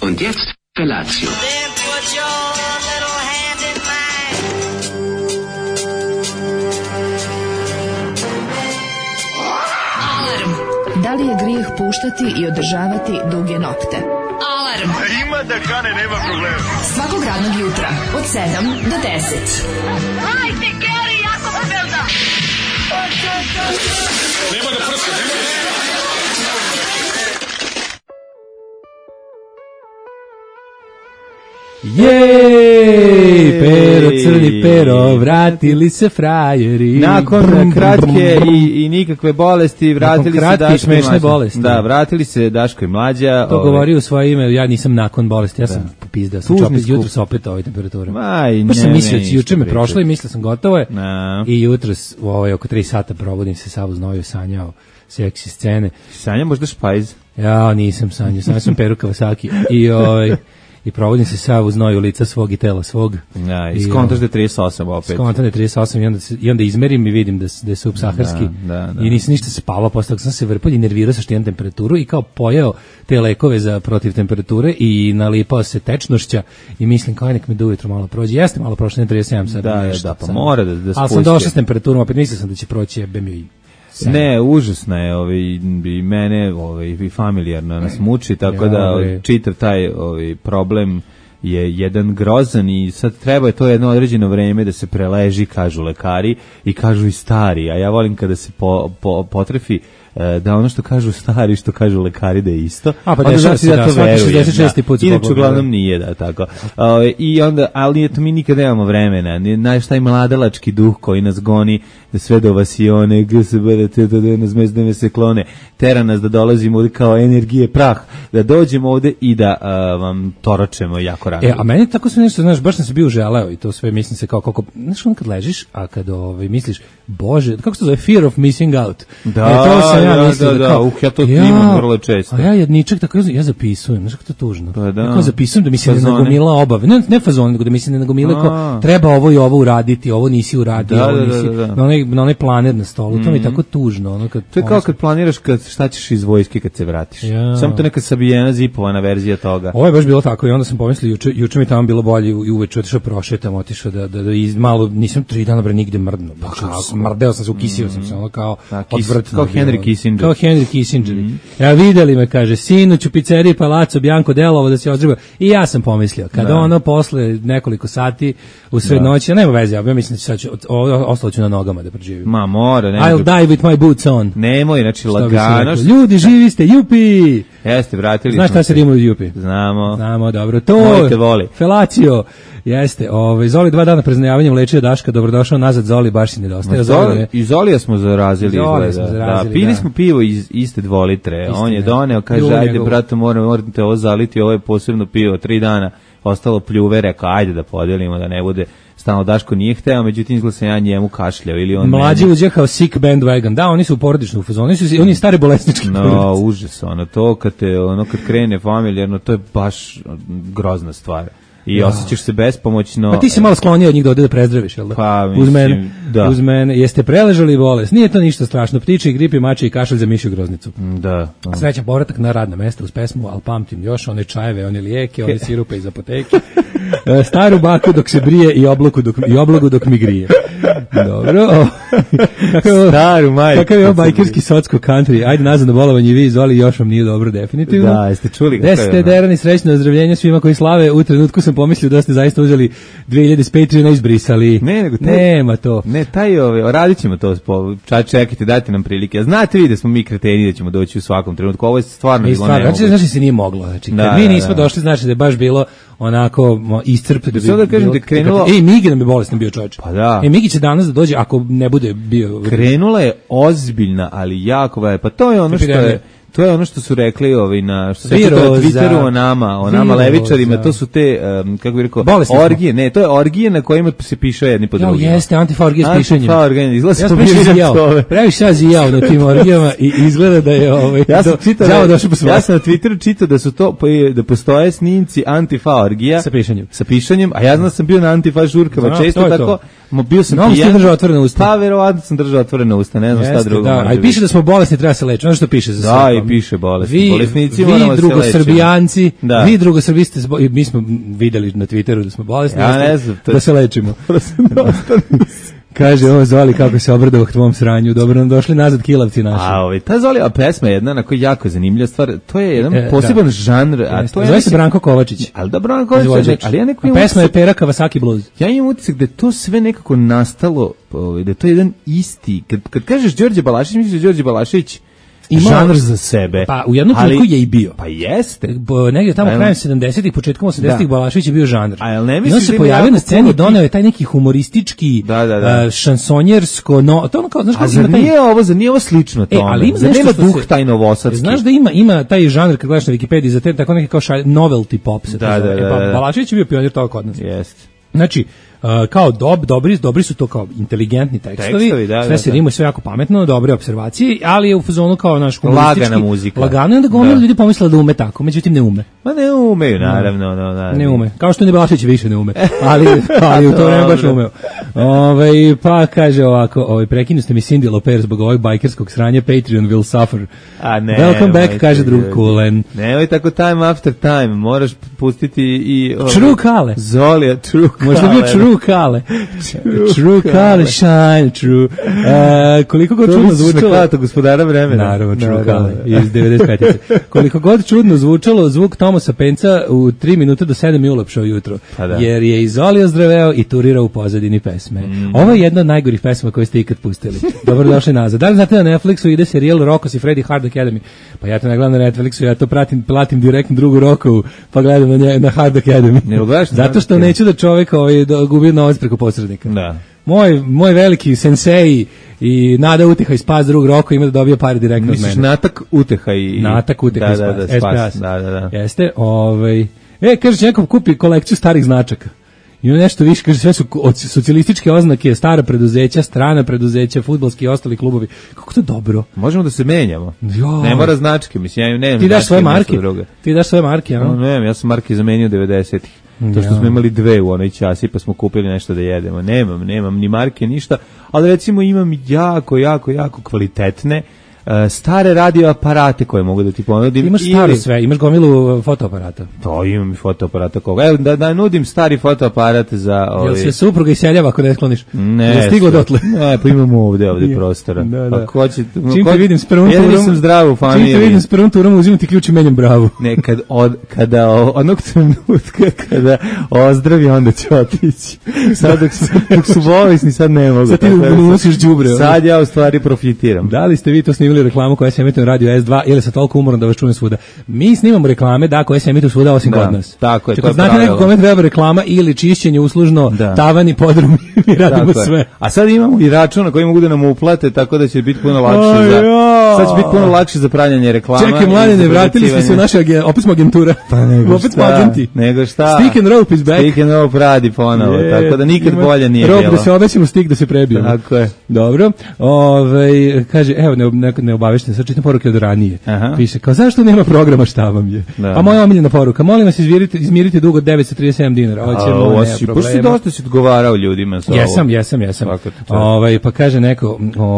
Und jetzt Felatio. Then put your little hand in mine. Alarm. Da li je grijeh puštati i održavati duge nokte? Alarm. Ima da kane, nema problema. Svakog radnog jutra od 7 do 10. Hajde, Geri, jako se velda. Nema da prska, nema da... Jej, pero, crni pero, vratili se frajeri. Nakon kratke i nikakve bolesti vratili se Daško i smešne Mlađa. bolesti. Da, vratili se Daško i Mlađa. To govori u svoje ime, ja nisam nakon bolesti, ja sam popizdao, sam Tužni opet jutro skup. sa opet ovoj temperaturi. Aj, Baš sam ne, mislio, ne, juče me isto prošlo i pričati. mislio sam gotovo je. Na. I jutro oko 3 sata probudim se sav uznojio, sanjao seksi scene. Sanja možda špajz. Ja nisam sanjao sam Peru Kawasaki i provodim se sav u znoju lica svog i tela svog. Ja, i skontaš da je 38 opet. Skontam je 38 i onda izmerim i vidim da je subsaharski. Da. I nisam ništa spavao, posle toga sam se vrpalj i nervirao sa što imam temperaturu i kao pojeo te lekove za protiv temperature i nalipao se tečnošća i mislim kao nek mi do ujutro malo prođe. Jeste malo prošlo, ne 37 sad. Da, pa mora da spusti. Ali sam došao s temperaturom, opet mislio sam da će proći jebem joj. Ne, užasno je, i mene i familijarno nas muči, tako da čitav taj problem je jedan grozan i sad treba je to jedno određeno vreme da se preleži, kažu lekari i kažu i stari, a ja volim kada se potrefi da ono što kažu stari, što kažu lekari da je isto. A pa dešava se da, svaki 66. put se inače pogleda. uglavnom nije da tako. I onda, ali eto mi nikad nemamo vremena. Znaš taj mladalački duh koji nas goni sve do vasione, da nas mezdeme se klone, tera nas da dolazimo ovdje kao energije prah, da dođemo ovdje i da vam toročemo jako rano. A meni tako sve nešto, znaš, baš sam se bio želeo i to sve mislim se kao koliko, znaš, on kad ležiš, a kad misliš, bože, kako se to zove, fear of missing out. Da, to sam ja mislio da, kao, ja to imam vrlo često. A ja jedničak, tako ja zapisujem, znaš kako to tužno. Pa da. Ja kao zapisujem da mi se ne nagomila obave, ne fazon, nego da mi se ne nagomila kao, treba ovo i ovo uraditi, ovo nisi uradio, ovo nisi, na onaj planer na stolu, to mi je tako tužno. Ono kad, to je kao kad planiraš šta ćeš iz vojske kad se vratiš. Ja. Samo to neka sabijena zipovana verzija toga. Ovo je baš bilo tako i onda sam pomislio, juče mi tamo bilo bolje i uveče otišao prošetam, otišao da malo, nisam 3 dana bre nigde mrdno. Smrdeo sam se, ukisio sam se, ono kao odvrtno. Kao Henry Kissinger. Kao Henry Kissinger. Ja videli me, kaže, sinoć u pizzeriji Palazzo Bianco Delovo da se ozdravo. I ja sam pomislio, kada ono posle nekoliko sati u sred noći, nema veze, ja mislim da sad ću, ostalo ću na nogama da preživim. Ma mora, I'll die with my boots on. Nemoj, znači lagano. Ljudi, živi ste, jupi! Jeste, vratili. Znaš šta se rima uz jupi? Znamo, dobro. To mojte voli. Felacio. Jeste, Zoli 2 dana preznajavanjem lečio Daška, dobrodošao nazad, Zoli, baš si nedostaje. I Zolija smo zarazili. Pili smo pivo iz iste 2 litre, on je doneo, kaže, ajde brato, morate ovo zaliti, ovo je posebno pivo, 3 dana, ostalo pljuve, rekao, ajde da podelimo, da ne bude stalno. Daško nije hteo, međutim izgleda sam ja njemu kašljao ili on mlađi uđehao sick bandwagon. Da, oni su porodični u fazonu, oni stari bolesnički. No, užas, to kad krene familijarno, to je baš grozna stvar. I osjećaš se bespomoćno. Pa ti si malo sklonio od njih da ode da prezdraviš, jel da? Pa, mislim, uz mene. Jeste preležali bolest? Nije to ništa strašno. Ptiči i gripi, mači i kašalj za mišju groznicu. Da. Srećan povratak na radna mesta uz pesmu, ali pamtim još one čajeve, one lijeke, one sirupe iz apoteke. Staru baku dok se brije i oblogu dok mi grije. Dobro. Staru majku. Kakav je ovo bajkerski socko country? Ajde nazad na bolovanje, vi Zoli, još vam nije dobro definitivno. Da, jeste čuli kako je. 10 derani srećno ozdravljenje svima koji slave. U trenutku sam pomislio da ste zaista uzeli 2000 s Patreona izbrisali. Nema to. Ne, radit ćemo to. Čekajte, dajte nam prilike. Znate vi da smo mi kreteni da ćemo doći u svakom trenutku. Ovo je stvarno bilo nemoguće. Znači se nije moglo. Znači, kad mi nismo došli, znači da je baš bilo onako iscrpno. Sada da kažem da je krenulo... Migi nam je bolestan bio čovječ. Pa da. Migi će danas da dođe ako ne bude bio... Krenula je ozbiljna, ali jako... Pa to je ono što je... To je ono što su rekli na Twitteru o nama levičarima, to su te, kako bih rekao, orgije, ne, to je orgije na kojima se piše jedni po drugima. Jeste, antifa-orgije s pišanjem. Antifa-orgije, izgleda se previše ja zijao na tim orgijama i izgleda da je ja sam na Twitteru čitao da su to, da postoje snimci antifa-orgija sa pišanjem, a ja znam da sam bio na antifa-žurkama, često tako, bio sam pijan. Mnogo držao otvorena usta. Pa, verovatno sam držao otvorena usta, ne znam šta drugo. A i piše da smo bolesni, treba se lečiti, ono što piše za sve. koji piše bolesni. Bolesnici vi moramo se drugosrbijanci, da. vi drugosrbi ste, mi smo videli na Twitteru da smo bolesni, ja ne znam, da se lečimo. Kaže, ovo Zoli kako se obradovao k tvom sranju, dobro nam došli nazad kilavci naši. Ta Zolijeva pesma je jedna onako jako zanimljiva stvar, to je jedan poseban žanr, a to je... Zove se Branko Kovačić. Ali da, Branko Kovačić, ali ja neko imam pesma je Pera Kawasaki Blues. Ja imam utisak da je to sve nekako nastalo, da je to jedan isti, kad kažeš Đorđe Balašević, misliš Đorđe Balašević žanr za sebe. Pa u jednom trenutku je i bio. Pa jeste. Negdje tamo krajem 70-ih, početkom 80-ih Balašević je bio žanr. A jel ne I on misliš se pojavio na sceni i doneo je taj neki humoristički, šansonjersko, to ono kao, znaš kako zar nije ovo slično tome? Ali ima zar nešto nema što duh taj novosadski? Znaš da ima taj žanr, kad gledaš na Wikipediji, za te tako neki kao novelty pop se to zove. Balašević je bio pionir toga kod nas. Jeste. Znači, kao dobri su to kao inteligentni tekstovi, sve se rimuje, sve jako pametno, dobre observacije, ali je u fazonu kao naš humoristički. Lagana muzika. Lagano, onda gomila ljudi pomisle da ume tako, međutim ne ume. Ma ne umeju, naravno. Ne ume, kao što ni Balašević više ne ume, ali u to vreme baš umeo. Pa kaže ovako, prekinu ste mi Cindy Lauper zbog ovog bajkerskog sranja, Patreon will suffer. Welcome back, kaže drug Kulen. Nemoj tako time after time, moraš pustiti i... True Kale. Zolija, True Kale. Možda bio True Kale. True Kale, shine, true. Koliko god čudno zvučalo... To gospodara vremena. Naravno, True Kale, iz 95. Koliko god čudno zvučalo, zvuk Tomasa Penca u 3 minute do 7 je ulepšao jutro. Jer je Izolio zdraveo i turirao u pozadini pesme. Ovo je jedna od najgorih pesma koje ste ikad pustili. Dobrodošli nazad. Da li znate da na Netflixu ide serijal Rokos i Freddy Hard Academy? Pa ja to ne gledam na Netflixu, ja to platim direktno drugu Rokovu, pa gledam na Hard Academy. Zato što neću da čovjek gubi novac preko posrednika. Da. Moj veliki sensei i Nada Uteha i Spas drug Roko ima da dobije pare direktno od mene. Misliš Natak Uteha i Spas. Da. Jeste, kaže će nekom kupi kolekciju starih značaka. Ima nešto više, kaže, sve su socijalističke oznake, stara preduzeća, strana preduzeća, fudbalski i ostali klubovi. Kako to dobro? Možemo da se menjamo. Ne mora značke, mislim, ja nemam. Ti daš svoje marke, a? Ne, ja sam marke zamenio 90-ih. To što smo imali 2 u onoj časi, pa smo kupili nešto da jedemo. Nemam ni marke, ništa, ali recimo imam jako kvalitetne stare radio aparate koje mogu da ti ponudim. Imaš staro sve, imaš gomilu fotoaparata. To imam i fotoaparata koga. Evo da nudim stari fotoaparat za... Jel se supruga iseljava ako ne skloniš? Ne. Stiglo dotle? Ne, pa imamo ovde prostora. Da. Čim te vidim s prvom turom... Ja nisam zdrav u familiji. Čim te vidim s prvom turom, uzimam ti ključ i menjam bravu. Ne, kada onog trenutka kada ozdravi, onda će otići. Sad dok su bolesni, sad ne mogu. Sad ti nosiš đubre. Sad ja u stvari profitiram. Da li ste vi to snimili reklamu koja se emituje na Radio S2 ili sam toliko umoran da vas čujem svuda? Mi snimamo reklame koje se emituju svuda osim kod nas. Tako je, to je znate neko kome treba reklama ili čišćenje uslužno, tavani, podrum, mi radimo sve. A sad imamo i račun na koji mogu da nam uplate, tako da će biti puno lakše sad će biti puno lakše za pravljanje reklama. Čekaj, mladine, vratili ste se u naše opet smo agentura. Opet smo agenti. Nego šta? Stick and rope is back. Stick and rope radi ponovo, tako da nikad bolje nije bilo. Rope da se obećamo, stick da se prebijemo. Tako je. Dobro. Kaže, evo, ne obavešten, sad čitam poruke od ranije. Piše, kao zašto nema programa, šta vam je? A moja omiljena poruka, molim vas izmirite dug od 937 dinara. Ovo će pošto si dosta si odgovarao ljudima za ovo. Jesam. Pa kaže neko,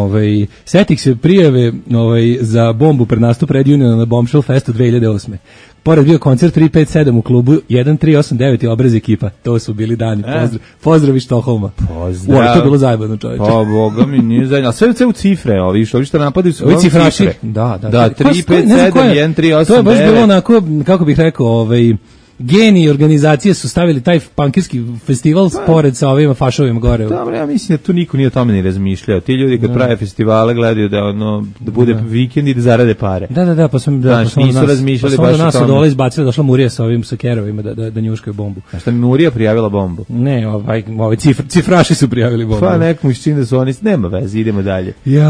setih se prijave za bombu pred nastup Red Uniona na Bombshell Festu 2008. Pored bio koncert 357 u klubu 1389 i obraz ekipa. To su bili dani. Pozdrav iz Štokholma. Pozdrav. To je bilo zajebano, čoveče. Pa boga mi nije zajebano. Sve u cifre, ovi što napadaju su ovi cifraši. Da, 357 1389. To je baš bilo onako, kako bih rekao, geniji organizacije su stavili taj punkirski festival pored sa ovima fašovima gore. Dobro, ja mislim da tu niko nije o tome ni razmišljao. Ti ljudi kad prave festivale gledaju da bude vikend i da zarade pare. Da, pa sam nisu razmišljali baš o tome. Nas od dole izbacili, došla Murija sa ovim kerovima da njuškaju bombu. A šta mi Murija prijavila bombu? Ne, cifraši su prijavili bombu. Pa nekom iščin da su oni, nema veze, idemo dalje.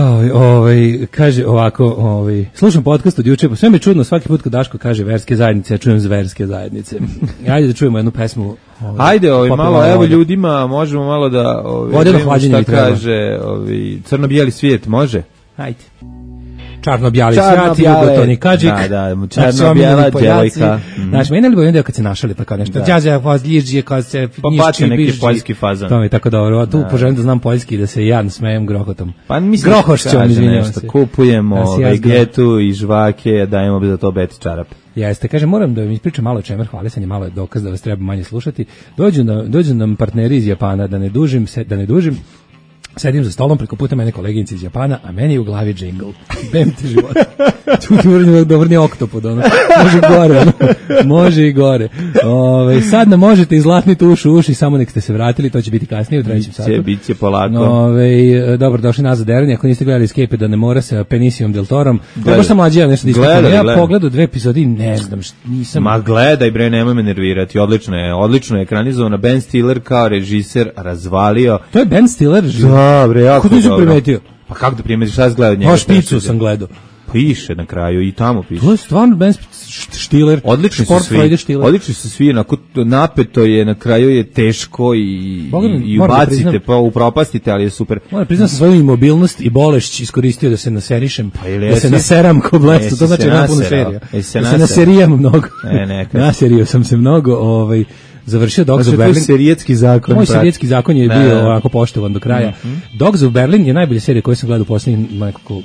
Kaže ovako, slušam podcast od juče, pa sve mi je čudno, svaki put kad Daško kaže verske zajednice, ja čujem zverske zajednice. Ajde da čujemo jednu pesmu. Ajde, malo, evo ljudima, možemo malo da šta kaže, crno-bijeli svijet, može? Ajde. čarno-bijali svjati, jugotoni kadžik. Da, čarno-bijala djevojka. Znaš, meni je li bolje kad se našali pa kao nešto. Đađa, ližđe, kad se nišći, neki poljski fazan. To mi je tako dobro. A tu poželim da znam poljski, da se ja smejem grohotom. Pa mislim Grohošćom, izvinjavam se. Kupujemo vegetu i žvake, dajemo za to beti čarape. Jeste, kaže, moram da mi ispričam malo o čemer hvalisanje, malo je dokaz da vas treba manje slušati. Dođu nam partneri iz Japana, da ne dužim. Sedim za stolom, preko puta mene koleginici iz Japana, a meni je u glavi džingl. Bem ti život. Dovrni oktopod, ono. Može gore, ono. Može i gore. Sad nam možete izlatniti uši, samo nek ste se vratili, to će biti kasnije u trećem satu. Biće polako. Dobro, došli nazad Derni, ako niste gledali Escape da ne mora sa Benicijom del Torom. Baš sam mlađi, ja nešto diskutujem. Ja pogledao 2 epizode i ne znam, nisam... Ma gledaj bre, nemoj me nervirati, odlično je ekranizovano. Ben Stiller kao režiser razvalio. To je Ben Stiller režiser? Dobre, jako dobro. Kako ti primetio? Pa kako da primetiš, šta si gledao njega? Pa Špicu sam gledao. Piše na kraju i tamo piše. To je stvarno Ben Stiller. Odlični su svi, onako napeto je, na kraju je teško i ubacite, pa upropastite, ali je super. Moram priznam sam svoju imobilnost i bolešć iskoristio da se naserišem, da se naseram ko blestu, to znači jedna puno serija. Da se naserijam mnogo. Naserio sam se mnogo, završio Dogs of Berlin. Serijetski zakon. Moj serijetski zakon je bio ovako poštovan do kraja. Dogs of Berlin je najbolja serija koju sam gledao u posljednjih nekako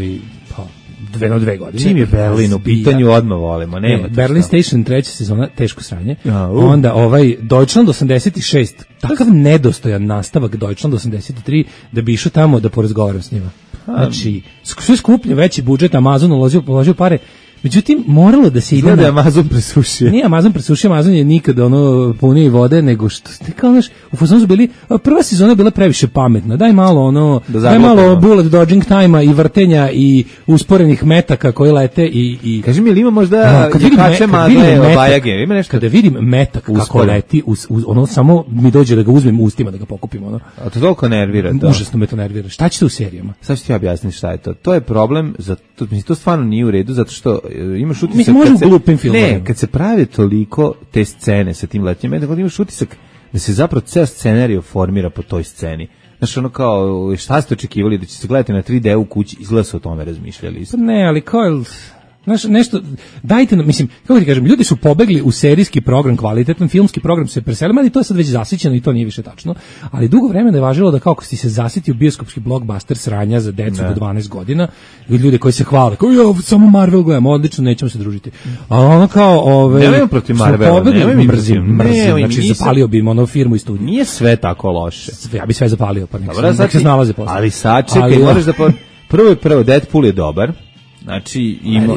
2 godine. Čim je Berlin u pitanju, odmah volimo. Berlin Station 3. sezona, teško sranje. Onda Deutschland 86, takav nedostojan nastavak Deutschland 83, da bi išao tamo da porazgovaram s njima. Znači, sve skuplje, veći budžet, Amazon uložio pare. Međutim, moralo da se ide na... da je Amazon presušio. Nije Amazon presušio, Amazon je nikada puniji vode, nego što ste kao, znaš, u fazonu su bili, prva sezona je bila previše pametna, daj malo bullet dodging time-a i vrtenja i usporenih metaka koji lete i... Kaži mi, ili ima možda jakače magle obajage, ima nešto? Kada vidim metak kako leti, ono samo mi dođe da ga uzmem ustima, da ga pokupim, ono. A to toliko nervira to? Užasno me to nervira. Šta ćete u serijama? Sad ću ti objasniti šta je to. To je problem, to stvarno nije u redu, zato što imaš utisak... Mislim, može u glupim filmima. Ne, kad se pravi toliko te scene sa tim letnjima, onda imaš utisak da se zapravo ceo scenarij formira po toj sceni. Znaš, ono kao, šta ste očekivali, da će se gledati na 3D u kući, izgleda se o tome razmišljali. Ne, ali kao... Znaš, nešto, dajte nam, mislim, kako ti kažem, ljudi su pobegli u serijski program, kvalitetan filmski program se preselili, ali to je sad već zasićeno i to nije više tačno, ali dugo vremena je važilo da kako si se zasitio bioskopski blockbuster sranja za decu do 12 godina, i ljude koji se hvale, kao ja samo Marvel gledam, odlično, nećemo se družiti. A ono kao, nemam protiv Marvela, mrzim, znači zapalio bi im firmu i studiju. Nije sve tako loše. Ja bi sve zapalio, pa nek se nalaze posle. Ali sačekaj, moraš da prvo Deadpool je dobar. Znači,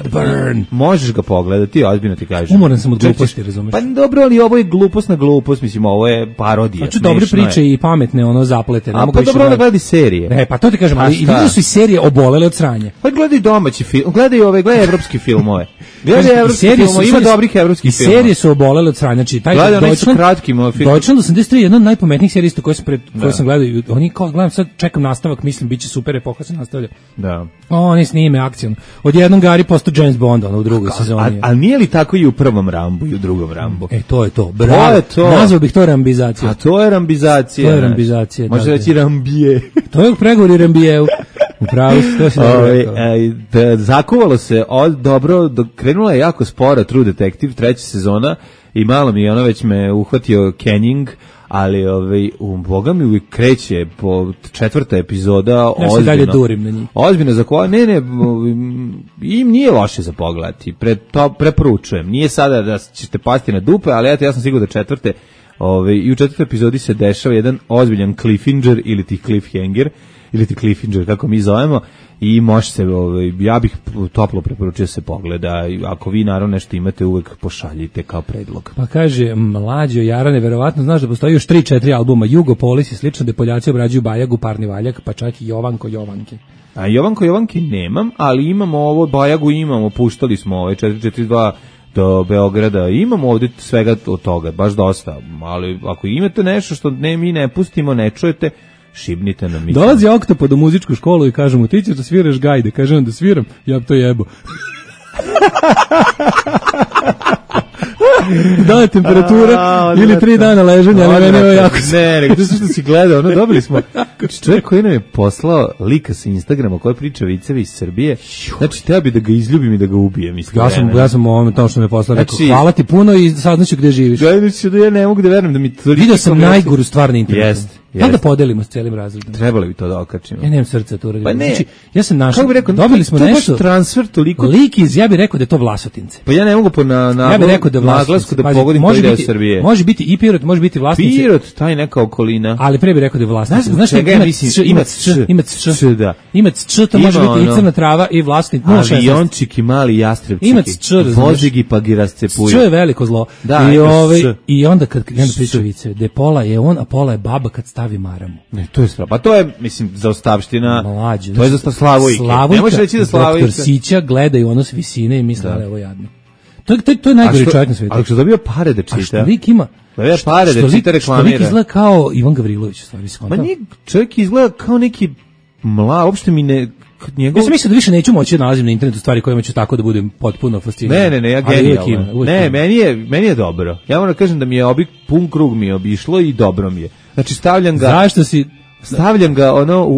možeš ga pogledati, ozbiljno ti kažem. Umoran sam od gluposti, razumiješ? Pa dobro, ali ovo je glupost na glupost, mislim, ovo je parodija. Znači, dobre priče i pametne, zaplete. A pa dobro, onda gledaj serije. Ne, pa to ti kažem, ali i vidio su i serije obolele od sranja. Pa gledaj domaći film, gledaj evropski filmove. Gledaj evropski filmove, ima dobrih evropskih filmova. I serije su obolele od sranja, znači, taj Deutschland 83 je jedna od najpametnijih serija koje sam gledao. Oni kao, gledam sad, čekam nastavak, mislim, bit će super, epoha se nastavlja. Da. Oni snime akcijom. Odjednom Gari postao James Bond u drugoj sezoni. Ali nije li tako i u prvom Rambu i u drugom Rambu? To je to. Bravo. Nazvao bih to rambizacija. A to je rambizacija. To je rambizacija. Može reći rambije. To je pregovori rambijevu. Upravo se, to si dobro rekao. Zakuvalo se dobro, krenula je jako spora True Detective, 3. sezona i malo mi ono već me uhvatio Kenning, ali boga mi uvijek kreće po 4. epizoda ozbiljno. Ja se dalje durim na njih. Ozbiljno za koja, im nije loše za pogledati, preporučujem. Nije sada da ćete pasti na dupe, ali ja sam siguran da 4. I u 4. epizodi se dešava jedan ozbiljan cliffhanger ili ti cliffhanger, ili ti cliffhanger, kako mi zovemo, i može se, ja bih toplo preporučio se pogleda, ako vi naravno nešto imate, uvek pošaljite kao predlog. Pa kaže, mlađo Jarane, verovatno znaš da postoji još 3-4 albuma, Jugopolis i slično, gde Poljaci obrađuju Bajagu, Parni valjak, pa čak i Jovanko Jovanke. A Jovanko Jovanke nemam, ali imamo ovo, Bajagu imamo, puštali smo 442 do Beograda, imamo ovdje svega od toga, baš dosta, ali ako imate nešto što mi ne pustimo, ne čujete, šibnite nam. Dolazi Oktopod u muzičku školu i kaže mu, ti ćeš da sviraš gajde, kaže on da sviram, ja bi to jebo. Da, temperatura ili 3 dana ležanja, ali meni je jako... Ne, nego što si gledao, ono, dobili smo... Čovjek koji nam je poslao lika sa Instagrama koji priča vicevi iz Srbije, znači, teo bi da ga izljubim i da ga ubijem. Ja sam o tome što me poslao, rekao, hvala ti puno i saznaću gde živiš. Gledaću da ja ne mogu da verujem da mi... Vidio sam najgoru stvar na internetu. Jeste. Kako da podelimo s celim razredom? Trebali bi to da okačimo. Ja nemam srca to uraditi. Pa ne. Znači, ja sam našao, kako bi rekao, dobili smo to nešto. To je transfer toliko. Lik iz, ja bih rekao da je to Vlasotince. Pa ja ne mogu ja bih rekao da naglasku da pogodim koji deo Srbije. Može biti i Pirot, može biti Vlasotince. Pirot, taj neka okolina. Ali pre bih rekao da je Vlasotince. Znaš čega ja mislim, ima C, to može biti i Crna Trava i Vlasotince. Aviončiki, mali jastrepčiki. Ima C, vozigi pa gi rascepuju. C je veliko zlo. Da, i onda kad priča vice, da pola je on, a pola je baba kad stavi maramu. Ne, to je strava. Pa to je, mislim, zaostavština. Mlađe. To je za Slavojke. Ne možeš reći da Slavojke. Doktor Sića gledaju ono s visine i misle da je ovo jadno. To je najgori čovjek na svijetu. Ali što dobio pare da čita. A što lik ima? Dobio pare da čita, reklamira. Što lik izgleda kao Ivan Gavrilović. Ma nije, čovjek izgleda kao neki uopšte mi ne... Ja sam mislio da više neću moći da nalazim na internetu stvari kojima ću tako da budem potpuno fasciniran. Ne, ja genijalno. Ne, meni je dobro. Ja moram da kažem da mi je pun krug mi je obišlo i dobro mi je. Znači stavljam ga... Zašto si... Stavljam ga ono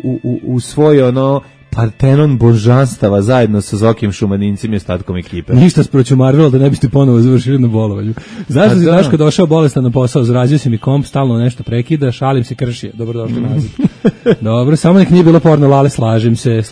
u svoj ono Partenon božanstava zajedno sa Zokijem Šumadincem i ostatkom ekipe. Ništa sproću Marvel da ne biste ponovo završili na bolovanju. Zašto si Daško došao bolestan na posao, zrazio si mi komp, stalno nešto prekida, šalim se, krši je. Dobrodošli nazad. Dobro, samo nek nije bilo porno lale, slažem se.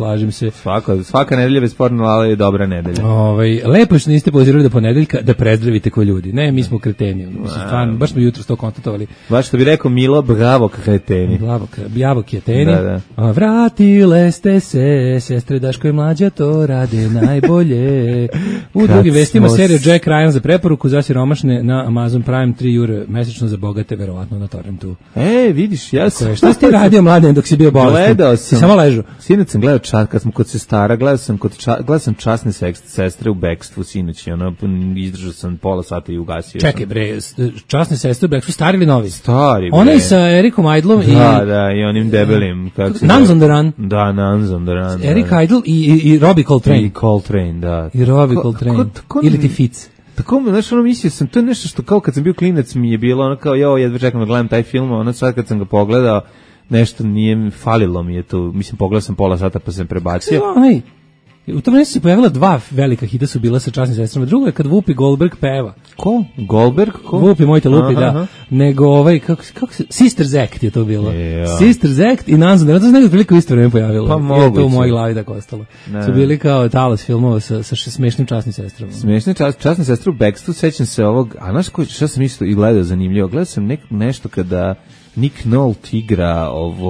Svaka nedelja bez porno lale je dobra nedelja. Lepo što niste pozirali do ponedeljka da prezdravite ko ljudi. Ne, mi smo kreteni. Baš smo jutro to konstatovali. Baš što bi rekao Milo, bravo kreteni. Bravo kreteni. Da. Vratile ste se, sestre Daško i Mlađa to rade najbolje. U drugim vestima serija Jack Ryan za preporuku za siromašne na Amazon Prime, 3 € mesečno, za bogate, verovatno na torrentu. Vidiš, ja sam... Šta si ti radio, mladen, dok si bio bolestan? Gledao sam. Si samo ležao? Sinoć sam gledao kad smo kod sestara, gledao sam časne sestre u bekstvu sinoć i izdržao sam pola sata i ugasio. Čekaj bre, časne sestre u bekstvu, stari ili novi? Stari bre. Ona i sa Erikom Idlom i... Da, i onim debelim. Nuns on the Run. Da, Nuns on the Run. Eric Idle i Robbie Coltrane. I Coltrane, da. I Robbie Coltrane. Ili ti Fitz. Tako, znaš, mislio sam, to je nešto što kao kad sam bio klinac mi je bilo, ono kao, jedva čekam da gledam taj film, ono sad kad sam ga pogledao, nešto nije, falilo mi je to, mislim, pogledao sam pola sata pa sam prebacio. U tom mjesecu se pojavila 2 velika hita su bila sa časnim sestrama. Drugo je kad Whoopi Goldberg peva. Ko? Goldberg? Ko? Whoopi, mojte Lupi, da. Nego kako se... Sisters Act je to bilo. Sisters Act i Nuns on the Run. To se nekako prilike u isto vreme pojavilo. Pa moguće. Je to u mojoj glavi tako ostalo. Su bili kao talas filmova sa smešnim časnim sestrama. Smešnim časnim sestru u Backstu, sećam se ovog, a znaš šta sam isto i gledao zanimljivo? Gledao sam nešto kada Nick Nolte igra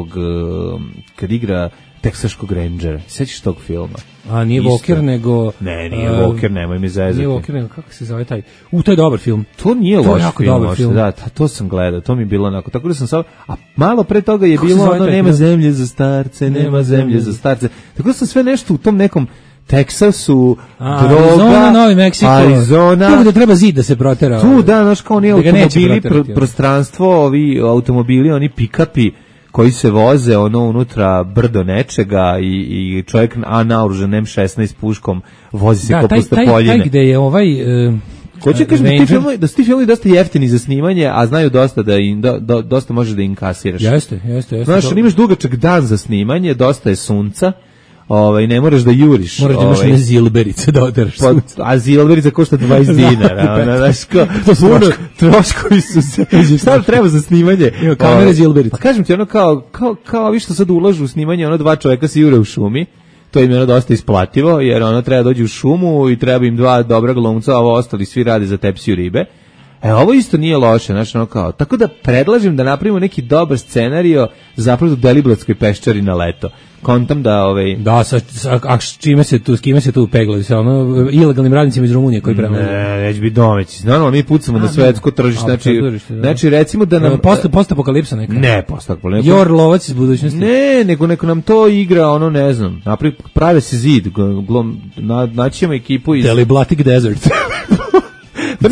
kad igra Teksaškog Rangera. Sećaš tog filma? A nije Walker, nego... Ne, nije Walker, nemoj mi zezati. Nije Walker, nego kako se zove taj... To je dobar film. To nije loš film. Da, to sam gledao, to mi je bilo onako. Tako da sam sad... A malo pre toga je bilo ono, nema zemlje za starce, nema zemlje za starce. Tako da sam sve nešto u tom nekom Teksasu, droga, Arizona, Novi Meksiko. Arizona. Tu gde treba zid da se protera. Tu, da, znaš kao oni automobili, prostranstvo, ovi automobili, oni pick-upi koji se voze unutra brdo nečega i čovjek naoružan M16 puškom vozi se ko pustopoljine. Taj gde je Hoće kažem da su ti filmovi dosta jeftini za snimanje, a znaju dosta da dosta možeš da inkasiraš. Jeste. Znaš, imaš dugačak dan za snimanje, dosta je sunca. Ne moraš da juriš. Moraš da imaš one zilberice da oderaš sunce. A zilberica košta 20 dinara. Znaš, puno troškovi su se. Šta treba za snimanje? Kamere zilberice. Pa kažem ti, kao vi što sad ulažu u snimanje, 2 čoveka se jure u šumi, to im je dosta isplativo, jer treba dođu u šumu i treba im 2 dobra glumca, a ovo ostali svi rade za tepsiju ribe. Ovo isto nije loše, znači kao. Tako da predlažem da napravimo neki dobar scenario zapravo u Deliblatskoj peščari na leto. Kontam da Da, s kime se tu peglaju, sa ilegalnim radnicima iz Rumunije koji prelaze. Neće biti domaći. Normalno mi pucamo na svetsko tržište, znači recimo da nam postapokalipsa neka. Ne, postapokalipsa. Jor Lovac iz budućnosti. Ne, nego nam to igra, ne znam. Prave se zid, naćemo ekipu iz Deliblatic Desert. Pa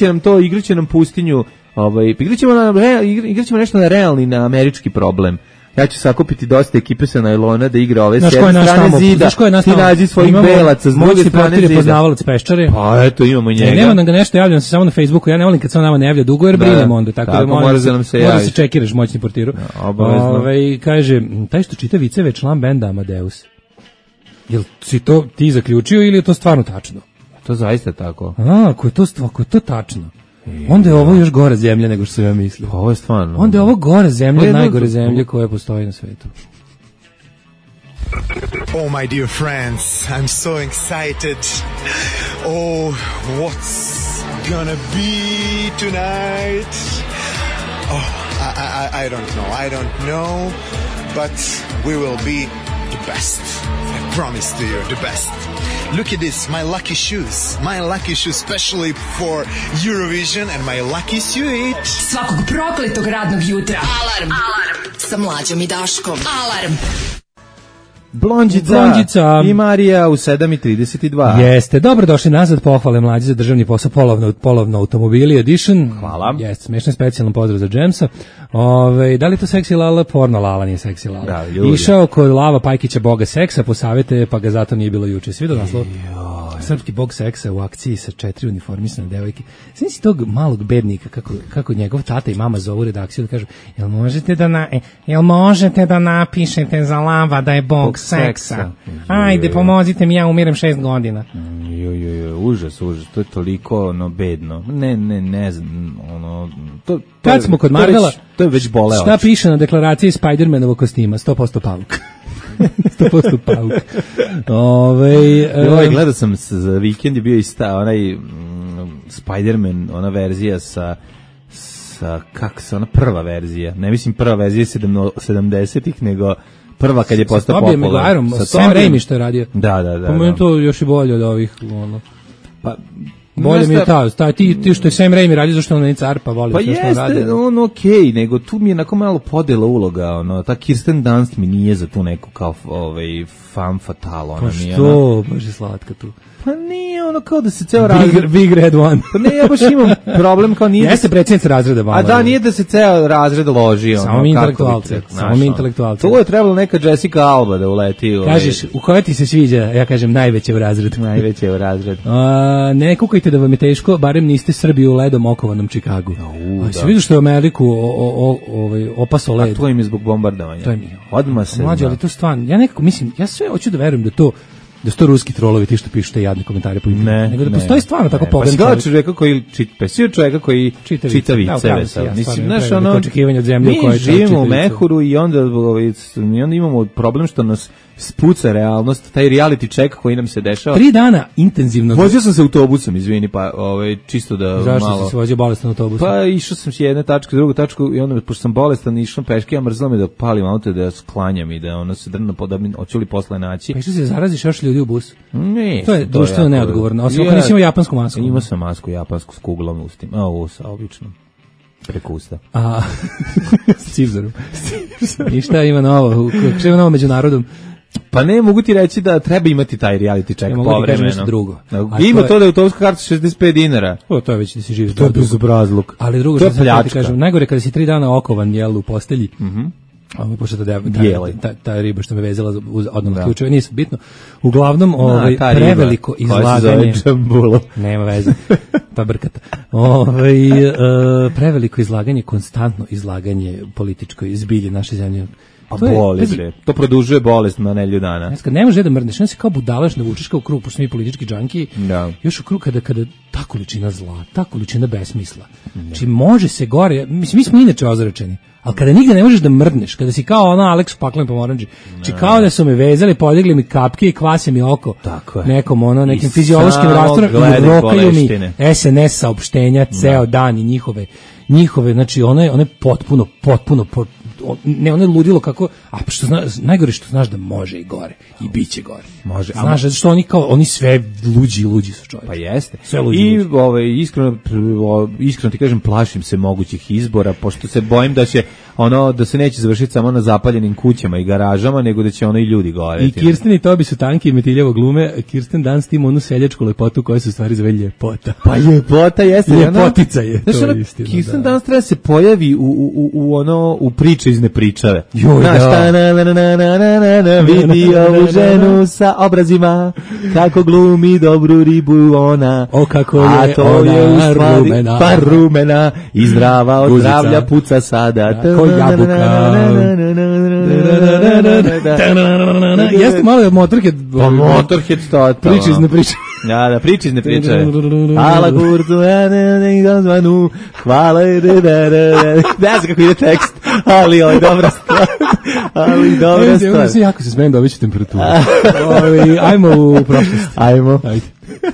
igraće nam pustinju, igraćemo nešto na realni, na američki problem. ja ću sakupiti dosta ekipe sa najlona da igra ove s jedne strane zida, ti nađi svojih belaca s druge strane zida. Poznavalac Peščare. Pa eto, imamo njega. Nema nam ga nešto, javljam se samo na Facebooku, ja ne volim kad se on nama ne javlja dugo, jer brinemo onda, tako da mora da nam se javi. Mora se čekiraš moćni portiru. Kaže, taj što čita viceve je član benda Amadeus. Jel si to ti zaključio ili je to stvarno tačno? To zaista tako. Ako je to tačno. Onda je ovo još gore zemlja nego što sam ja mislio. Ovo je stvarno. Onda je ovo gore zemlja, najgore zemlje koje postoji na svetu. Oh, my dear friends, I'm so excited. Oh, what's gonna be tonight? Oh, I don't know, but we will be the best. I promise to you, the best. Look at this, my lucky shoes, especially for Eurovision, and my lucky suit. Svakog prokletog radnog jutra. Alarm sa Mlađom i Daškom. Alarm. Blondjica i Marija u 7:32. Jeste, dobrodošli nazad, pohvale Mlađi za državni posao polovno automobili edition. Hvala. Jeste, smešno specijalan pozdrav za Džemsa. Da li to seksi Lala? Porno Lala nije seksi Lala. Da, išao kod Lava Pajkića boga seksa, po savjete, pa ga zato nije bilo juče. Svi do naslov? Srpski bog seksa u akciji sa 4 uniformisane devojke. Znam si tog malog bednika, kako njegov tata i mama zovu redakciju da kažu, jel možete da napišete za Lava da je bog seksa? Ajde, pomozite mi, ja umiram 6 godina. Užas, to je toliko bedno. Ne znam, kad smo kod Marvela, to je već boleo. Šta piše na deklaraciji Spider-Manovog kostima? 100% pauk. 100% pauk. Gledao sam za vikend je bio onaj Spider-Man, ona verzija sa kako se ona prva verzija, ne mislim prva verzija 70-ih, nego prva kad je postao popularan. Sa Sam Raimi što je radio. Da. Po meni to još i bolje od ovih. Pa bolje mi je ti što je Sam Raimi radio, zašto on nije car, pa volim sve što radi. Pa jeste, on okej, nego tu mi je onako malo podela uloga, ta Kirsten Dunst mi nije za tu neku kao femme fatale. Pa što, baš je slatka tu. Pa nije ono kao da se ceo razred... Big red one. Pa ne, ja baš imam problem kao nije... Jeste predsjednica razreda malo. A da, nije da se ceo razred loži. Samo mi intelektualce. To je trebalo neka Jessica Alba da uleti. Kažeš, u koja ti se sviđa, ja kažem, najveće u razredu. Najveće u razredu. Ne kukajte da vam je teško, barem niste Srbi u ledom okovanom Čikagu. Se vidio što je Ameriku opaso led. A to im je zbog bombardovanja. Odmah se... Mlađe, ali to stvarno, ja nekako mislim, ja sve hoću da verujem da su to ruski trolovi ti što pišu te jadne komentare po internetu. Nego da postoji stvarno tako pogled. Pa si čovjeka koji čita viceve. Mislim, znaš, mi živimo u mehuru i onda imamo problem što nas spuca realnost, taj reality check koji nam se dešava. 3 dana intenzivno. Vozio sam se autobusom, izvini, pa čisto da zašto malo... si se vozio bolestan autobusom? Pa išao sam s jedne tačke, drugu tačku i onda, pošto sam bolestan, išao peške, ja mrzelo mi da palim auto, da sklanjam i da ono se drno podobnim, hoću li posle naći. Pa išao se zaraziš još ljudi u busu? Ne. To je društveno neodgovorno. Osim ako nisi imao japansku masku. Imao sam masku japansku s kuglom ustima, usa, obično. Preko usta. S cipzorom. I šta ima novo? Šta ima novo među narodom? Pa ne, mogu ti reći da treba imati taj reality check povremeno. Nešto drugo. Ima to da je autobuska karta 65 dinara. To je već da si živ. To je bezobrazluk. Ali drugo što sam ti kažem, najgore kada si 3 dana okovan u postelji. Pošto ta riba što me vezala odmah ključeve, nisu bitno. Uglavnom, preveliko izlaganje. Nema veze. Pa brkata. Preveliko izlaganje, konstantno izlaganje političkoj zbilji naše zemlje. A boli bre. To produžuje bolest na nelju dana. Kad ne može da mrneš, on se kao budalaš navučeš kao u krug, pošto mi politički džanki. Još u krug kada ta količina zla, ta količina besmisla. Znači može se gore, mislim mi smo inače ozračeni. Ali kada nigde ne možeš da mrdneš, kada si kao ona Alex Paklen Pomoranđi, či kao da su me vezali, podigli mi kapke i kvase mi oko nekom nekim fiziološkim rastorom i rokaju mi SNS saopštenja ceo dan i njihove, znači one potpuno ne, ono je ludilo kako, što najgore što znaš da može i gore i bit će gore. Može. Znaš, zato što oni sve luđi su čovjek. Pa jeste. Sve luđi. I iskreno ti kažem, plašim se mogućih izbora, pošto se bojim da će ono da se neće završiti samo na zapaljenim kućama i garažama, nego da će ono i ljudi goreti. I Kirsten i Tobi su tanki i metiljevo glume. Kirsten danas ima onu seljačku lepotu koja se u stvari zove ljepota. Pa ljepota jeste. Ljepotica je, znaš, to je istina. Kirsten danas treba se pojavi u priče iz nepričave. Joj, znaš, da. Vidi ovu ženu sa obrazima, kako glumi dobru ribu ona. O, kako a je to ona je u stvari rumena. Pa rumena i zdrava od Guzica. zdravlja puca sada. Ko jabuka. Jeste malo Motorhead. Pa Motorhead to. Priče iz nepriče. Da, priče iz nepričave. Hvala kurcu, zvanu, hvala, ne znam kako ide tekst, ali ovo je dobra stvar. Ali dobra stvar. Ja jako se smijem da obiću temperaturu. Ajmo u prošlost. Ajmo. Ajde.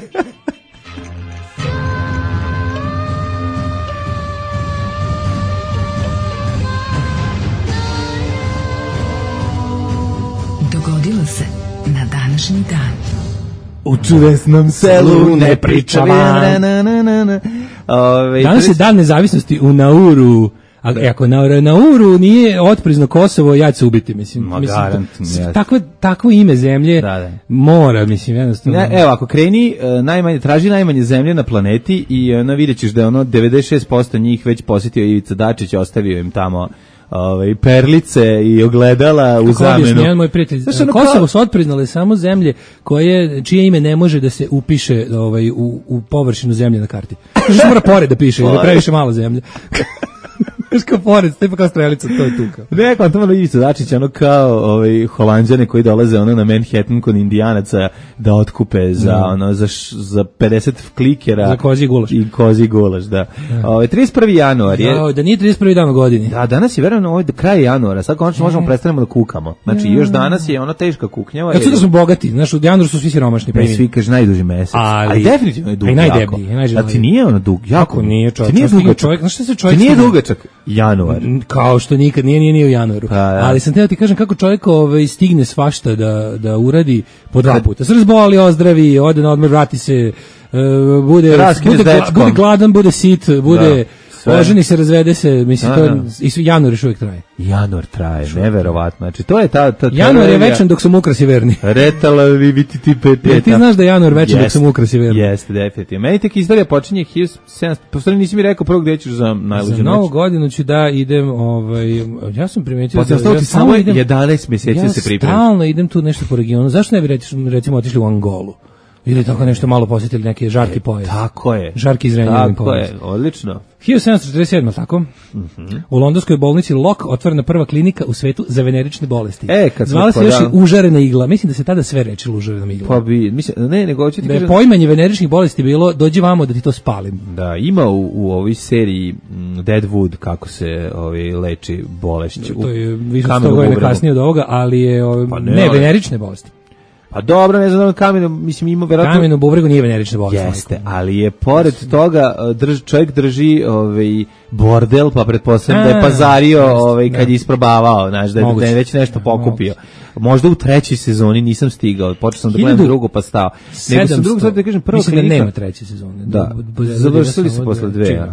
Dogodilo se na današnji dan. U čudesnom selu nepričava. Danas je dan nezavisnosti u Nauru. Ako Nauru nije otprizno Kosovo, ja ću se ubiti, mislim. Takvo ime zemlje mora, mislim, jednostavno. Evo, ako kreni, traži najmanje zemlje na planeti i vidjet ćeš da je 96% njih već posjetio Ivica Dačić, ostavio im tamo perlice i ogledala u zamenu. Jedan moj prijatelj, Kosovo su otpriznale samo zemlje čije ime ne može da se upiše u površinu zemlje na karti. Što mora pored da piše, jer je previše malo zemlje. Znaš kao pored, pa kao strelica, to je tu kao. Rekao, to malo Ivica Dačić, kao Holanđane koji dolaze na Manhattan kod Indijanaca da otkupe za 50 klikera. Za kozji gulaš. I kozji gulaš, da. 31. januar je... Da nije 31. dan u godini. Da, danas je verovatno kraj januara, sad konačno možemo prestanemo da kukamo. Znači, još danas je teška kuknjava. Kad su da smo bogati, znaš, u januaru su svi siromašni. Ne, svi kaže najduži mesec. Ali definitivno je dug jako. Najdeblji. A ti nije dug, jako. Nije čovjek. Ti nije dugačak. Znaš šta se čovjek... Ti nije dugačak. Januar. Kao što nikad nije u januaru. Ali sam teo ti kažem kako čovjek stigne svašta da uradi po dva puta. Se razboli, ozdravi, ode na odmor, vrati se, bude gladan, bude sit, bude oženi se, razvede se, mislim, to januar još uvijek traje. Januar traje, neverovatno. Znači, to je ta januar je večan dok su mu ukrasi verni. Retala vi biti ti pet. Ti znaš da je januar večan dok su mu ukrasi verni. Jeste, definitivno. Meni tek istorija počinje 1700, postoji nisi mi rekao prvo gdje ćeš za najluđu noć. Za novu godinu ću da idem, ja sam primetio da ja samo 11 mjeseci se pripremim. Ja stalno idem tu nešto po regionu. Zašto ne bi recimo otišli u Angolu? Ili tako nešto malo posjetili neke žarki pojas. Tako je. Žarki iz Renjanin pojas. Tako je, odlično. 1747, tako? U londonskoj bolnici Locke otvorena prva klinika u svetu za venerične bolesti. Zvala se još i užarena igla. Mislim da se tada sve rečilo užarena igla. Pa bi, mislim, nego hoću ti kažem... Da je poimanje veneričnih bolesti bilo, dođi vamo da ti to spalim. Da, ima u ovoj seriji Deadwood kako se leči bolešću. To je više 100 godina kasnije od ovoga, ali je venerične bolesti. Pa dobro, ne znam, ima verovatno... Kamen u bubregu nije venerična bolest. Jeste, ali je pored toga čovjek drži bordel, pa pretpostavljam da je pazario kad je isprobavao, znaš, da je već nešto pokupio. Možda u trećoj sezoni nisam stigao, počeo sam da gledam drugo pa stao. Nego sam drugo, sad da kažem, prvo mislim da nema treće sezone. Da, završili su posle dve.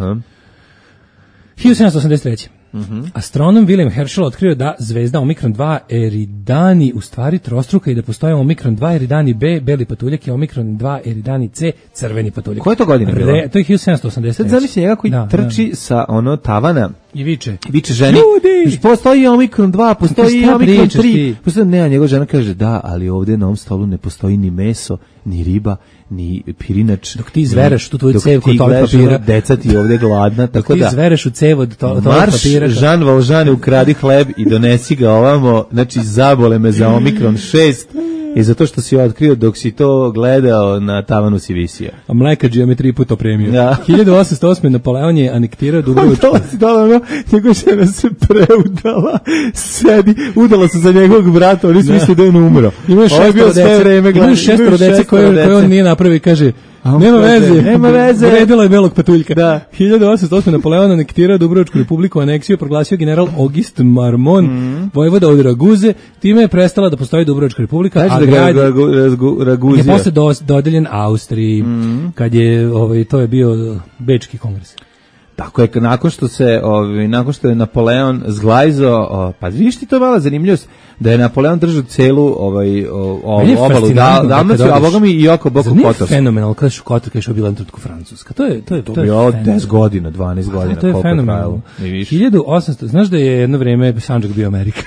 1783. Astronom William Herschel otkrio da zvezda Omikron 2 Eridani u stvari trostruka i da postoje Omikron 2 Eridani B, beli patuljak, i Omikron 2 Eridani C, crveni patuljak. Koje to godine bilo? To je 1783. Sad zamisli njega koji trči sa tavana i viče ženi. Ljudi! Postoji Omikron 2, postoji Omikron 3. Ne, njegova žena kaže da, ali ovdje na ovom stolu ne postoji ni meso, ni riba, ni pirinač. Dok ti izvereš tu tvoju cev kod toalet papira. Deca ti ovdje gladna, tako da. Dok ti izvereš u cev od toalet papira. Marš, Jean Valjean, ukradi hleb i donesi ga ovamo, znači zabole me za Omikron 6. I zato što si otkrio dok si to gledao na tavanu si visio. A mlekađija me 3 puta opremio. Da. 1808. Napoleon je anektirao Dubrovačku. Njegova žena se preudala, sedi, udala se za njegovog brata, oni su mislili da je on umro. Imaju 6 dece koje on nije napravio i kaže, nema veze. Vredila je belog patuljka. Da. 1808. Napoleon anektirao Dubrovačku republiku, aneksiju proglasio general Auguste Marmont, vojvoda od Raguze, time je prestala da postoji Dubrovačka republika, a grad je posle dodeljen Austriji, kad je, to je bio Bečki kongres. Tako je, nakon što je Napoleon zglajzao, pa vidiš ti to je mala zanimljivost, da je Napoleon držao celu obalu Dalmaciju, a boga mi i oko Boku Kotorsku. Zar nije fenomenalno kada su Kotorka išao bila trenutku Francuska? To je bilo 10 godina, 12 godina, to je koliko fenomenalno. trajalo. 1800, znaš da je jedno vreme Sandžak bio Amerika?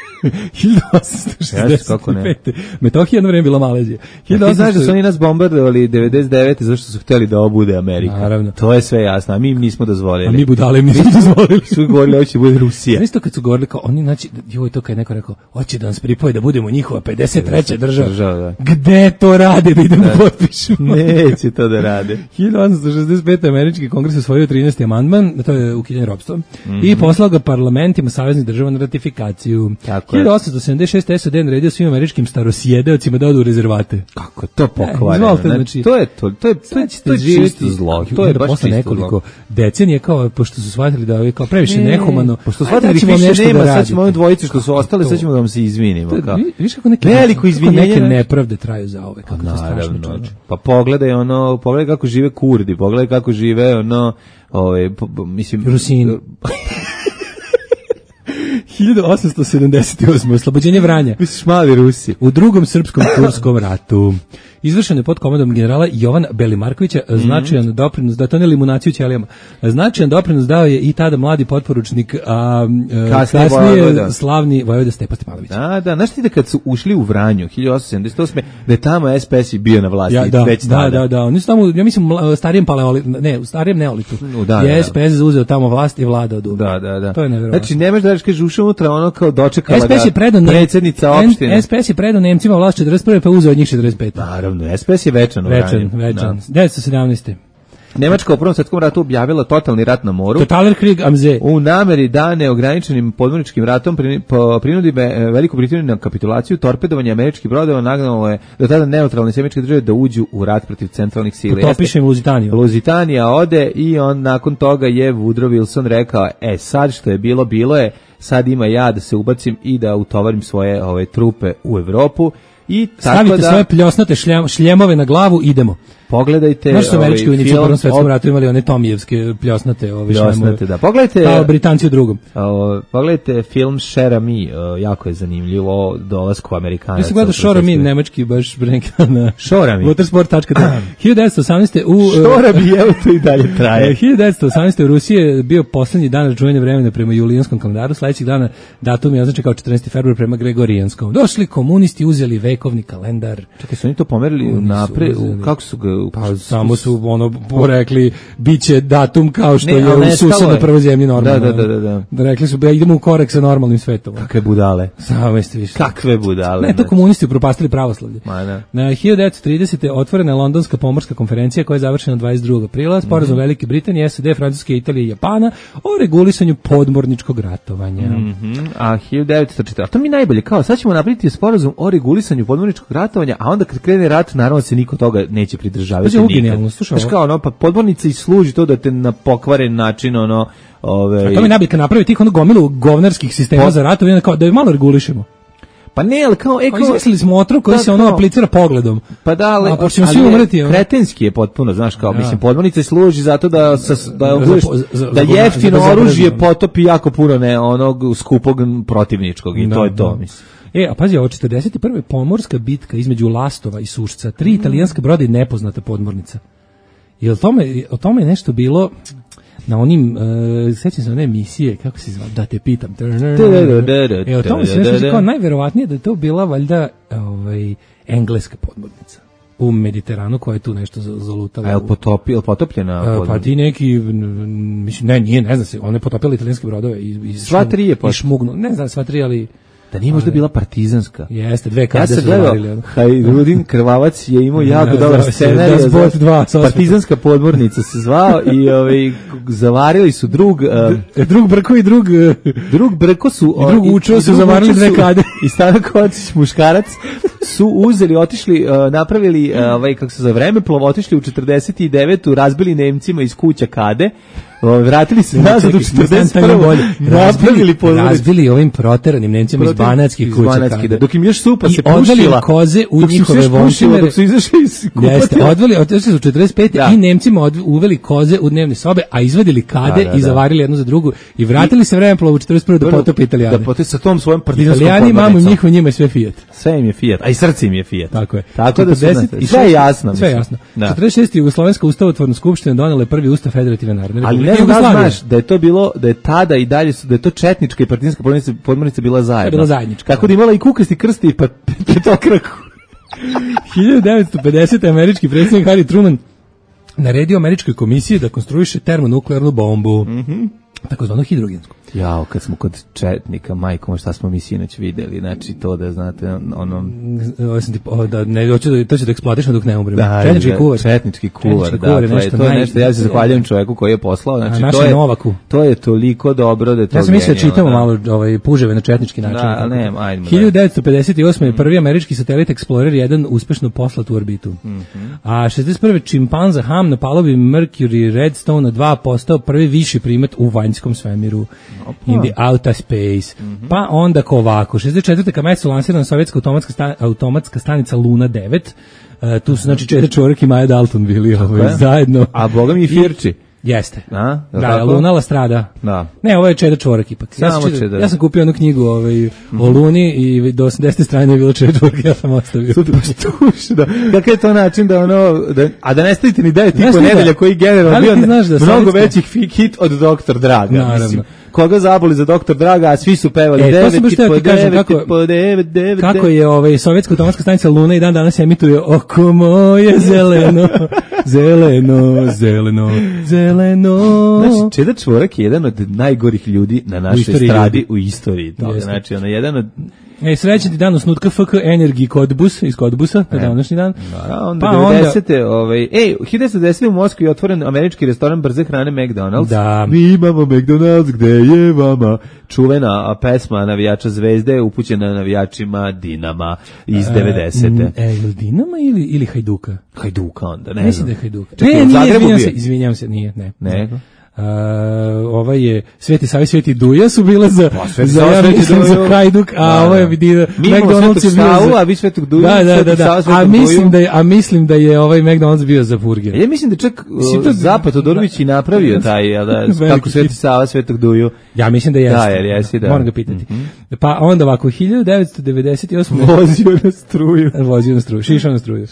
1865. Metohija jedno vreme bila Malezija. Ti znaš da su oni nas bombardovali 99. zašto su hteli da obude Amerika. Naravno. To je sve jasno, a mi im nismo dozvolili. A mi budale im nismo dozvolili. Su govorili, hoće bude Rusija. Isto kad su govorili kao, oni, znači, joj, to kad je neko rekao, hoće da nas pripoje da budemo njihova 53. država. Gde to rade da idemo potpišemo? Neće to da rade. 1865. američki kongres osvojio 13. amandman, to je ukidanje ropstva, i poslao ga parlamentima saveznih država na ratifikaciju. 1876. SAD naredio svim američkim starosjedeocima da odu u rezervate. Kako je to pokvareno? Znači, to je čisto zlo. To je baš posle nekoliko decenije, kao, pošto su shvatili da je kao previše nehumano. Pošto shvatili da više nema, sad ćemo ove dvojice što su ostale, sad ćemo da vam se izvinimo. Viš kako neke nepravde traju za ove, kako to strašno čoče. Pa pogledaj kako žive Kurdi, pogledaj kako žive mislim Rusini. 1878. oslobođenje Vranja. Misliš mali Rusi. U drugom srpskom-turskom ratu. Izvršen je pod komandom generala Jovana Belimarkovića, značajan doprinos, da to ne limunaciju ćelijama, značajan doprinos dao je i tada mladi potporučnik, kasnije slavni vojvoda Stepa Stepanović. Da, znaš ti da kad su ušli u Vranju, 1878. da je tamo SPS bio na vlasti, već tada. Da, oni su tamo, ja mislim, u starijem neolitu, je SPS zauzeo tamo vlast i vlada od uvijek. Da. To je nevjerovatno. Znači, nemaš da kažeš ušao unutra, ono kao dočekala SPS ga predsjednica opštine. SPS je predao Nemcima vlast 41. pa uzeo od njih 45. Naravno, SPS je večan. 1917. Nemačka u Prvom svjetskom ratu objavila totalni rat na moru. Totaler Krieg am See. U nameri da neograničenim podmorničkim ratom prinudi Veliku Britaniju na kapitulaciju, torpedovanje američkih brodova nagnalo je do tada neutralne sjemeničke države da uđu u rat protiv centralnih sila. Potopišem Luzitaniju. Luzitanija ode i on nakon toga je Woodrow Wilson rekao, sad što je bilo je, sad ima ja da se ubacim i da utovarim svoje trupe u Evropu. I stavite svoje pljosnate šljemove na glavu, idemo. Pogledajte, naši su američki vojnici u Prvom svjetskom ratu imali one tomijevske pljosnate šljemove. Da. Pogledajte, kao Britanci u drugom. Pogledajte film Cher Ami, jako je zanimljivo, dolasku Amerikanaca. Ja sam gledao Cher Ami, nemački baš prenekada na Watersport.com. 1918. Cher Ami, evo to i dalje traje. 1918. u Rusiji je bio posljednji dan računanja vremena prema julijanskom kalendaru, sledećeg dana datum je označen kao 14. februar prema gregorijanskom. Došli komunisti, uzeli vekovni kalendar. Čekaj, su oni to pomerili napred, kako su ga... Pa samo su porekli biće datum kao što je u susednoj prvoj zemlji normalno. Da. Rekli su idemo u korak sa normalnim svetom. Kakve budale. Samo jeste više. Kakve budale. Ne, to komunisti upropastili pravoslavlje. Na 1930. otvorena je Londonska pomorska konferencija koja je završena 22. aprila, sporazum Velike Britanije, SAD, Francuske, Italije i Japana o regulisanju podmorničkog ratovanja. A 1940. A to mi najbolje, kao sad ćemo napraviti sporazum o regulisanju podmorničkog ratovanja, a onda kad krene rat, naravno se niko toga neće pridržavati. Znaš kao pa podmornica i služi to da te na pokvaren način A to mi nabika napravi tih gomilu govnarskih sistema za ratove, kao da je malo regulišemo. Pa ne, ali kao izmislili smo otrov koji se aplicira pogledom. Pa da, ali kretenski je potpuno, znaš kao, mislim, podmornica služi zato da jeftino oružje potopi jako puno onog skupog protivničkog i to je to, mislim. A pazi, ovo 41. pomorska bitka između Lastova i Sušca, 3 italijanska broda i nepoznata podmornica. I o tome je nešto bilo na onim, sećam se one emisije, kako se zva, da te pitam. O tome se nešto kao najverovatnije da je to bila valjda engleska podmornica u Mediteranu koja je tu nešto zalutala. A je li potopljena podmornica? Pa ti neki, mislim, ne znam se, one potopile italijanske brodove sva tri je i šmugnu, ne znam sva tri, ali da nije možda bila partizanska. Jeste, dve karte su zavarili. Ja sam gledao, Hajdudin Krvavac je imao jako dobar scenarij. Partizanska podmornica se zvao i zavarili su drug Brko i drug Brko su i drug Učo su zavarili dve kade. I Stano Kocić, muškarac, su uzeli, otišli, napravili, kako se zove, vremeplov, otišli u 49. razbili Nemcima iz kuća Kade, vratili se nazad u 41. Razbili ovim proteranim Nemcima iz banatskih kuća Kade. Dok im još supa se pušila. I odveli koze u njihove vončine. Dok su izašli iz kupatila. Jeste, otišli su u 45. i Nemcima uveli koze u dnevne sobe, a izvadili Kade i zavarili jednu za drugu i vratili se vremeplov u 41. da potope Italijane. Da potope sa tom svojom partizanskom Italijani, mamu njihovu, njima je sve Fiat. Sve im je Fiat, a i srce im je Fiat. Tako je. Tako da i sve je jasno. Sve je jasno. 46. Jugoslovenska ustavotvorna skupština donela prvi ustav Federativne narodne republike. Ali ne znaš da je to bilo, da je tada i dalje da je to četnička i partizanska podmornica bila zajedno. Bila zajednička. Tako da imala i kukasti krsti i petokraku. 1950. američki predsjednik Harry Truman naredio američkoj komisiji da konstruiše termonuklearnu bombu. Takozvanu hidrogensku. Jao, kad smo kod četnika, majko, šta smo mi sinoć videli, znači to da znate, ono... To će da eksploatišno dok ne umrem. Četnički kuvar, dakle, to je nešto, ja se zahvaljujem čoveku koji je poslao, znači to je toliko dobro da je to... Ja sam mislio da čitamo malo puževe na četnički način. Da, ali ne, ajde. 1958. je prvi američki satelit Explorer 1 uspešno poslat u orbitu. A 61. čimpanza Ham na palovi Mercury Redstone 2 postao prvi viši primat u vanjskom svemiru. In the outer space. Pa onda ovako, 64. ka mesecu lansirana sovjetska automatska stanica Luna 9. Tu su znači Čeda Čorak i Maja Dalton bili zajedno. A boga mi i Firči. Jeste. Da, Luna La Strada. Da. Ne, ovo je Čeda Čorak ipak. Ja sam kupio jednu knjigu o Luni i do 80. strane je bilo Čeda Čorak, ja sam ostavio. Kakav je to način da a da ne stavite ni 9,5 nedelja koji generalno bio mnogo većih hit od Dr. Draga. Mislim, koga zaboli za Dr. Draga, a svi su pevali 9,5. Kako je sovjetska automatska stanica Luna i dan danas emituje oko moje zeleno, zeleno, zeleno, zeleno. Znači, Čeda Čvorak je jedan od najgorih ljudi na našoj stradi u istoriji. Znači, on je jedan od... Srećan ti dan osnutka FK Energy Kodbus iz Kodbusa, na današnji dan. Onda 1910. u Moskvi je otvoren američki restoran brze hrane McDonald's. Da. Mi imamo McDonald's, gde je vama? Čuvena pesma navijača Zvezde upućena navijačima Dinama iz 90. Ili Dinama ili Hajduka? Hajduka onda, ne mislim da je Hajduka. Ne, izvinjam se, nije, ne. Nego? Ovaj je Sveti Savi, Sveti Duja su bile za Hajduk, a ovo je McDonald's je bio za... a vi Svetog Duja. Da. A mislim da je ovaj McDonald's bio za burger. Ja mislim da čak Zapad Todorović i napravio taj, kako Sveti Sava, Svetog Duju. Ja mislim da jeste. Moram ga pitati. Pa onda ovako, 1998. Vozio na struju. Šišao na struju.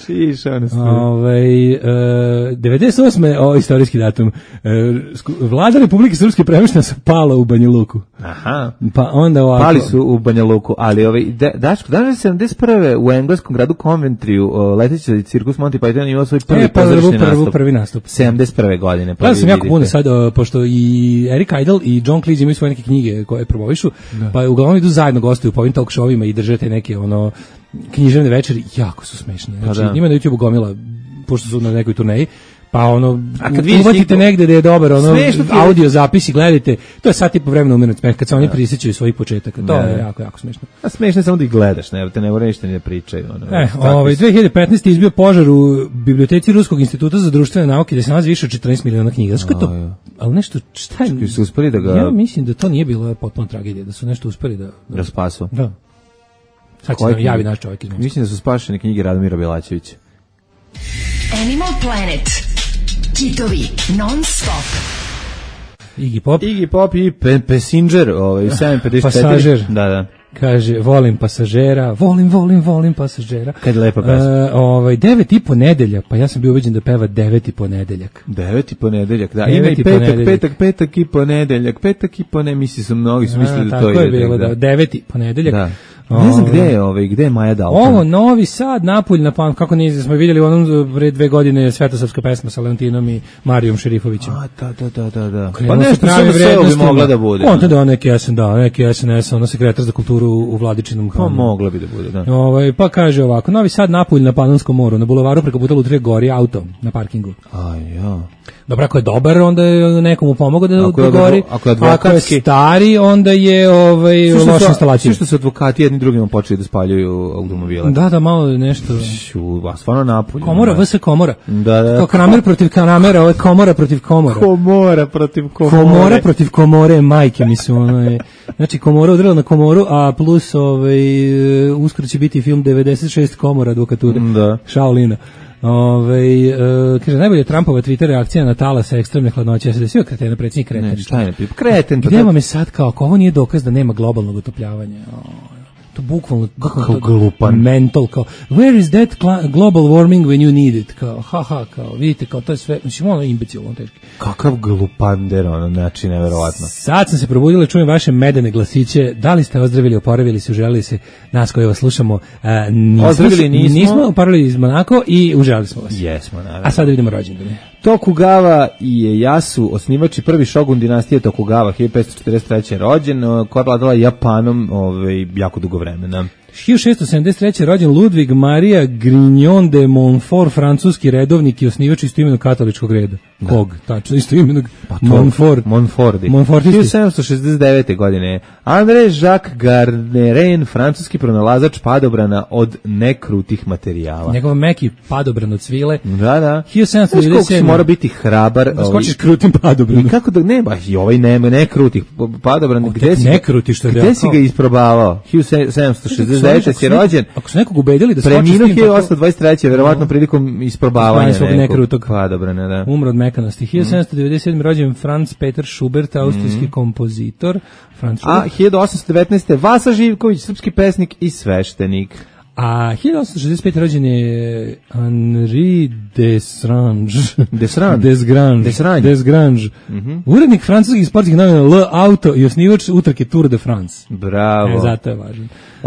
98. istorijski datum. Vlada Republike Srpske premeštena se pala u Banja Luku. Aha. Pa onda ovako. Pali su u Banja Luku, ali Daško, danas je 71. u engleskom gradu Coventry leteći cirkus Monty Python imao svoj prvi nastup. 71. godine. Pa sam jako puno sad, pošto i Eric Idle i John Cleese imaju svoje neke knjige koje promovišu, pa uglavnom idu zajedno gostuju po ovim talk showima i držate neke književne večeri, jako su smešni. Znači, ima na YouTube gomila, pošto su na nekoj turneji, pa uvatite negde da je dobar audio zapis i gledajte, to je sat i po vremena umirno smeh kad se oni prisjećaju svojih početaka, to je jako, jako smešno. A smešno je samo da ih gledaš, ne mora ništa ni da pričaju. 2015. izbio požar u biblioteci Ruskog instituta za društvene nauke gde se nalazi više od 14 miliona knjiga. Znaš kako to? Ali nešto, šta je? Su uspeli da ga... Ja mislim da to nije bila potpuno tragedija, da su nešto uspeli da spasu. Da. Sad će nam javi naš čovjek iz Moskve. Mislim da su spašene knjige Radomira Belačevića. Animal Planet. Kitovi, non stop. Iggy Pop i Passenger, 754. Pasažer. Da. Kaže, volim pasažera, volim pasažera. Kad je lepa pesma. 9,5 nedelja, pa ja sam bio ubeđen da peva 9 i ponedeljak. 9 i ponedeljak, da. Ima i petak i ponedeljak, misli su mnogi su mislili da to je. Tako je bilo, da, 9 i ponedeljak. Da. Ne znam gde je Maja Dalton. Ovo, Novi Sad, Napuljna, pa kako nije, smo vidjeli u onom pre 2 godine svetosavska pesma sa Leontinom i Marijom Šerifovićem. Da. Pa nešto sve bi mogla da bude. On to da neki SNS, ono sekretar za kulturu u Vladičinom Hanu. Pa mogla bi da bude, da. Pa kaže ovako, Novi Sad, Napulj na Panonskom moru, na bulevaru preko puta Lutrije gori auto na parkingu. Dobro, ako je dobar, onda je nekomu pomogao da gori. Ako je stari, onda je loša instalacija. Što su advokati jedni jednim drugima počeli da spaljuju automobile. Da, malo nešto. A stvarno napolju. Komora, VS Komora. Da. Kao Kramer protiv Kramera, ovo je Komora protiv Komora. Komora protiv Komore. Komora protiv Komore, majke mi su, ono je. Znači, Komora udrala na Komoru, a plus, uskoro će biti film 96 Komora advokature. Da. Shaolina. Kaže, najbolje Trumpova Twitter reakcija na talas ekstremne hladnoće. Ja se desio kretena, predsjednik kreten. Ne, šta je napisao? Kreten. Gde vam je sad kao, ako ovo nije dokaz da nema globalnog otopljavanja? To bukvalno, kako glupan. Mental, kao, where is that global warming when you need it? Kao, kao, vidite, kao, to je sve, znači, ono imbecil, on teški. Kakav glupander, ono, znači, neverovatno. Sad sam se probudila, čujem vaše medene glasiće, da li ste ozdravili, oporavili se, uželili se, nas koji vas slušamo, nismo oporavili iz Monako i uželili smo vas. Jesmo, naravno. A sada vidimo rođendane. Tokugawa Ieyasu, osnivač i prvi šogun dinastije Tokugawa, 1543. rođen, koja je vladala Japanom jako dugo vremena. 1673. rođen Ludwig Maria Grignon de Montfort, francuski redovnik i osnivač istoimenog katoličkog reda. Da. Kog? Tačno, istoimenog Montfort. Montforti. 1769. godine. André Jacques Garnerin, francuski pronalazač padobrana od nekrutih materijala. Njegov meki padobran od svile. Da. 1797. Mora biti hrabar. Da skočiš krutim padobranom. Kako da ne, baš i ovaj nema nekrutih padobran. Gde si ga isprobavao? 1769. si rođen. Ako su nekog ubedili da skočiš preminuo 1823. verovatno prilikom isprobavanja nekrutog padobrana, da. Umro od mekanosti. 1797. rođen Franz Peter Schubert, austrijski kompozitor. A 1819. Vasa Živković, srpski pesnik i sveštenik. A 1865. rođen je Henri Desgrange. Urednik francuskih sportskih novina Le Auto i osnivač utrke Tour de France. Bravo. Zato je važno.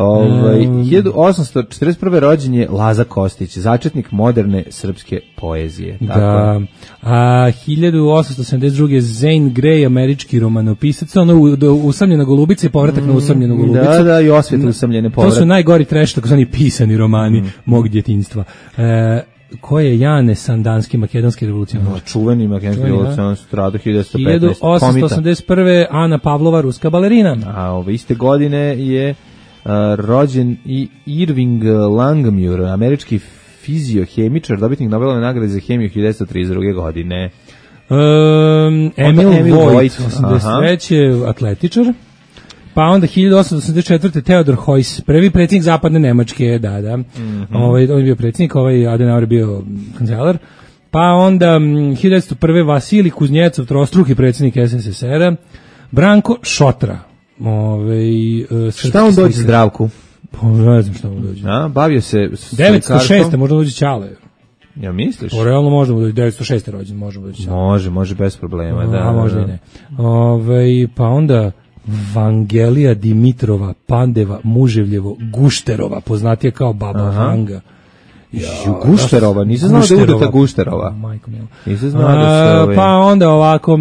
1841. rođen je Laza Kostić, začetnik moderne srpske poezije. Tako. Da. A 1872. Zane Grey, američki romanopisac, usamljena golubica i povratak na usamljenu golubicu. Da, i osvjet usamljene povratak. To su najgori trash, takozvani pisani romani mog djetinjstva. Ko je Jane Sandanski, makedonski revolucionar? Čuveni makedonski revolucionar, strado 1915. 1881. Ana Pavlova, ruska balerina. A ove iste godine je rođen i Irving Langmuir, američki fiziohemičar, dobitnik Nobelove nagrade za hemiju 1932. godine. Emil Voigt, 83. atletičar. Pa onda 1884. Theodor Heuss, prvi predsjednik zapadne Nemačke, da. On je bio predsjednik, Adenauer je bio kancelar. Pa onda 1901. Vasilij Kuznjecov, trostruki predsjednik SSSR-a. Branko Šotra. Šta on dođe Zdravku? Pa ne znam šta on dođe. Bavio se 906. možda dođe Ćale. Ja misliš? Realno možemo dođe 906. rođen, možemo dođe Ćale. Može bez problema, da. A možda i ne. Pa onda Vangelija Dimitrova Pandeva Muževljevo Gušterova, poznatija kao Baba Vanga. Gušterova, nisam znao da je udata Gušterova. Nisam znao da se... Pa onda ovako,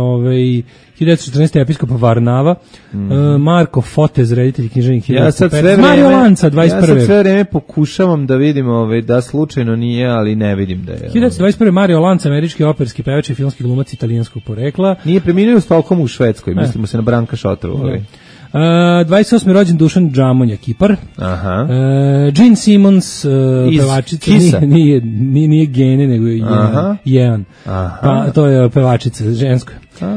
1914. episkopa Varnava, Marko Fotez, reditelj književnik 1905. Mario Lanca, 21. Ja sad sve vreme pokušavam da vidim da slučajno nije, ali ne vidim da je. 1921. Mario Lanca, američki operski pevač i filmski glumac italijanskog porekla. Nije preminuo u Stokholmu u Švedskoj, mislimo se na Branka Šotru. 28. rođen Dušan Džamonja, Kipar. Gene Simmons, pevačica, nije Gene, nego je Jean. Pa, to je pevačica, žensko.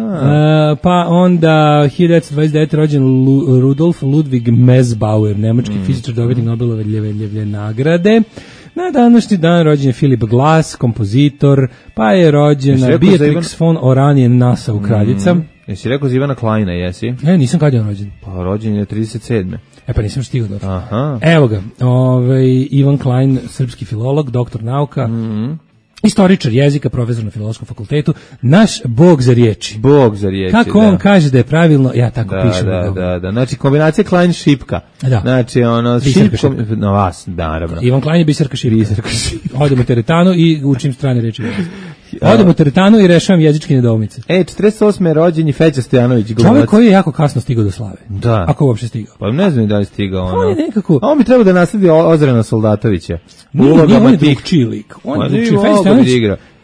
Pa onda 1929. rođen Rudolf Ludwig Mesbauer, nemački fizičar, dobitnik Nobelove nagrade. Na današnji dan rođen je Philip Glass, kompozitor, pa je rođena Beatrix von Oraniennassau, kraljica. Jesi rekao za Ivana Kleina, jesi? Ne, nisam kad je on rođen. Pa rođen je 37. Pa nisam stigao dobro. Evo ga, Ivan Klein, srpski filolog, doktor nauka, istoričar jezika, profesor na Filozofskom fakultetu, naš bog za riječi. Bog za riječi, kako on kaže da je pravilno, ja tako pišem. Da. Znači, kombinacija Klein-Šipka. Da. Znači, Šipkom, no vas, naravno. Ivan Klein je Biserka Šipka. Odem u teretanu i učim strane reči. Odem u teretanu i rešavam jezičke nedoumice. 48. rođen je Feđa Stojanović, glumac. Čovjek koji je jako kasno stigao do slave. Da. Ako uopšte stigao. Pa ne znam da li stigao. On je nekako... A on bi trebao da nasledi Ozrena Soldatovića. Nije, on je drugčiji lik. On je drugčiji.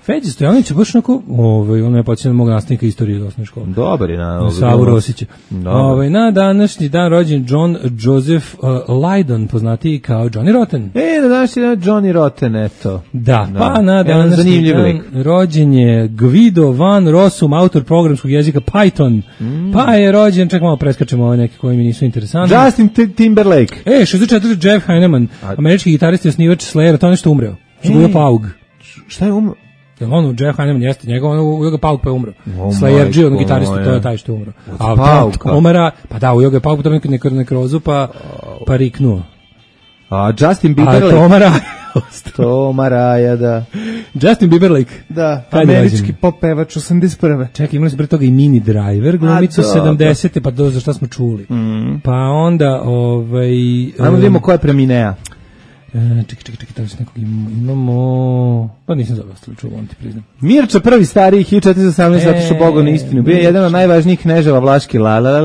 Feđa Stojanović je baš onako, on je podsjećan mog nastavnika istorije iz osnovne škole. Dobar je na Savu Rosića. Na današnji dan rođen John Joseph Lydon, poznatiji kao Johnny Rotten. Na današnji dan Johnny Rotten, eto. Da, pa na današnji dan rođen je Guido van Rossum, autor programskog jezika Python. Pa je rođen, čak malo preskačemo ove neke koji mi nisu interesantni. Justin Timberlake. 64. Jeff Heinemann, američki gitarist i osnivač Slayera, to nešto umreo. Zgujo Paug. Šta je umro? Jeff Heinemann jeste, njegov Ujoga Pauk pa je umro. Slayer G, gitarista, to je taj što je umro. A Pauka pa da, Ujoga Pauk to nekrozu pa riknuo. A Justin Bieber, Toma Raja, da. Justin Bieberlake. Da, američki pop pevač 81. Čekaj, imali smo pre toga i Mini Driver, glumicu 70. Pa za šta smo čuli. Pa onda, ajmo vidimo ko je preminea. Čekaj, da li se nekog imamo... Pa nisam zove ostalo čuo, on ti priznam. Mirča prvi stariji, 1418, zato što Bogu na istinu. Bio je jedan od najvažnijih kneževa Vlaški.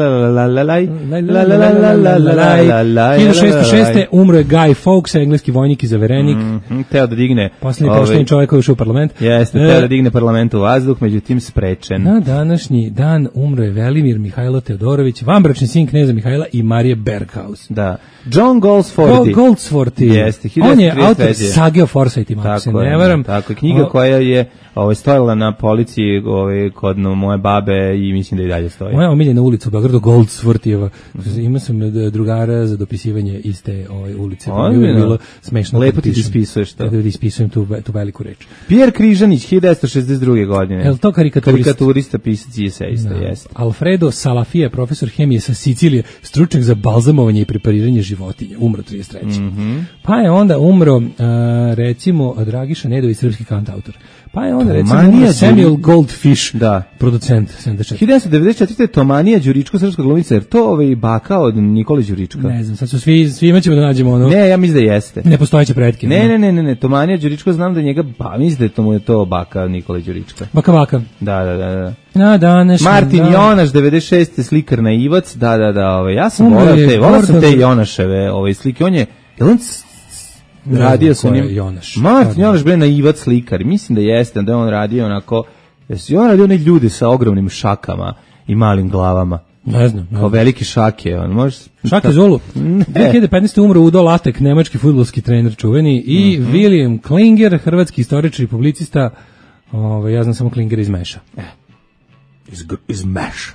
1606. umro je Guy Fawkes, engleski vojnik i zaverenik. Teo da digne... Posljednji čovjek koji je ušao u parlament. Jeste, teo da digne parlament u vazduh, međutim sprečen. Na današnji dan umro je Velimir Mihajlo Teodorović, vanbračni sin kneza Mihajla i Marije Berghaus. Da. John Goldsworthy. On je autor sage o Forsythima, ako se ne varam. Tako je, knjiga koja je stojala na policiji kod moje babe i mislim da i dalje stoji. Moja omiljena ulica u Beogradu, Goldsworthyjeva. Imao sam drugara za dopisivanje iste ulice. Bilo smešno. Lepo ti ispisuješ to. Da ispisujem tu veliku reč. Pierre Križanić, 1962. godine. Je li to karikaturista, pisac i esejista, jeste. Alfredo Salafija, profesor hemije sa Sicilije, stručnjak za balzamovanje i prepariranje životinja. Umro 33. Pa je onda umro, recimo, Dragiša Nedović, srpski kantautor. Pa je onda, recimo, Samuel Goldfish, producent 74. 1994. Tomanija Đuričko, srpska glumica, jer to baka od Nikole Đurička? Ne znam, sad su svima ćemo da nađemo ono... Ne, ja mislim da jeste. Nepostojeće pretke. Ne, Tomanija Đuričko, znam da njega, mislim da je to baka Nikole Đurička. Baka. Da. Na današnji Martin Jonaš, 96. slikar na Ivac, da, ja sam volao sam te Jonaševe slike, on je radio sa njim. Martin Jonaš bre na Ivac slikar, mislim da jeste, da je on radio onako, on radio one ljude sa ogromnim šakama i malim glavama. Ne znam. Kao veliki šake, on može... Šake Zulu. 2015. umro Udo Latek, nemački fudbalski trener čuveni, i William Klinger, hrvatski istoričar i publicista, ja znam samo Klinger iz Meša. Iz Meša.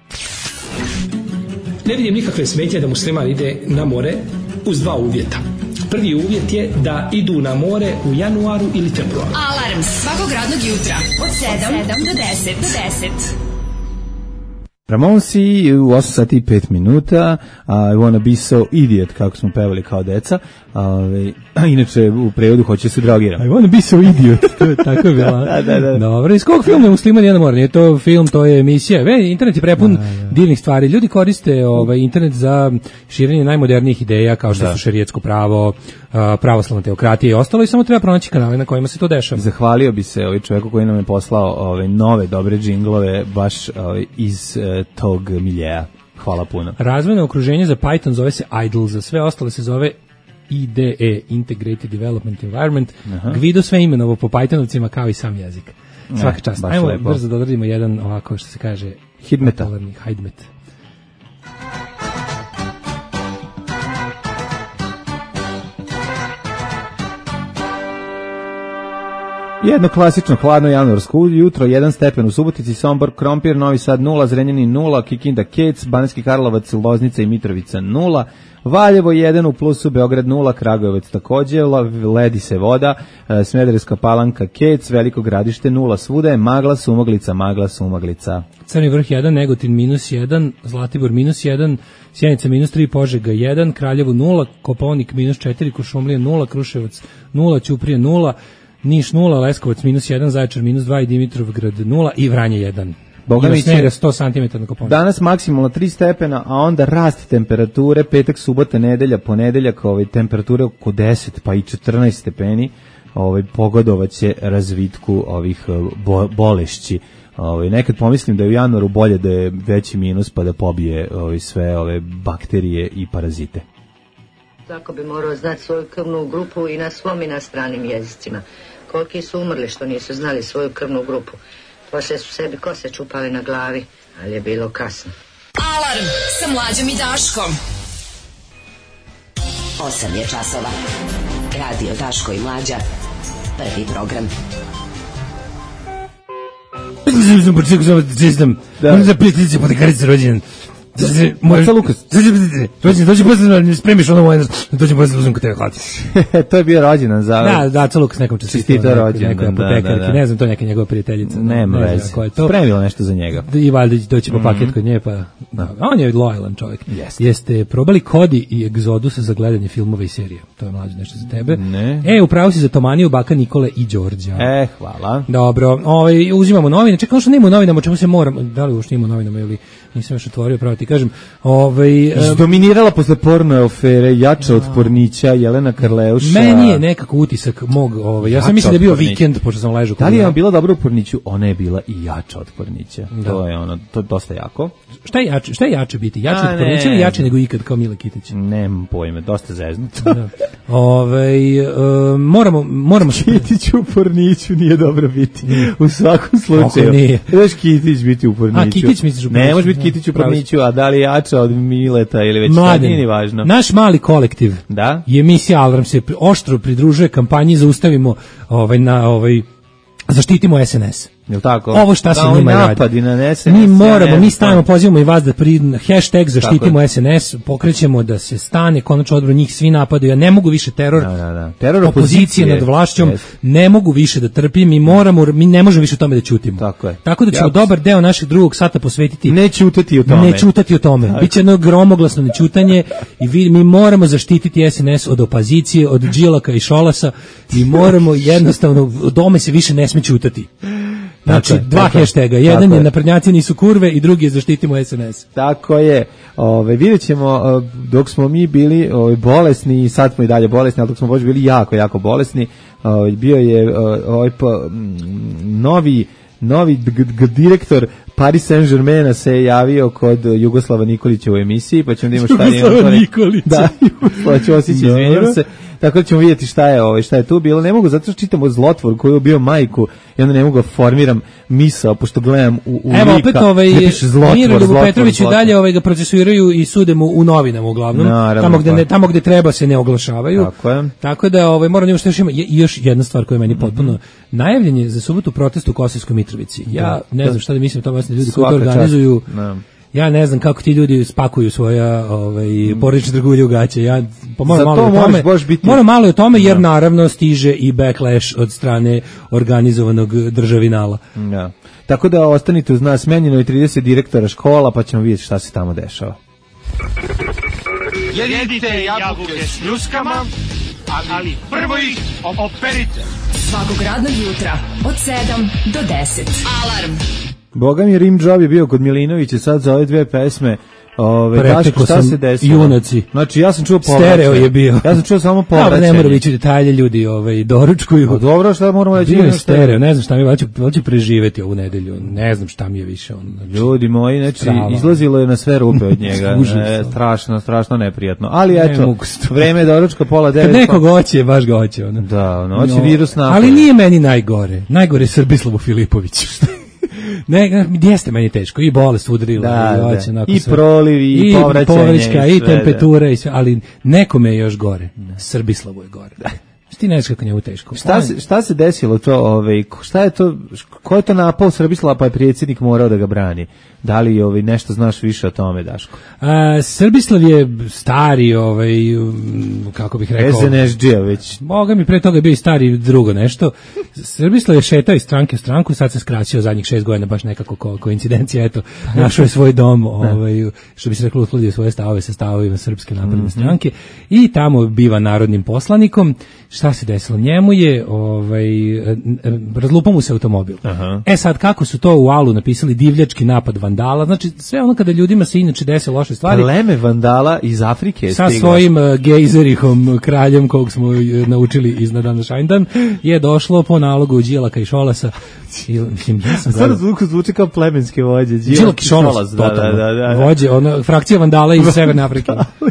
Ne vidim nikakve smetnje da musliman ide na more uz dva uvjeta. Prvi uvjet je da idu na more u januaru ili februaru. Alarm svakog radnog jutra od 7 do 10. Ramonsi u 8 sati i 5 minuta, I wanna be so idiot, kako smo pevali kao deca, inače u prevodu hoće se drogiram. I wanna be so idiot, to je tako bila. Da. Dobro, iz kog filma je Musliman jedan mora? Nije to film, to je emisija. Internet je prepun divnih stvari. Ljudi koriste internet za širenje najmodernijih ideja, kao što su šerijetsko pravo, pravoslavna teokratija i ostalo, i samo treba pronaći kanale na kojima se to dešava. Zahvalio bi se čovjeku koji nam je poslao nove dobre džinglove baš iz tog miljeja. Hvala puno. Razvojno okruženje za Python zove se IDLE, za sve ostale se zove IDE, Integrated Development Environment. Gvido sve imenovo po Pythonovcima kao i sam jezik. Svaka čast. Ajmo brzo da odradimo jedan ovako, što se kaže, Hidmeta. Hidmet. Jedno klasično hladno januarsko jutro, 1 stepen u Subotici, Sombor, Krompir, Novi Sad 0, Zrenjanin 0, Kikinda, Kec, Banatski Karlovac, Loznica i Mitrovica 0, Valjevo 1 u plusu, Beograd 0, Kragujevac takođe, ledi se voda, Smederevska Palanka, Kec, Veliko Gradište 0, svuda je magla, sumaglica. Crni vrh 1, Negotin -1, Zlatibor -1, Sjenica -3, Požega 1, Kraljevo 0, Kopaonik -4, Kuršumlija 0, Kruševac 0, Ćuprija 0, Niš 0, Leskovac -1, Zaječar -2 i Dimitrovgrad 0 i Vranje 1. Ima snega 100 cm na Kopaoniku. Danas maksimalno 3 stepena, a onda rast temperature, petak, subota, nedelja, ponedeljak, temperature oko 10 pa i 14 stepeni, pogodovaće razvitku ovih bolešći. Nekad pomislim da je u januaru bolje da je veći minus pa da pobije sve ove bakterije i parazite. Svako bi morao znati svoju krvnu grupu i na svom i na stranim jezicima. Koliki su umrli što nisu znali svoju krvnu grupu. Poslije su sebi kose čupali na glavi, ali je bilo kasno. Alarm sa Mlađom i Daškom. 8 je časova. Radio Daško i Mlađa. Prvi program. Da. Da prijateljice potekarice rođendan. Marca Lukas. Rođendan, dođi posle, ne spremiš ono moje, dođi posle, uzmem kod tebe hlati. To je bio rođendan za... Da, Marca Lukas nekom čestitao rođendan. Da. Ne znam, to neka njegova prijateljica. Nema veze. Spremila nešto za njega. I valjda doći po paket kod nje, pa... On je lojalan čovjek. Jeste probali Kodi i Egzodus za gledanje filmova i serije. To je Mlađe nešto za tebe. Ne. Upravo si za Tomaniju, Baka Nikole i Đorđa. Hvala. Dobro, uzimamo novine. Čekaj, ono što nema u novinama, čemu se moramo... Da li uopšte ima u novinama ili nisam još otvorio, pravo ti kažem. Dominirala posle porno afere jača od pornića Jelena Karleuša. Meni je nekako utisak mog, ja sam mislio da je bio vikend pošto sam ležao. Da li je bila dobra u porniću? Ona je bila i jača od pornića. To je to je dosta jako. Šta je jače biti? Jače od pornića ili jače nego ikad kao Mila Kitić? Nemam pojma, dosta zeznuto. Moramo Kitić u porniću nije dobro biti. U svakom slučaju. Daš Kitić biti u porniću. A Kitić misliš u porniću? Ne može biti Kitić u porniću, a da li je jača od Mileta ili već nije ni važno. Naš mali kolektiv i emisija Alarm se oštro pridružuje kampanji Zaustavimo zaštitimo SNS. Jel tako? Ovo šta se njima radi. Mi stavimo, pozivamo i vas da hashtag zaštitimo SNS, pokrećemo da se stane, konačno odbranu njih svi napadaju. Ja ne mogu više teror opozicije nad vlašćom, ne mogu više da trpim, mi ne možemo više o tome da ćutimo. Tako da ćemo dobar deo našeg drugog sata posvetiti ne ćutati o tome. Biće jedno gromoglasno nećutanje i mi moramo zaštititi SNS od opozicije, od Đilaka i Šolasa. Mi moramo jednostavno, dome se više ne sme ćutati. Znači, dva hashtaga. Jedan je naprednjaci nisu kurve i drugi je zaštitimo SNS. Tako je. Vidjet ćemo, dok smo mi bili bolesni i sad smo i dalje bolesni, ali dok smo bili jako, jako bolesni, bio je novi direktor Paris Saint-Germaina se javio kod Jugoslava Nikolića u emisiji, pa ćemo da imamo šta je... Jugoslava Nikolića. Da, Jugoslava Ćosić, izvinjam se. Tako da ćemo vidjeti šta je tu bilo. Ne mogu, zato što čitamo Zlotvor koji je ubio majku i onda ne mogu da formiram misao, pošto gledam u lika. Evo opet Miroljubu Petroviću dalje ga procesuiraju i sude mu u novinama uglavnom. Tamo gde treba se ne oglašavaju. Tako da moram da što ima. I još jedna stvar koja je meni potpuno najavljen je za subotu protest u Kosovskoj Mitrovici. Ja ne znam šta da mislim o tome, ljudi koji to organizuju. Ja ne znam kako ti ljudi spakuju svoja porodične trgulje u gaće. Moram malo o tome jer naravno stiže i backlash od strane organizovanog državinala. Ja. Tako da ostanite uz nas, smenjeno je 30 direktora škola, pa ćemo vidjeti šta se tamo dešava. Jedite jabuke s ljuskama, ali prvo ih operite. Svakog radnog jutra od 7 do 10. Alarm. Boga mi Rim Job je bio kod Milinovića sad za ove dve pesme. Daško, šta se desilo? Junaci. Znači ja sam čuo povraćaj. Stereo je bio. Ja sam čuo samo povraćaj. Ne moram ići detalje, ljudi doručkuju. Dobro, šta moramo reći? Bio stereo, ne znam šta mi hoće preživeti ovu nedelju. Ne znam šta mi je više Ljudi moji, znači izlazilo je na sve rupe od njega. Strašno neprijatno. Ali eto, vreme je doručka 8:30. Kad nekog hoće, baš ga hoće. Da, hoće virus napad. Ali nije meni najgore. Najgore je Srbislavu Filipović. Gdje ste meni teško, i bolest udarila, i proliv, i povraćanje, i temperatura, i sve, ali nekome je još gore. Srbislavu je gore. Ti ne znaš kako njemu teško. Šta se desilo to, šta je to, ko je to napao Srbislava pa je predsjednik morao da ga brani? Da li nešto znaš više o tome, Daško? Srbislav je stari, kako bih rekao... SNSD-a već. Boga mi, pre toga je bio i stari drugo nešto. Srbislav je šetao iz stranke u stranku, sad se skraćio zadnjih 6 godina, baš nekako koincidencija, eto, našao je svoj dom, što bi se reklo, utludio svoje stavove sa stavovima Srpske napredne stranke i tamo biva narodnim poslanikom. Šta se desilo? Njemu je razlupao mu se automobil. Sad kako su to u Alu napisali, divljački napad vandala, znači sve ono kada ljudima se inače dese loše stvari. Pleme vandala iz Afrike sa svojim gejzerihom, kraljem kog smo naučili iz Nadana Šajndan, je došlo po nalogu Đilaka i Šolasa. Sada zvuči kao plemenske vođe. Đilak i Šolas, vođe, frakcija vandala iz Severne Afrike.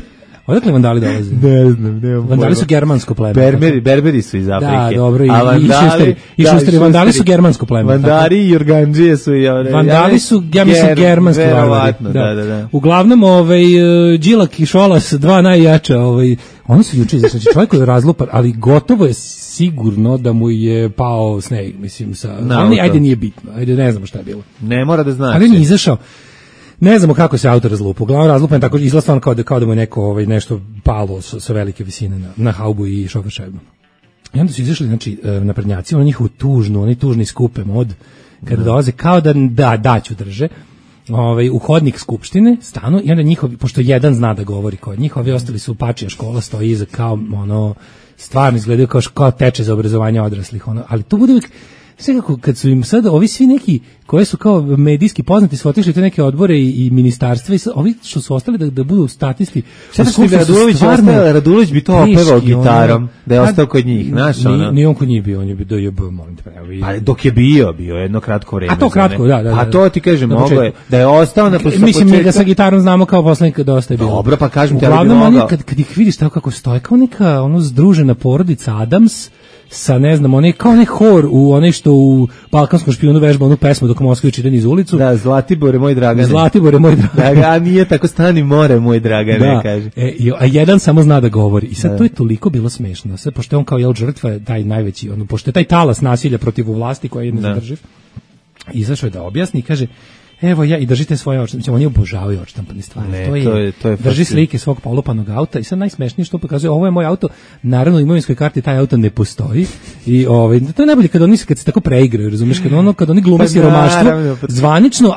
Odakle vandali dolaze? Ne znam, nemam. Vandali su germansko pleme. Berberi su iz Afrike. Da, dobro, i šusteri. Vandali su germansko pleme. Vandari i Jorgandžije su i one. Vandali su, ja mislim, germanski varvari. Da. Uglavnom, Đilak i Šolas, dva najjača, oni su juče izašli, znači čovjek je razlupan, ali gotovo je sigurno da mu je pao sneg, mislim, ajde nije bitno, ajde ne znamo šta je bilo. Ne mora da znači. Ali on je izašao. Ne znamo kako se auto razlupa. Uglavnom razlupan tako izgleda kao da mu je neko nešto palo sa velike visine na haubu i šofer šajbu. I onda su izašli, znači, naprednjaci, oni njihovu oni tužni skupe mod, kada dolaze, kao da ću drže, u hodnik skupštine stanu i onda njihovi, pošto jedan zna da govori kod njih, ovi ostali su pačija škola, stoji iza kao, stvarno izgledaju kao teče za obrazovanje odraslih, ali to bude uvijek, sve kako, kad su im sada ovi svi neki koji su kao medijski poznati su otišli te neke odbore i ministarstva i ovi što su ostali da budu statisti. Šta da Radulović bi to opevao gitarom, da je ostao kod njih, znaš? Nije on kod njih bio, on je bio do JB, molim te. Pa dok je bio jedno kratko vreme. A to kratko, da. A to ti kažem, moglo je da je ostao na početku. Mislim, mi ga sa gitarom znamo kao poslanika dosta je bilo. Dobro, pa kažem te, uglavnom oni kad ih vidiš tako kako stoje, kao neka združena porodica Adams, sa ne znam, kao onaj hor u onaj što u Balkanskom špijunu vežba onu pesmu dok Moskvić ide niz ulicu. Da, Zlatibore moj Dragane. Da, nije tako stani more moj Dragane, kaže. A jedan samo zna da govori. I sad to je toliko bilo smešno. Sad, pošto je on kao žrtva, taj najveći, pošto je taj talas nasilja protiv vlasti koja je nezadrživ, izašao je da objasni i kaže, evo ja, i držite svoje odštampane, oni obožavaju odštampane stvari. To je drži slike svog polupanog auta i sad najsmešnije što pokazuje, ovo je moj auto, naravno u imovinskoj karti taj auto ne postoji i to je najbolje kad se tako preigraju, razumiješ, kad oni glume siromaštvo zvanično,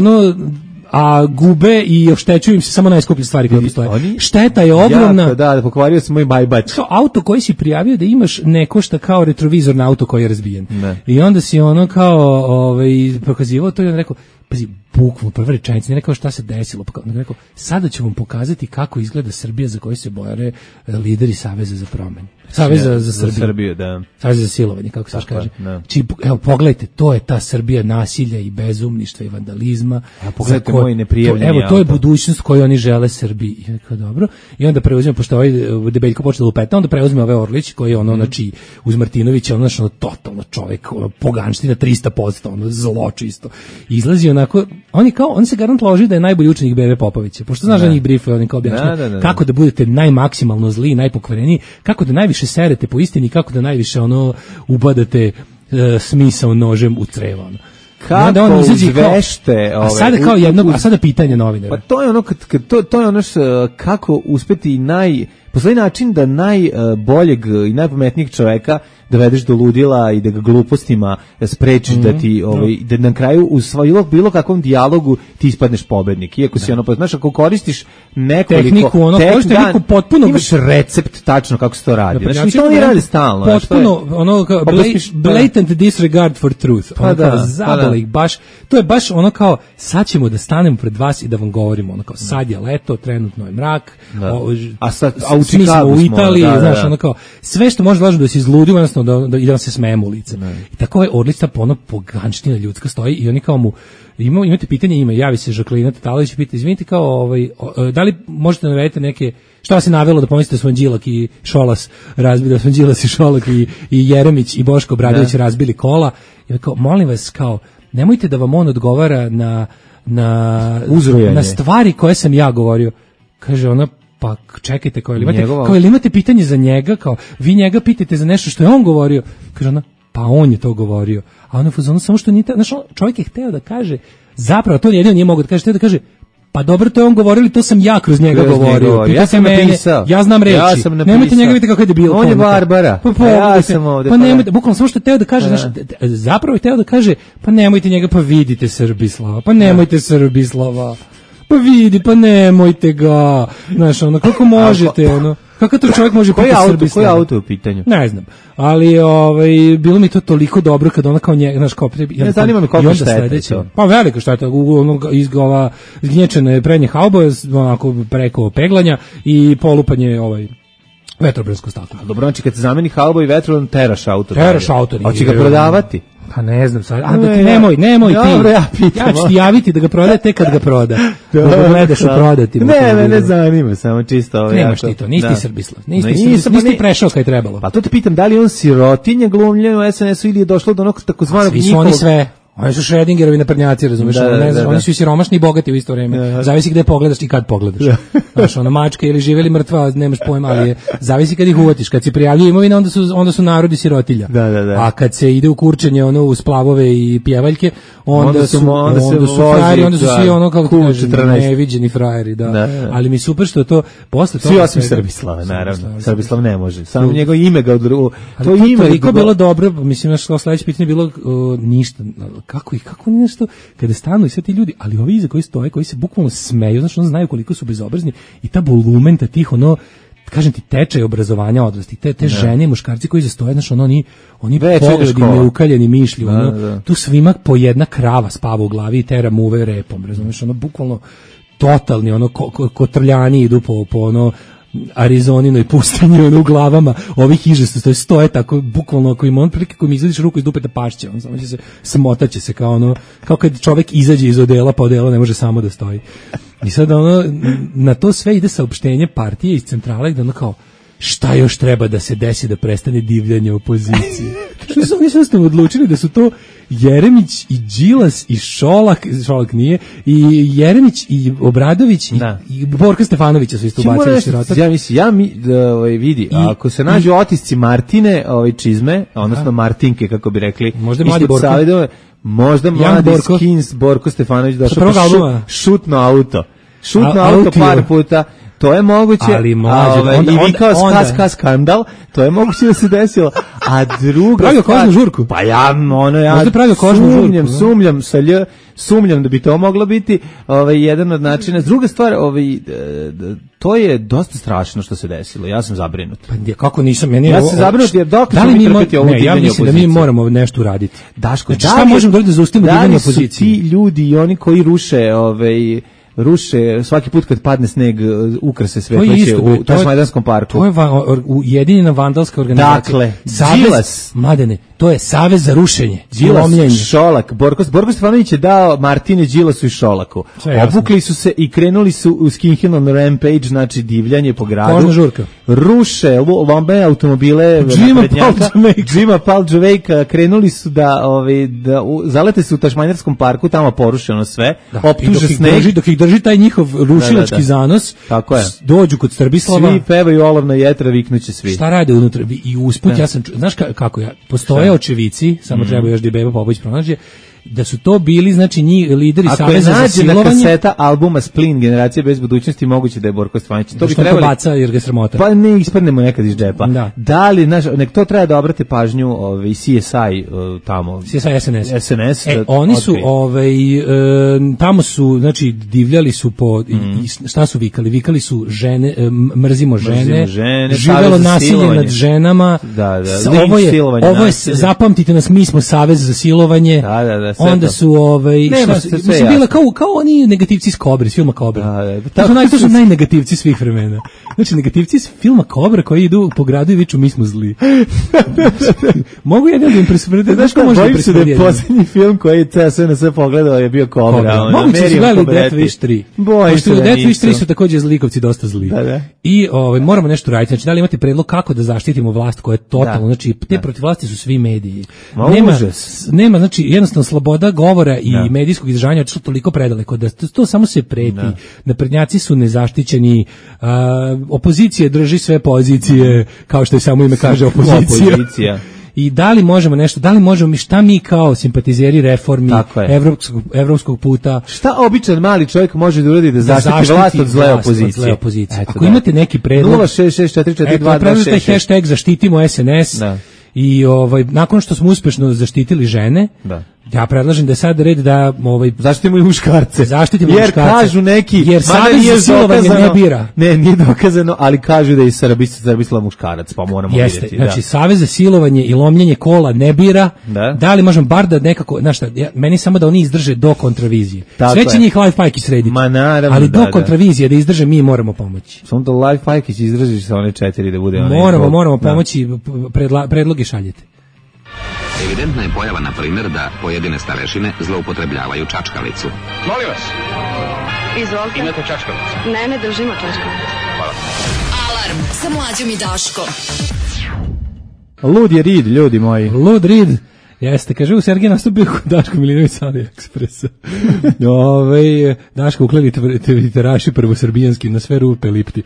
a gube i oštećuju im se samo najskuplje stvari koje postoje. Šteta je ogromna. Da, pokvario se moj bajbač. Auto koji si prijavio da imaš ne košta kao retrovizor na auto koji je razbijen. I onda si prokazivao to i on rekao, pazi, bukvalno prva rečenica, nije rekao šta se desilo, pa rekao, sada ću vam pokazati kako izgleda Srbija za koju se bojare lideri Saveza za promenu. Saveza za Srbiju, da. Saveza za silovanje, kako se kaže. Evo, pogledajte, to je ta Srbija nasilja i bezumništva i vandalizma. Pogledajte moj neprijavljeni auto. Evo, to je budućnost koju oni žele Srbiji. I rekao, dobro. I onda preuzme, pošto ovaj Debeljko počeo da lupeta, onda preuzme ove Orlić, koji je znači, uz Martinovića, totalno čovjek, poganština 300%, zločisto. Izlazi onako, on se garant loži da je najbolji učenik Bebe Popovića, pošto znaš da njih briefuje, oni kao objašnjaju kako da budete najmaksimalno zli, najpokvareniji, kako da najviše serete po istini, kako da najviše ubadate smisao nožem u crevo. Kako uzvešte... A sada pitanje novinara. Pa to je ono kako uspeti postoji način da najboljeg i najpametnijeg čoveka dovedeš do ludila i da ga glupostima sprečiš da ti da na kraju u bilo kakvom dijalogu ti ispadneš pobednik. Iako si znaš, ako koristiš tehniku potpuno imaš recept tačno kako se to radi. Znači to oni radi stalno. Potpuno blatant disregard for truth. Zabole ih baš. To je baš kao sad ćemo da stanemo pred vas i da vam govorimo kao sad je leto, trenutno je mrak. A u Čikagu u Italiji, znaš, sve što može lažno da se izludi, odnosno da vam se smejemo u lice. I tako je Orlica poganština ljudska stoji i oni kao mu imate pitanje, javi se Žaklina Tatalović i pita, izvinite da li možete navedete neke, šta vas je navelo da pomislite da smo Đilak i Šolas razbili, da smo Đilas i Šolak i Jeremić i Boško Obradović razbili kola. I kao, molim vas, nemojte da vam on odgovara na stvari koje sam ja govorio. Kaže ona, pa čekajte, ili imate pitanje za njega, vi njega pitate za nešto što je on govorio. Kaže ona, pa on je to govorio. A on je fuzonu, samo što nije, znaš, čovjek je hteo da kaže, zapravo to jedino nije mogo da kaže, hteo da kaže, pa dobro, to je on govorili, to sam ja kroz njega govorio. Ja sam napisao. Ja znam reći. Nemojte njega vidjeti kako je debil. On je Barbara. Ja sam ovdje. Pa nemojte, bukvalno samo što je hteo da kaže, zapravo je hteo da kaže, pa nemojte njega, pa vidite Srbislava, pa nemojte Srbislava. Pa vidi, pa nemojte ga. Znaš, kako možete, kako to čovjek može piti Srbislava? Koji auto je u pitanju? Ne znam, ali bilo mi to toliko dobro kad ona kao njega, znaš, kao... Ne zanima me koliko šteta je to. Pa velika šteta, ova izgnječene prednje haube, onako preko peglanja i polupanje vetrobransko staklo. Dobro, znači kad se zameni hauba i vetro, on teraš auto. Teraš auto. Hoće ga prodavati? Pa ne znam sad, nemoj Dobro, ti. Ja ću ti javiti da ga prodaje tek kad ga proda. Da ga gledaš u prodati. Ne zanima, samo čisto ovo. Nemaš ti to, nisi ti Srbislav. Nisi ti prešao kad je trebalo. Pa to te pitam, da li on sirotinja glumljen u SNS-u ili je došlo do onog takozvanog njihovog... Svi su oni sve. Oni su Schrödingerovi naprednjaci, razumeš? Oni su i siromašni i bogati u isto vreme. Zavisi gde pogledaš i kad pogledaš. Znaš, ona mačka ili žive ili mrtva, nemaš pojma, ali zavisi kad ih uvatiš. Kad se prijavljuje imovina, onda su narodi sirotilja. A kad se ide u kurčenje, ono, u splavove i pjevaljke, onda su frajeri, onda su svi ono, kako kaže, neviđeni frajeri, da. Ali mi super što to, posle toga... Svi osim Srbislava, naravno. Srbislav ne može. Samo njegov ime ga odrugo. To ime je bilo dobro, mislim, naš sledeće pitanje je bilo ništa. Kako nešto kada stanu i sve ti ljudi, ali ovi iza koji stoje, koji se bukvalno smeju, znači on znaju koliko su bezobrazni i ta volumenta tih ono, kažem ti, tečaj obrazovanja odraslih, te žene i muškarci koji zastoje, znači oni pogledi neukaljeni mišlju, tu svima po jedna krava spava u glavi i tera muve repom, razumiješ, ono bukvalno totalni, ono kotrljani idu po ono Arizoninoj pustinji, ono u glavama ovih ižesta stoje tako bukvalno, ako im on prilike koji mi izvadiš ruku iz dupeta pašće, on samo će se smotaće se kao kad čovjek izađe iz odela, pa odelo ne može samo da stoji. I sad na to sve ide saopštenje partije iz centrale gde ono kao šta još treba da se desi da prestane divljanje opozicije. Što su oni sve odlučili da su to Jeremić i Đilas i Šolak nije, i Jeremić i Obradović i Borka Stefanovića su isto ubacili sirota. Vidi, ako se nađu otisci Martine, čizme, odnosno Martinke, kako bi rekli, možda mladi Borko. Možda mladi Skins, Borko Stefanović došao šutno auto par puta. To je moguće, ali mlađe, i vikao skandal, to je moguće da se desilo. A druga pravio kožnu žurku. Pa ja sumnjam da bi to moglo biti jedan od načina. Druga stvar, to je dosta strašno što se desilo. Ja sam zabrinut. Pa kako nisam, ja sam zabrinut jer dok ćemo mi trpiti ovo divljanje opozicije. Ja mislim da mi moramo nešto uraditi. Daško, znači, šta možemo da zaustavimo divljanje opozicije? Da li su ti ljudi i oni koji ruše svaki put kad padne sneg, ukrase svetloće u Tašmajdanskom parku. To je ujedinjena vandalska organizacija. Dakle, Đilas. Mladene, to je Savez za rušenje. Đilas, Šolak. Borko Stefanović je dao Martine, Đilasu i Šolaku. Obukli su se i krenuli su u Skinhead on Rampage, znači divljanje po gradu. Kožna žurka. Ruše, lombe automobile. Džima Palđovejka. Krenuli su da zalete se u Tašmajdanskom parku, tamo porušeno sve. Optuže sneg. Dok ih drži taj njihov rušilački zanos, dođu kod Srbislava. Svi pevaju Olovna jetra, viknuće svi. Šta rade unutra? I usput, ja sam, znaš kako postoje očevici, samo treba još Beba Popović pronađe, da su to bili, znači, lideri Saveza za silovanje. Ako je nađe na kaseta albuma Splin, Generacija bez budućnosti, moguće da je Borko Stefanović. To bi trebali... baca jer ga sramota. Pa ne ispadnemo nekad iz džepa. Da li, nek to treba da obrate pažnju CSI tamo. CSI SNS. Oni su, tamo su, znači, divljali su po, šta su vikali? Vikali su žene, mrzimo žene, živelo nasilje nad ženama. Ovo je, zapamtite nas, mi smo Savez za silovanje. Onda su mislim bila kao oni negativci iz Kobre, iz filma Kobra. To su najnegativci svih vremena. Znači negativci iz filma Kobra koji idu po gradu i viču mi smo zli. Mogu jedan da im presvrde, znaš ko može da presvrde? Bojim se da je posljednji film koji je sve na sve pogledao je bio Kobra. Moguće su gledali Death Wish 3. Pošto Death Wish 3 su također zlikovci dosta zli. I moramo nešto raditi. Znači da li imate predlog kako da zaštitimo vlast koja je totalno, znači te protiv vlasti su svi mediji. Nema, znači jednostavno sloboda govora i medijskog izražavanja otišlo toliko predaleko da to samo se preti. Naprednjaci su nezaštićeni, opozicija drži sve pozicije, kao što je samo ime kaže opozicija. I da li možemo nešto, šta mi kao simpatizeri reformi evropskog puta, šta običan mali čovjek može da uradi da zaštiti vlast od zle opozicije. Ako imate neki predlog 066442226, predlažite hashtag zaštitimo SNS. I nakon što smo uspešno zaštitili žene, ja predlažem da je sad red da zaštitimo i muškarce. Jer kažu neki, jer Savez za silovanje ne bira. Ne, nije dokazano, ali kažu da je Srbislav muškarac, pa moramo vidjeti. Znači, Savez za silovanje i lomljenje kola ne bira. Da li možemo bar da nekako, znaš šta, meni samo da oni izdrže do kontravizije. Sve će njih Live Pajkić srediti. Ali do kontravizije da izdrže mi moramo pomoći. Samo da Live Pajkić izdržiš sa one 4 da bude. Moramo pomoći, predloge šaljete. Evidentna je pojava, na primjer, da pojedine starešine zloupotrebljavaju čačkalicu. Molim vas. Izvolite. Imate čačkalicu? Ne držimo čačkalicu. Hvala. Alarm sa Mlađom i Daškom. Lud je Reed, ljudi moji. Lud Reed. Jeste, kaže, u Sergej nastupio kod Daško Milinović sa AliExpressa. Daško ukleli tviteraši prvosrbijanski na sve rupe lipti.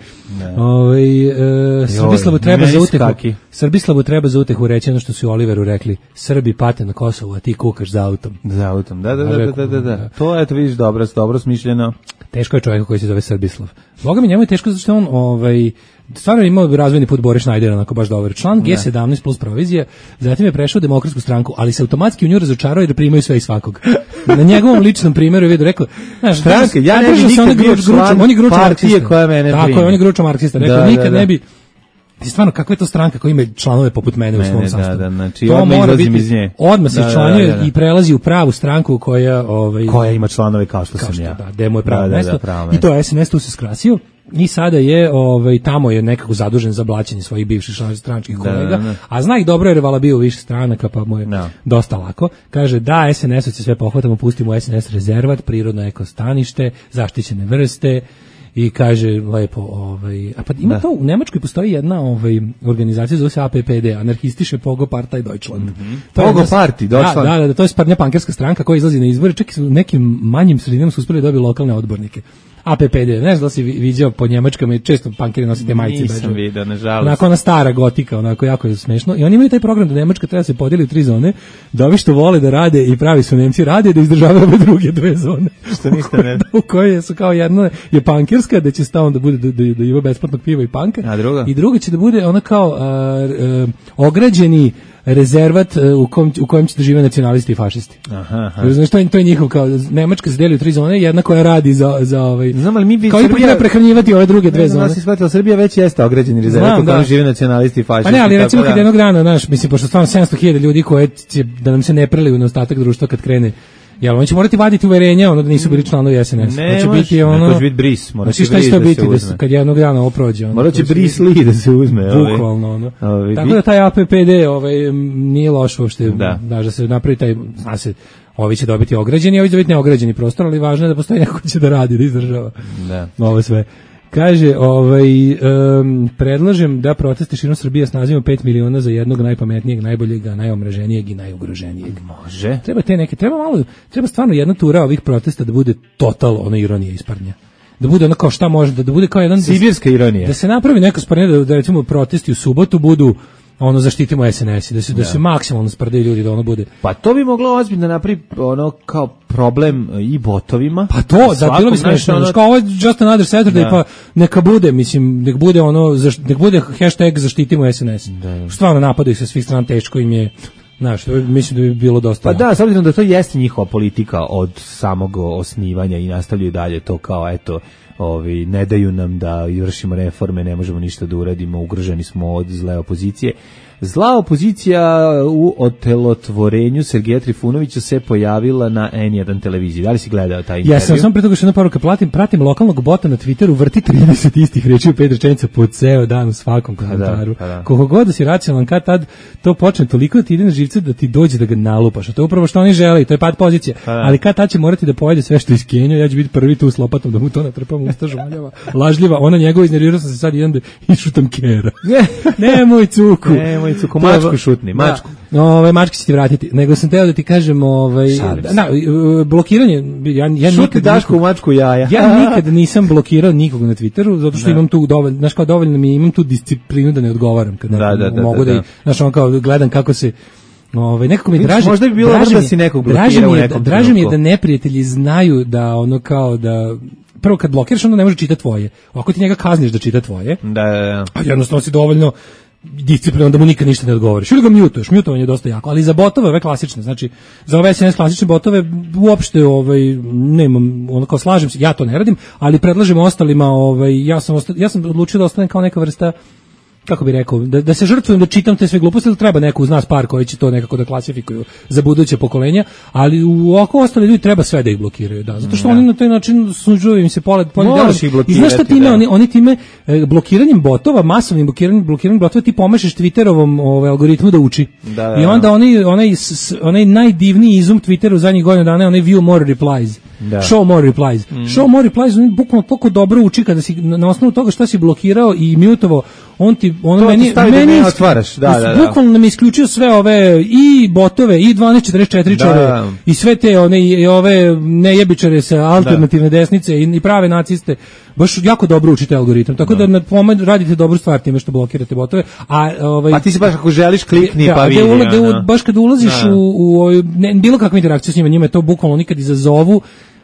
Srbislavu treba za utehu reći ono što su Oliveru rekli. Srbi pate na Kosovu, a ti kukaš za autom. Za autom, da. To je, to vidiš, dobro smišljeno. Teško je čovjek koji se zove Srbislav. Boga mi njemu je teško zato što on stvarno imao razvojni put Boris Schneider, onako baš dobar član, G17 plus provizija, zatim je prešao u Demokratsku stranku, ali se automatski u nju razočarao jer primaju sve i svakog. Na njegovom ličnom primjeru je vidio, rekao, znaš, stranke, ja ne bi nikad bio član partije koja mene prima. Tako je, on je gručo marksista, rekao, nikad ne bi. I stvarno, kakva je to stranka koja ima članove poput mene u svom sastavu? Znači, odmah izlazim iz nje. Odmah se članjuje i prelazi u pravu stranku koja ima članove kao što sam ja. Da, gde mu je pravo mesto. I to SNS tu se skrasio. I sada je tamo je nekako zadužen za blaćenje svojih bivših stranačkih kolega, a zna ih dobro jer je vala bio u više stranaka, pa mu je dosta lako. Kaže da SNS-ovci sve pohvatamo, pustimo SNS rezervat, prirodno ekostanište, zaštićene vrste. I kaže lepo, a pa ima to, u Nemačkoj postoji jedna organizacija, zove se APPD, Anarchistische Pogo-Partei Deutschland. Pogo-Party Deutschland? Da, to je sparnja pankerska stranka koja izlazi na izbore, čak i u nekim manjim sredinama su uspjeli dobiti lokalne odbornike. APPD, ne znam da si vidio po Njemačkama i često pankeri nosite majice. Nisam vidio, nažalost. Onako ona stara gotika, onako jako je smešno. I oni imaju taj program da Nemačka treba se podijeli u 3 zone, da ovi što vole da rade i pravi su Nemci rade, da izdržavaju ove druge 2 zone. Što ništa ne. U kojoj su kao jedna je pankerska, da će stavno da bude da ima besplatnog piva i panka. A druga? I druga će da bude ona kao ograđeni rezervat u kojem će da žive nacionalisti i fašisti. Aha. Znaš, to je njihov, kao Nemačka se deli u 3 zone, jedna koja radi za Znam, ali mi kao ipak treba prehranjivati ove druge 2 zone. Znam, si shvatila, Srbija već jeste ograđeni rezervat u kojem žive nacionalisti i fašisti. Pa ne, ali recimo kad jednog dana, znaš, mislim, pošto stvarno 700.000 ljudi koje će, da nam se ne preliju na ostatak društva kad krene. Jel, oni će morati vaditi uverenja, da nisu bili članovi SNS. Ne, može biti bris. Znači šta će to biti kad jednog dana ovo prođe? Morat će bris li da se uzme. Bukvalno, Tako da taj APPD nije loš uopšte. Da se napravi taj, zna se, ovi će dobiti ograđeni, ovi će dobiti neograđeni prostor, ali važno je da postoji neko ko će da radi, da izdržava. Ovo sve. Kaže, predlažem da proteste širom Srbije s nazivom 5 miliona za jednog najpametnijeg, najboljeg, najomraženijeg i najugroženijeg. Može. Treba stvarno jedna tura ovih protesta da bude total ironija isparnja. Da bude ono kao šta može, da bude kao jedan sibirska ironija. Da se napravi neka sparnja, da recimo protesti u subotu budu zaštitimo SNS i da se maksimalno sprdaju ljudi, da ono bude. Pa to bi moglo ozbiljno napraviti kao problem i botovima. Pa to, da bilo bi smešno. Kao ovo je just another Saturday, pa neka bude, mislim, nek bude hashtag zaštitimo SNS. Stvarno napadaju se svih strana, teško im je. Znaš, mislim da bi bilo dosta. Pa da, s obzirom da to jeste njihova politika od samog osnivanja i nastavljaju dalje to kao, eto, ne daju nam da vršimo reforme, ne možemo ništa da uradimo, ugroženi smo od zle opozicije. Zla opozicija u otelotvorenju Sergeja Trifunovića se pojavila na N1 televiziji. Da li si gledao taj intervju? Ja sam samo pre toga što jedna poruka, pratim lokalnog bota na Twitteru, vrti 30 istih reči u 5 rečenica po ceo dan u svakom komentaru. Koliko god da si racionalan, kad tad to počne toliko da ti ide na živce da ti dođe da ga nalupaš. A to je upravo što oni žele i to je pad pozicije. Ali kad tad će morati da pojede sve što iskenio, ja ću biti prvi tu s lopatom da mu to natrpam usta žvaljava, lažljiva. Ona njegova, iznervirao sam se sad, idem da išutam kera. Nemoj cuku. Mačku šutni, mačku. Mački će ti vratiti. Nego sam teo da ti kažem, blokiranje, šuti Daško u mačku jaja. Ja nikad nisam blokirao nikog na Twitteru, zato što imam tu dovoljno mi imam tu disciplinu da ne odgovaram kad mogu da, znaš, on kao gledam kako se nekako mi draži. Možda bi bilo da si nekog blokirao u nekom. Draži mi je da neprijatelji znaju da ono kao da prvo kad blokiraš onda ne može čitati tvoje. Ako ti njega kazniš da čita tvoje. Da. A jednostavno si dovoljno disciplinom da mu nikad ništa ne odgovoriš. Ili ga mutuješ, mutovanje je dosta jako, ali za botove ove klasične, znači za ove SNS klasične botove uopšte nemam, kao slažem se, ja to ne radim, ali predlažem ostalima, ja sam odlučio da ostanem kao neka vrsta kako bi rekao, da se žrtvujem da čitam te sve gluposti, da treba neko uz nas par koji će to nekako da klasifikuju za buduće pokolenja, ali u oko ostali ljudi treba sve da ih blokiraju, da, zato što oni na taj način suđuju im se pogled i znaš šta time, oni time blokiranjem botova, masovnim blokiranjem botova ti pomažeš Twitterovom algoritmu da uči. I onda onaj najdivniji izum Twitteru zadnjih godina dana je onaj view more replies. Show more replies. Show more replies, on bukvalno toliko dobro uči kada si na osnovu toga šta si blokirao i mutovao, on ti meni otvaraš, bukvalno mi isključio sve ove i botove i 1244 i sve te ove nejebičare sa alternativne desnice i prave naciste. Baš jako dobro učite algoritam. Tako da radite dobru stvar time što blokirate botove. A ti se baš ako želiš klikni pa vidi. Baš kad ulaziš u bilo kakvu interakciju s njima je to bukvalno nikad izazovu.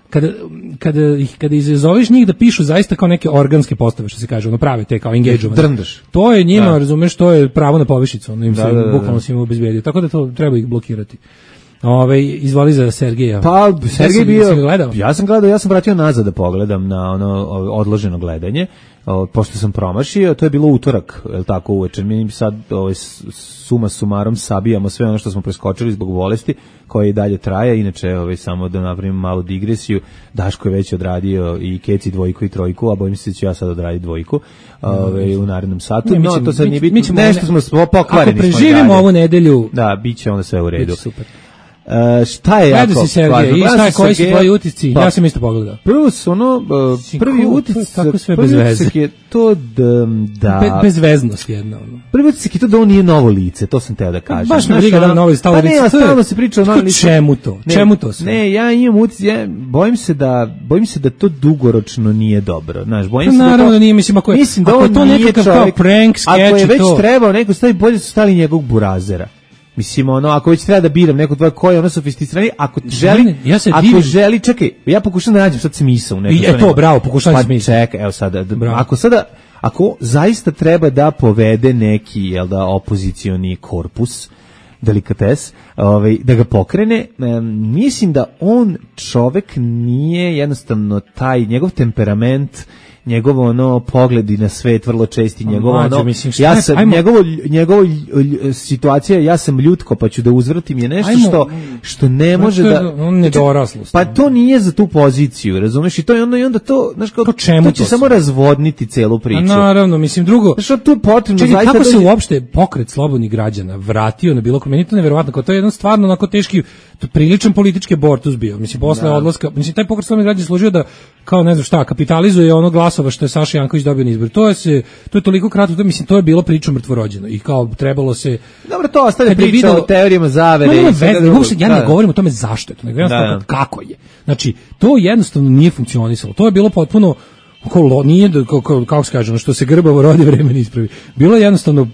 Kada izazoveš njih da pišu zaista kao neke organske postave, što se kaže, prave te kao engagement. To je njima, razumeš, to je pravo na povišicu, im se bukvalno se im obezbedio. Tako da to treba ih blokirati. Izvoli za Sergeja. Pa Sergej bio, ja sam gledao, ja sam vratio nazad da pogledam na odloženo gledanje, pošto sam promašio, to je bilo utorak, je li tako, uveče, mi sad suma sumarom sabijamo sve ono što smo preskočili zbog bolesti, koja i dalje traje, inače samo da napravim malu digresiju, Daško je već odradio i Keci 2 i 3, a bojim se da ću ja sad odraditi 2 u narednom satu, no to sad nije bitno, nešto smo pokvareni. Ako preživimo ovu nedelju, da, bit će onda sve u redu. Super. Šta je jako važno? I šta je, koji su tvoji utisci? Ja sam isto pogledao. Prvi utisak je to da... Bezveznost jedna. Prvi utisak je to da on nije novo lice, to sam teo da kažem. Baš me briga da on novo lice, stalo lice. Pa ne, stalno se priča o novo lice. Čemu to? Čemu to sve? Ne, ja imam utisak, bojim se da to dugoročno nije dobro. Naravno da nije, mislim, ako je to nekakav kao prank, sketch i to. Ako je već trebao neko staviti, bolje su stali njegovog burazera. Mislim, ako već treba da biram neko tvoje koje ono sofisticirani, ako želi, čekaj, ja pokušam da nađem sad smisao u nekom. Bravo, pokušam smisao. Čekaj, evo sada, ako zaista treba da povede neki, opozicioni korpus, delikates, da ga pokrene, mislim da on čovek nije jednostavno taj, njegov temperament, njegovo pogledi na svet vrlo česti, njegovo situacija, ja sam ljutko pa ću da uzvratim, je nešto što ne može da... On nedoraslost. Pa to nije za tu poziciju, razumeš? I onda to, znaš, kao, to će samo razvodniti celu priču. Naravno, mislim, drugo... Znaš, tu je potrebno... Čekaj, kako se uopšte pokret slobodnih građana vratio na bilo ko? Meni to neverovatno, kao to je jedan stvarno onako teški, priličan politički abortus bio. Mislim, posle odlaska, mislim, taj pokret slobodnih građana služio da, kao ne znam šta, kapitalizuje ono glasova što je Saša Janković dobio na izbor. To je toliko kratko, mislim, to je bilo priča mrtvorođeno i kao trebalo se... Dobro, to ostaje priča o teorijama zavere. Ja ne govorim o tome zašto je to, nego jednostavno kako je. Znači, to jednostavno nije funkcionisalo. To je bilo potpuno, nije, kako se kaže, što se grbavo rodi, vreme ne ispravi. Bilo je jednostavno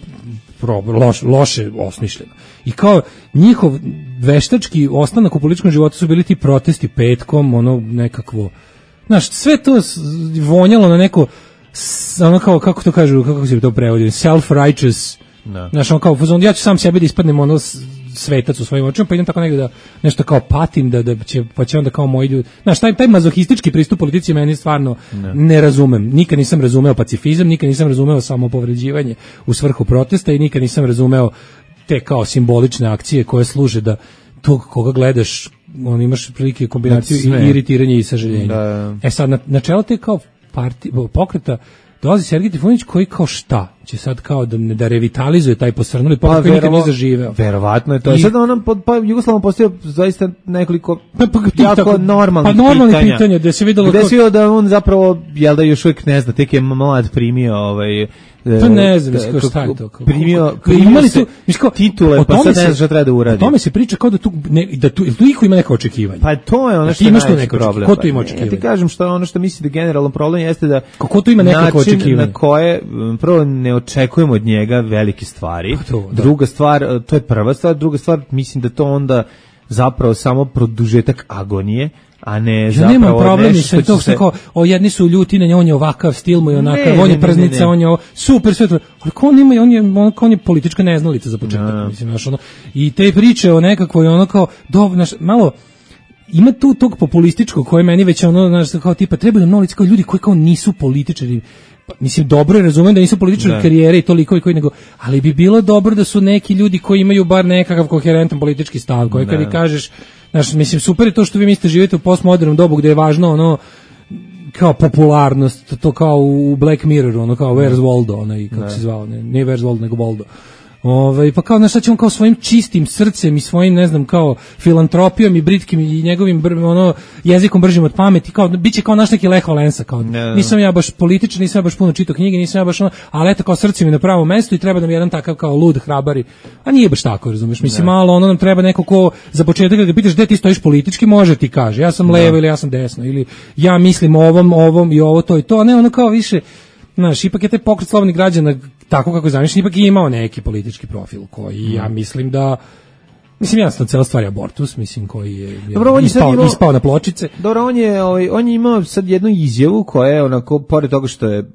loše osmišljeno. I kao njihov veštački ostanak u političkom životu su bili ti protesti petkom, ono nekakvo, znaš, sve to vonjalo na neko, ono kao, kako to kažu, kako se to prevodi, self-righteous, znaš, ono kao, ja ću sam sebi da ispadnem ono svetac u svojim očima, pa idem tako negdje da nešto kao patim, pa će onda kao moji ljudi, znaš, taj mazohistički pristup politici meni stvarno ne razumem. Nikad nisam razumeo pacifizam, nikad nisam razumeo samopovređivanje u svrhu protesta i nikad nisam razumeo te kao simbolične akcije koje služe da tog koga gledaš, on imaš prilike kombinaciju i iritiranja i sažaljenja. Sad, na čelo te kao pokreta dolazi Sergej Trifunović koji kao šta će sad kao da revitalizuje taj posrnuli pokret koji nikad nije zaživeo. Verovatno je to. Sad Jugoslavno postavio zaista nekoliko jako normalnih pitanja. Gde se videlo da on zapravo, jel da još uvijek ne zna, tek je mlad primio pa ne znam, šta je to? Primio se titule, pa sad ne znam šta treba da uradi. O tome se priča kao da tu iko ima neko očekivanje. Pa to je ono što je najveći problem. Ko tu ima očekivanje? Ja ti kažem što ono što mislim da generalno problem jeste da ko tu ima neko očekivanje. Na koje prvo ne očekujemo od njega velike stvari. Druga stvar, to je prva stvar, druga stvar, mislim da to onda zapravo samo produžetak agonije, a ne zapravo nemam problem sa to što jedni su ljuti na on je ovakav stil mu je onakav, on je prznica, on je super sve to, ali on je politička neznalica za početak, mislim, znaš, ono, i te priče o nekakvoj ono kao, malo ima tu tog populističkog koje meni već ono, znaš, kao tipa trebaju nam novice kao ljudi koji kao nisu političari, mislim, dobro je, razumem da nisu političke karijere i toliko koji nego, ali bi bilo dobro da su neki ljudi koji imaju bar nekakav koherentan politički stav, koji kad i kažeš, znaš, mislim, super je to što vi mislite živite u postmodernom dobu gde je važno ono kao popularnost, to kao u Black Mirror, ono kao Where's Waldo, onaj, kako se zvao, nije Where's Waldo, nego Waldo. Pa kao, znaš, sad će on kao svojim čistim srcem i svojim, ne znam, kao filantropijom i britkim i njegovim jezikom bržim od pameti, kao, bit će kao naš neki Lech Valensa, kao, nisam ja baš političan, nisam ja baš puno čitao knjige, nisam ja baš ono, ali eto, kao srce mi na pravo mesto i treba nam jedan takav kao lud, hrabari, a nije baš tako, razumiješ, mislim, malo, ono nam treba neko ko, za početak kad ga pitaš gde ti stojiš politički, može ti kaže, ja sam levo ili ja sam desno, ili ja mislim ovom i ovo, to i to, a ne ono kao više. Znaš, ipak je taj pokret slobodnih građana tako kako je zamišljen, ipak je imao neki politički profil koji ja mislim da, mislim jednostavno cela stvar je abortus, mislim koji je ispao na pločice. Dobro, on je imao sad jednu izjavu koja je onako, pored toga što je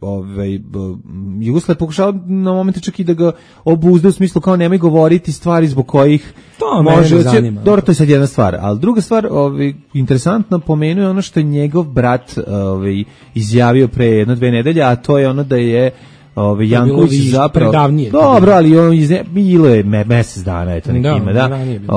Jugoslav pokušao na momente čak i da ga obuzda u smislu kao nemoj govoriti stvari zbog kojih to može zanima. Dobro, to je sad jedna stvar, ali druga stvar, interesantno pomenuje ono što je njegov brat izjavio pre 1-2 nedelje, a to je ono da je Janković zapravo predavnije. Dobro, ali on bilo je mesec dana, eto nekima, da.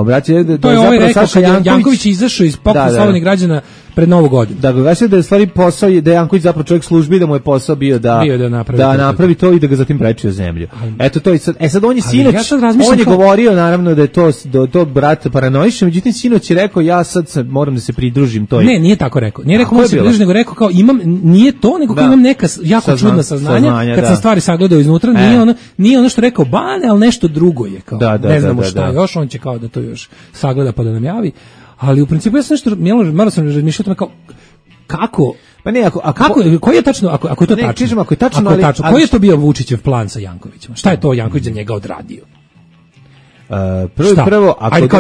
To je ovaj rekao kad Janković izašao iz pokreta slobodnih građana pred Novu godinu. Da ga da je stvari posao, da je Janković zapravo čovjek službi, da mu je posao bio da napravi to i da ga zatim preči o zemlju. Eto to i sad on je sinoć, on je govorio naravno da je to brat paranoičan, međutim sinoć je rekao ja sad moram da se pridružim toj. Ne, nije tako rekao. Nije rekao moram se pridružiti, nego rekao kao imam, nije to, nego kao imam neka jako čudna saznanja kad sam stvari sagledao iznutra, nije ono što rekao Bane, ali nešto drugo je kao. Ne znamo šta još, on će kao da to još sagleda pa da nam javi. Ali u principu ja sam nešto, malo sam razmišljao o tome kao, kako, pa ne, koji je tačno, ako je to tačno, kažem, ako je tačno, koji je to bio Vučićev plan sa Jankovićem? Šta je to Janković za njega odradio? Prvo,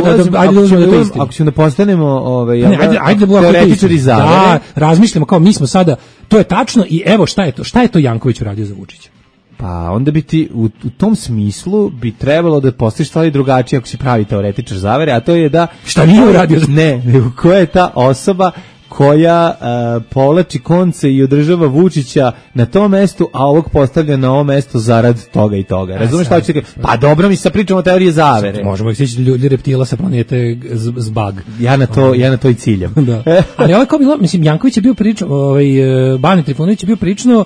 ako ćemo da postanemo teoretičari zavere. Da, razmišljamo kao mi smo sada, to je tačno i evo šta je to Janković uradio za Vučića? Pa onda bi ti u tom smislu bi trebalo da postaviš stvari drugačije ako si pravi teoretičar zavere, a to je da šta nije uradio? Ne, nego koja je ta osoba koja povlači konce i održava Vučića na tom mestu, a ovog postavlja na ovo mesto zarad toga i toga. Razumeš šta ću reći? Pa dobro, mi sad pričamo o teoriji zavere. Možemo ih sjeći ljudi reptila sa planete Zbag. Ja na to i ciljam. Da. Ali ovo kao bilo, mislim, Janković je bio prično, Bane Trifunović je bio prično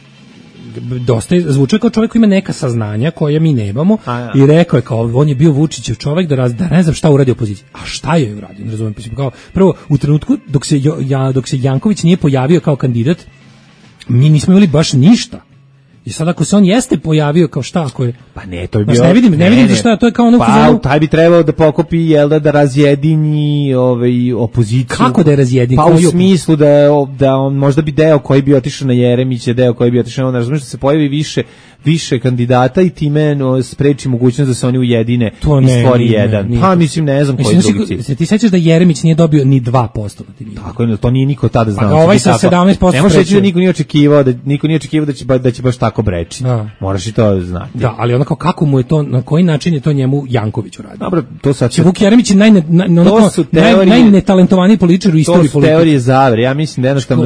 dosta zvučao kao čovjek koji ima neka saznanja koje mi nemamo i rekao je kao on je bio Vučićev čovjek da ne znam šta uradi opoziciji. A šta je uradio? Ne razumijem, kao prvo u trenutku dok se Janković nije pojavio kao kandidat, mi nismo imali baš ništa. I sad ako se on jeste pojavio kao šta ako je... Pa ne, to je bio... Ne vidim za šta, to je kao ono... Pa taj bi trebao da pokopi, da razjedini opoziciju. Kako da je razjedini? Pa u smislu da on možda bi deo koji bi otišao na Jeremića, deo koji bi otišao, on razumiješ da se pojavi više kandidata i time spreči mogućnost da se oni ujedine i stvori jedan. Pa mislim, ne znam koji drugi cilj. Ti sećaš da Jeremić nije dobio ni 2% na tim izborima? Tako je, to nije niko tada znao. Pa ovaj sa 17% ne može reći da niko nije očekivao da će baš tako breći. Moraš i to znati. Da, ali onako kako mu je to, na koji način je to njemu Janković uradio? Dobro, to sad... Vuk Jeremić je najnetalentovaniji političar u istoriji politike. To su teorije zavere. Ja mislim da jednostavno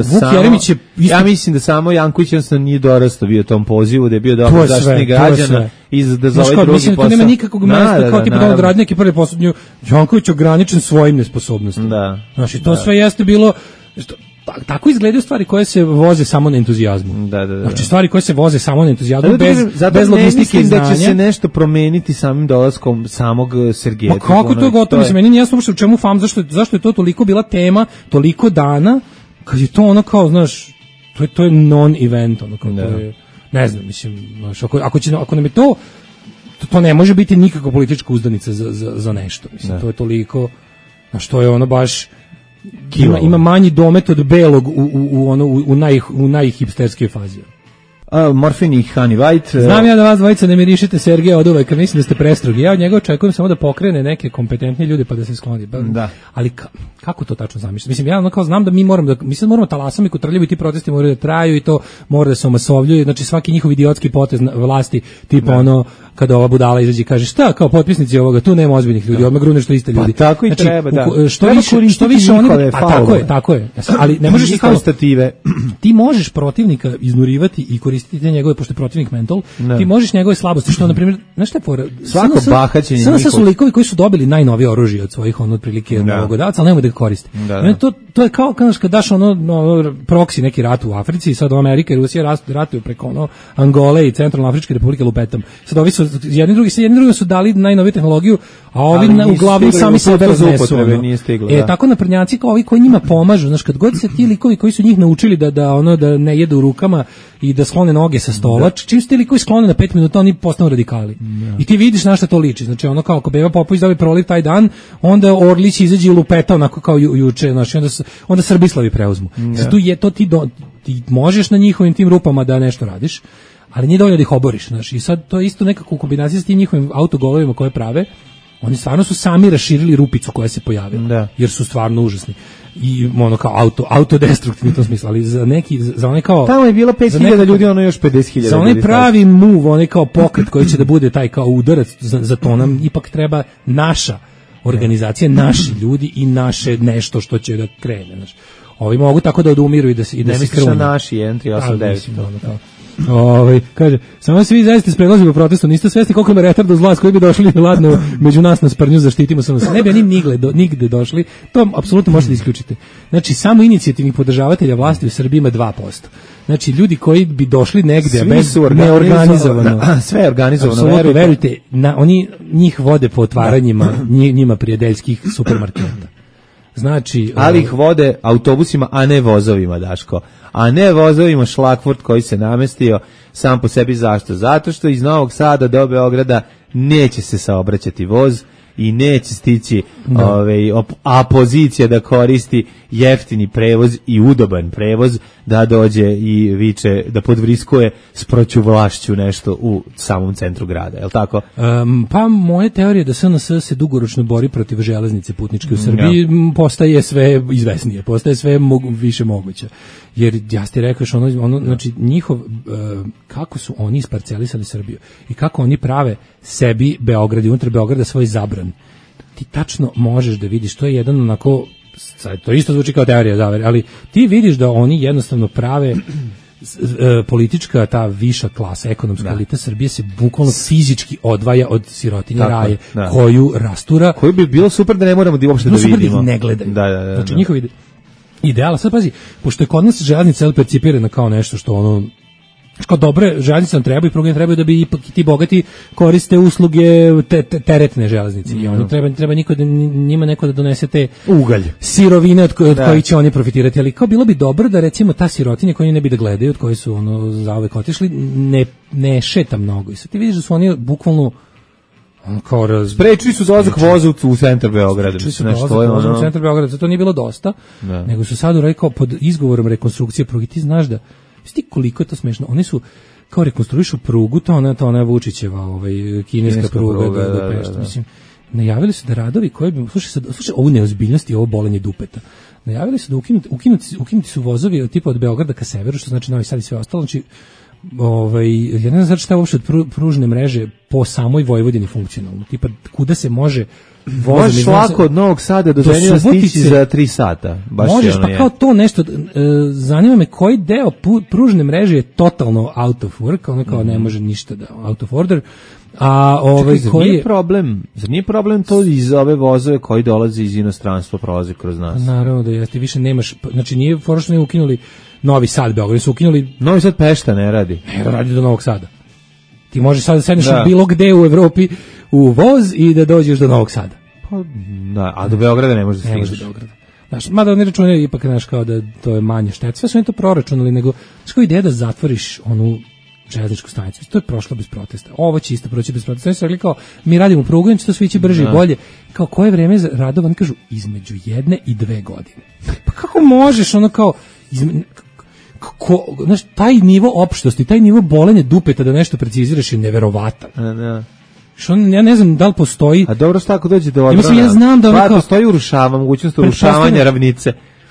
samo Janković jednostavno nije dorastao bio tom pozivu, da je bio dobro zaštitnik građana i da za ovaj drugi mislim, posao. To nema nikakvog mesta kao tipa da odradi neki prvi posao. Janković ograničen svojim nesposobnostima. Da. Znači, to sve jeste bilo... Tako izgledaju stvari koje se voze samo na entuzijazmu. Da. Znači stvari koje se voze samo na entuzijazmu, bez logistike i znanja. Da će se nešto promeniti samim dolaskom samog Sergeja. Ma kako to gotovo? Mislim, meni nije jasno uopšte u čemu fam, zašto je to toliko bila tema, toliko dana, kad je to ono kao, znaš, to je non-event, ono kao, to je, ne znam, mislim, ako nam je to ne može biti nikakva politička uzdanica za nešto, mislim, to je toliko, znaš, to je ono baš, ima manji domet od belog u najhipsterskoj fazi. Morfin i Honey White. Znam ja da vas dvojica ne mirišite Sergeja od uvek, mislim da ste prestrogi. Ja od njega očekujem samo da pokrene neke kompetentne ljude pa da se skloni. Da. Ali kako to tačno zamišljam? Mislim, ja kao znam da mi moramo talasom i kotrljivo i ti protesti moraju da traju i to mora da se omasovljuju. Znači svaki njihov idiotski potez vlasti tipa kada ova budala izađe i kaže šta, kao potpisnici ovoga, tu nema ozbiljnih ljudi, odmah grune što iste ljudi. Pa tako i znači, treba, da. Što više oni, tako je. Ali ne možeš kao stative. Ti možeš protivnika iznurivati i koristiti te njegove, pošto je protivnik mental, ti možeš njegove slabosti, što na primjer, znaš šta je fora? Svako bahaćenje njihov. Sada su likovi koji su dobili najnovije oružje od svojih otprilike nalogodavaca, ali nemoj da ga koriste. To je kao kad daš proksi neki rat u Africi, sad Amerika i Rusija ratuju preko Angole i Centralnoafričke republike lupetom. Sad ovi su jedni drugi su dali najnoviju tehnologiju, a ovi uglavnom sami sebe raznesu. Tako naprednjaci kao ovi koji njima pomažu, znaš, kad god se ti likovi koji su njih naučili da ne jedu rukama i da sklone noge sa stola, čim su ti likovi sklone na 5 minuta, oni postanu radikali. I ti vidiš na šta to liči. Znači ono kao ako Beba Popović dobi proliv taj dan, onda Orlić izađe i lupeta onako kao juče, znači onda Srbislavi preuzmu. Tu je to ti možeš na njihovim tim rupama da nešto radiš, ali nije dovoljno da ih oboriš, znači. I sad to je isto nekako u kombinaciji s tim njihovim autogolovima koje prave. Oni stvarno su sami raširili rupicu koja se pojavila, jer su stvarno užasni. I ono kao autodestruktivni u tom smislu, ali za one kao... Tamo je bilo 5.000 ljudi, ono još 50.000 ljudi. Za onaj pravi move, onaj kao pokret koji će da bude taj kao udarac, za to nam ipak treba naša organizacija, naši ljudi i naše nešto što će da krene. Znači, ovi mogu tako da odumiru i da se krvunju. Ne misliš na naši 1.389. Kaže, samo se vi zaista spredlažimo protestu, niste svesni koliko ima retarda zla s koji bi došli ladno među nas na sprnju, zaštitimo se. Ne bi oni nigde došli, to apsolutno možete da isključite. Znači, samo inicijativnih podržavatelja vlasti u Srbiji ima 2%. Znači, ljudi koji bi došli negde bez neorganizovano. Sve je organizovano. Apsolutno, verujte, oni njih vode po otvaranjima njima prijateljskih supermarketa. Znači, ali ih vode autobusima, a ne vozovima, Daško. A ne vozovima šlakvort koji se namestio sam po sebi. Zašto? Zato što iz Novog Sada do Beograda neće se saobraćati voz i neće stići a pozicija da koristi jeftini prevoz i udoban prevoz, da dođe i viče, da podvriskuje s proćuvlašću nešto u samom centru grada, je li tako? Pa moje teorije da SNS se dugoročno bori protiv železnice putničke u Srbiji postaje sve izvesnije, postaje sve više moguće. Jer ja ti rekao znači njihov, kako su oni isparcelisali Srbiju i kako oni prave sebi Beograd i unutar Beograda svoj zabran. Ti tačno možeš da vidiš, to je jedan onako, sad to isto zvuči kao teorija zavere, ali ti vidiš da oni jednostavno prave politička, ta viša klasa, ekonomska elita Srbije se bukvalno fizički odvaja od sirotinje raje, koju rastura. Koju bi bilo super da ne moramo da uopšte da vidimo. Super da ih ne gledaju. Znači njihovi ideala, sad pazi, pošto je kod nas železnica percipirana kao nešto što ono, kao dobre železnice nam trebaju i pruge trebaju da bi ipak ti bogati koriste usluge teretne železnice. I oni treba njima neko da donese te ugalj, sirovine od kojih će oni profitirati. Ali kao bilo bi dobro da recimo ta sirotinja koju ne bi da gledaju, od koje su ono zauvek otišli, ne šeta mnogo. I sad ti vidiš da su oni bukvalno sprečili su dolazak voza u centar Beograda. U centar Beograda, zato nije bilo dosta, nego su sad rekao pod izgovorom rekonstrukcije pruge. Ti znaš da koliko je to smešno. Oni su kao rekonstruišu prugu, to ona Vučićeva, kineska pruga do Pešta. Mislim, najavili su da radovi koji bi, slušaj ovu neozbiljnost i ovo bolenje dupeta. Najavili su da ukinuti su vozovi tipa od Beograda ka severu, što znači Novi Sad i sve ostalo. Znači, ja ne znam šta je uopšte od pružne mreže po samoj Vojvodini funkcionalno. Tipa, kuda se može možeš lako od Novog Sada do Zrenjanina stići za 3 sata. Možeš, pa kao to nešto, zanima me koji deo pružne mreže je totalno out of work, ono kao ne može ništa da out of order. A koji je problem? Zar nije problem to iz ove vozove koji dolaze iz inostranstva, prolaze kroz nas? Naravno da jeste, više nemaš, znači nije foršno ukinuli Novi Sad, Beograd su ukinuli. Novi Sad Pešta ne radi. Ne radi do Novog Sada. Ti možeš sad da sedneš bilo gde u Evropi u voz i da dođeš do Novog Sada. Pa, da, a do Beograda ne možeš da stigneš. Ne možeš do Beograda. Znaš, mada oni računaju ipak, znaš, kao da to je manje štet. Sve su oni to proračunali, nego, znaš, kao ideja da zatvoriš onu železničku stanicu. To je prošlo bez protesta. Ovo će isto proći bez protesta. Oni su rekli kao, mi radimo prugu, će to sve ići brže i bolje. Kao, koje vreme za radova? Oni kažu, između 1 i 2 godine. Pa kako možeš, ono kao, znaš, taj nivo opštosti, taj nivo bolenja dupeta da nešto preciziraš je neverovatan. Ja ne znam da li postoji. A dobro, što ako dođe do odbrana? Ja znam da postoji mogućnost urušavanja ravnice.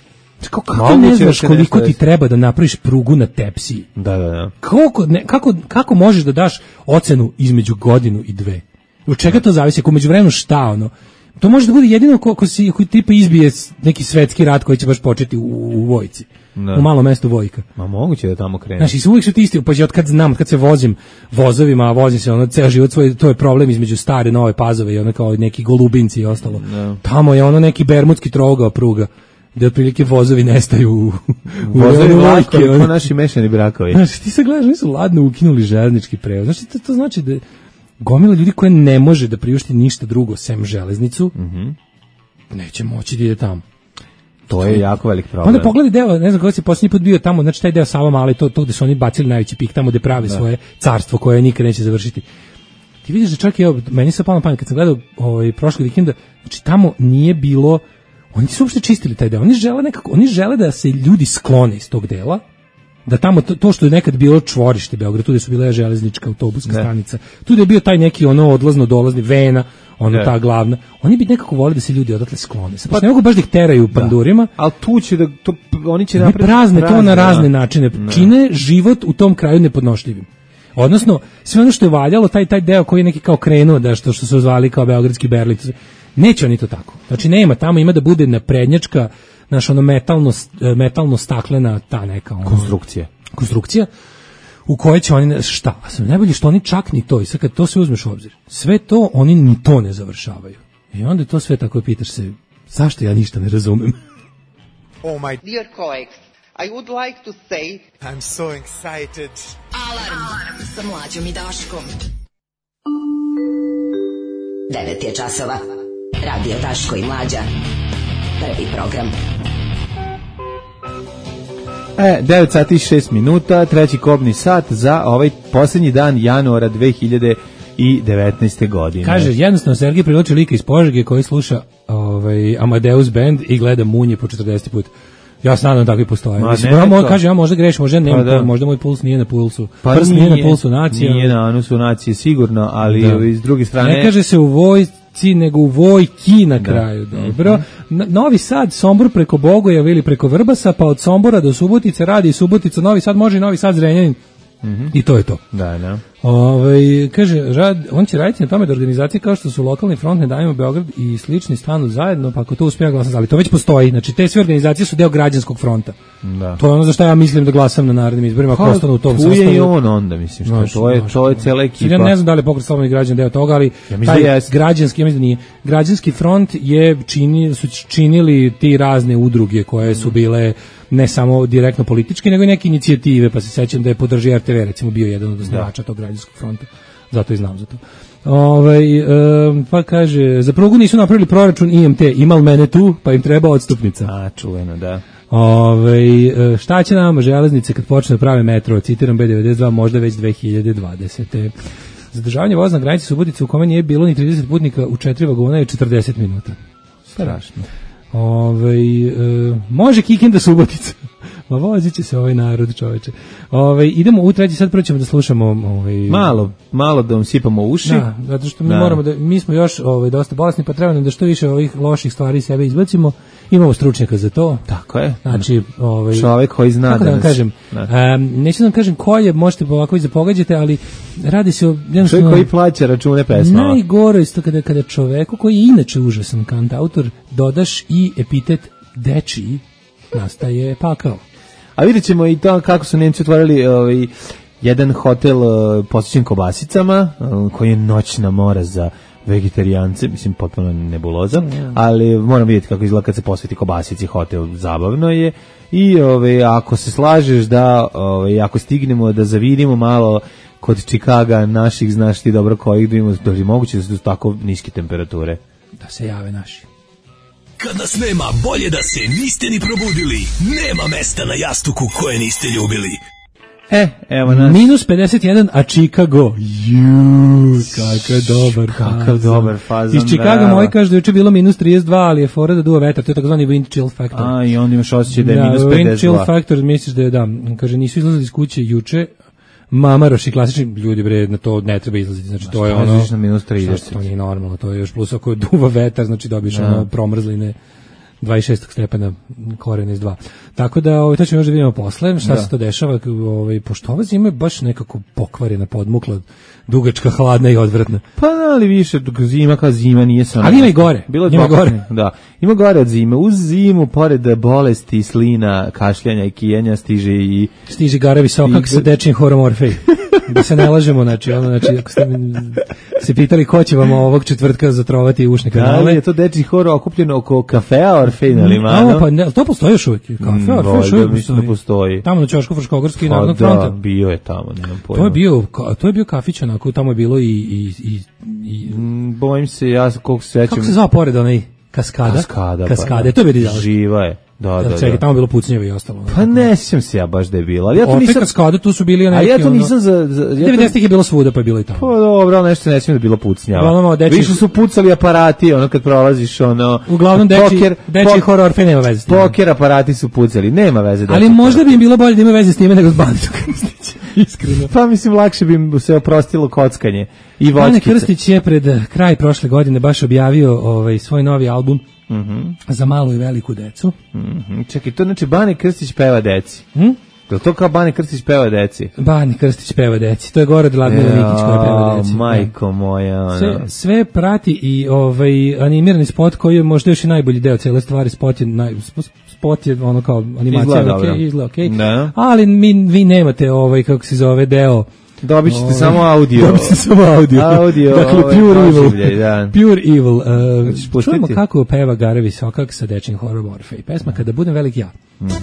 Kako ne znaš koliko ti treba da napraviš prugu na tepsiji? Da. Kako možeš da daš ocenu između godinu i dve? Od čega to zavisi? Ako među vremenu šta ono? To može da bude jedino ko tipa izbije neki svetski rat koji će baš početi u Vojci. U malom mestu Vojka. Ma moguće da tamo krene. Znači, uvijek su ti isti, pa od kad se vozim vozovima, a vozim se ono ceo život svoj, to je problem između stare Nove Pazove i ono kao neki Golubinci i ostalo. No. Tamo je ono neki bermudski trougao pruga, gde otprilike vozovi nestaju u vozovi vlakovi, kao naši mešani brakovi. Znači, ti sad gledaš, oni su ladno ukinuli železnički prevoz. Znači, to znači da gomila ljudi koja ne može da priušti ništa drugo sem železnicu, neće moći da ide tamo. To je jako velik problem. Onda pogledaj deo, ne znam kako si posljednji put bio tamo, znači taj deo Savamale, to gde su oni bacili najveći pik, tamo gde prave svoje carstvo koje nikad neće završiti. Ti vidiš da čak evo, meni se palo na pamet kad sam gledao prošli vikenda, znači tamo nije bilo, oni su uopšte čistili taj deo, oni žele da se ljudi sklone iz tog dela, da tamo to što je nekad bilo čvorište Beograd, tu gde su bile železnička autobuska stanica, tu gde je bio taj neki ono odlazno dolazni vena, ta glavna, oni bi nekako voleli da se ljudi odatle sklone. Pa ne mogu baš da ih teraju pandurima, ali tu će da oni će napraviti prazne to na razne načine, čine život u tom kraju nepodnošljivim. Odnosno, sve ono što je valjalo, taj deo koji je neki kao krenuo, da što su zvali kao beogradski Berlin, neće oni to tako. Znači nema, tamo ima da bude naprednjačka, naš ono metalno staklena ta neka konstrukcija u kojoj će oni šta, najbolje što oni čak ni to, i sad kad to sve uzmeš u obzir, sve to oni ni to ne završavaju. I onda to sve tako pitaš se, zašto ja ništa ne razumem? Oh my dear colleagues, I would like to say I'm so excited. Alarm sa Mlađom i Daškom. 9 je časova. Radio Daško i Mlađa. Prvi program. 9 sati i 6 minuta, treći kobni sat za ovaj posljednji dan januara 2019. godine. Kaže, jednostavno Sergij priloči lika iz Požege koji sluša Amadeus Band i gleda Munje po 40 put. Ja se nadam da takvi postoje. Ja možda grešim, možda moj puls nije na pulsu. Prst nije na pulsu nacije. Nije na anusu nacije sigurno, ali iz druge strane... Ne kaže se u Vojci, nego u Vojki na kraju. Dobro. Novi Sad, Sombor preko Bogojeva ili preko Vrbasa, pa od Sombora do Subotice radi Subotica, Novi Sad može i Novi Sad Zrenjanin. I to je to. Da. Kaže, on će raditi na tome da organizacije kao što su lokalni front, Ne davimo Beograd i slični stanu zajedno, pa ako to uspije glasam za, ali to već postoji. Znači, te sve organizacije su deo građanskog fronta. Da. To je ono za što ja mislim da glasam na narednim izborima, ako ostanu u tom sastavu. Tu je i on onda, mislim, to je cijela ekipa. Ja ne znam da li je Pokret slobodnih građana deo toga, ali taj građanski, ja mislim da nije. Građanski front su činili ti razne udruge koje su bile ne samo direktno političke, nego i neke inicijative, pa se sećam da je podržio RTV, recimo bio jedan od osnivača tog građanskog fronta, zato i znam za to. Pa kaže, za prugu nisu napravili proračun IMT, imal mene tu, pa im treba odstupnica. A, čuveno, da. Šta će nam železnice kad počne prave metro, citiram B92, možda već 2020. Zadržavanje voza na granici Subotice u kome nije bilo ni 30 putnika u 4 vagona je 40 minuta. Strašno. Može Kikinda Subotica. Ma vozit će se ovaj narod, čoveče. Idemo u treći sad, prvo ćemo da slušamo malo da vam sipamo uši. Da, zato što mi smo još dosta bolesni, pa treba nam da što više ovih loših stvari sebe izbacimo. Imamo stručnjaka za to. Tako je. Znači, čovjek koji zna kako da vam kažem. Neću da vam kažem ko je, možete ovako da pogađate, ali radi se o čovjek koji plaća račune pesmama. Najgore isto kada čoveku koji je inače užasan kantautor dodaš i epitet dečiji, nastaje pakao. A vidjet ćemo i to kako su Nemci otvorili jedan hotel posvećen kobasicama, koji je noćna mora za vegetarijance, mislim potpuno nebuloza, ali moram vidjeti kako izgleda kad se posveti kobasici hotel, zabavno je. I ako se slažeš da ako stignemo da zavidimo malo kod Čikaga naših, znaš ti dobro kojih da je moguće da su tako niske temperature. Da se jave naši. Kad nas nema, bolje da se niste ni probudili. Nema mesta na jastuku koje niste ljubili. Evo nas. Minus 51, a Chicago. Kakav dobar fazan. Iz Chicaga moj kaže da je bilo minus 32, ali je fora da duva vetar. To je takozvani wind chill factor. I onda imaš osjećaj da je minus 52. Wind chill factor, misliš da je Kaže, nisu izlazili iz kuće juče. Mamaroši, klasični ljudi, bre, na to ne treba izlaziti, znači to je ono... na minus 30. To nije normalno, to je još plus ako duva vetar, znači dobiješ ono promrzline 26. stepena koren iz 2. Tako da to ćemo još da vidimo posle, šta se to dešava, pošto ova zima je baš nekako pokvarena, podmukla, dugačka, hladna i odvratna. Pa ali više zima kao zima nije samo. Ali ima i gore. Ima gore. Da. Ima gore od zime. Uz zimu pored bolesti, slina, kašljanja i kijanja stiže gara visokak sa dečijim horom Orfej. Da se ne lažemo, znači ako ste se pitali ko će vam ovog četvrtka zatrovati ušne kanale. Da li je to dečiji hor okupljeno oko kafea Orfej na Limanu? Pa ne, to postoji još uvijek. Kafe Orfej još uvijek postoji. Tamo na Ćošku Fruškogorski i Narodnog fronta. Da, bio je tamo, nemam pojma. To je bio kafić, onako, tamo je bilo i bojim se, ja koliko se sećam. Kako se zvao pored onaj Kaskade, to je bilo živa je. Da. Čekaj, tamo je bilo pucnjeve i ostalo. Pa ne sjećam se ja baš da je bilo. Ali ja to nisam Kaskade, tu su bili neki. Ali ja to nisam 90-ih je bilo svuda, pa je bilo i tamo. Pa dobro, nešto ne sjećam da je bilo pucnjava. Više su pucali aparati, kad prolaziš uglavnom dečiji horor fe nema veze s tim. Poker aparati su pucali, nema veze. Ali možda bi im bilo bolje da ima veze s time nego s Banetom Krstićem. Iskreno. Pa mislim, lakše bi im se oprostilo kockanje i voćkice. Bane Krstić je pred kraj prošle godine baš objavio svoj novi album za malu i veliku decu. Čekaj, to znači Bane Krstić peva deci. Je to kao Bane Krstić peva deci? Bane Krstić peva deci. To je gore od Radmila Nikić koja peva deci. Majko moja. Sve prati i animirani spot koji je možda još i najbolji deo cijele stvari. Spot je ono kao animacija. Izgleda okej. Ali vi nemate kako se zove deo. Dobit ćete samo audio. Dakle, Pure Evil. Da. Pure Evil. Čujemo kako peva Gara Visokak sa dečijim horom Orfej. Pesma Kada budem velik ja.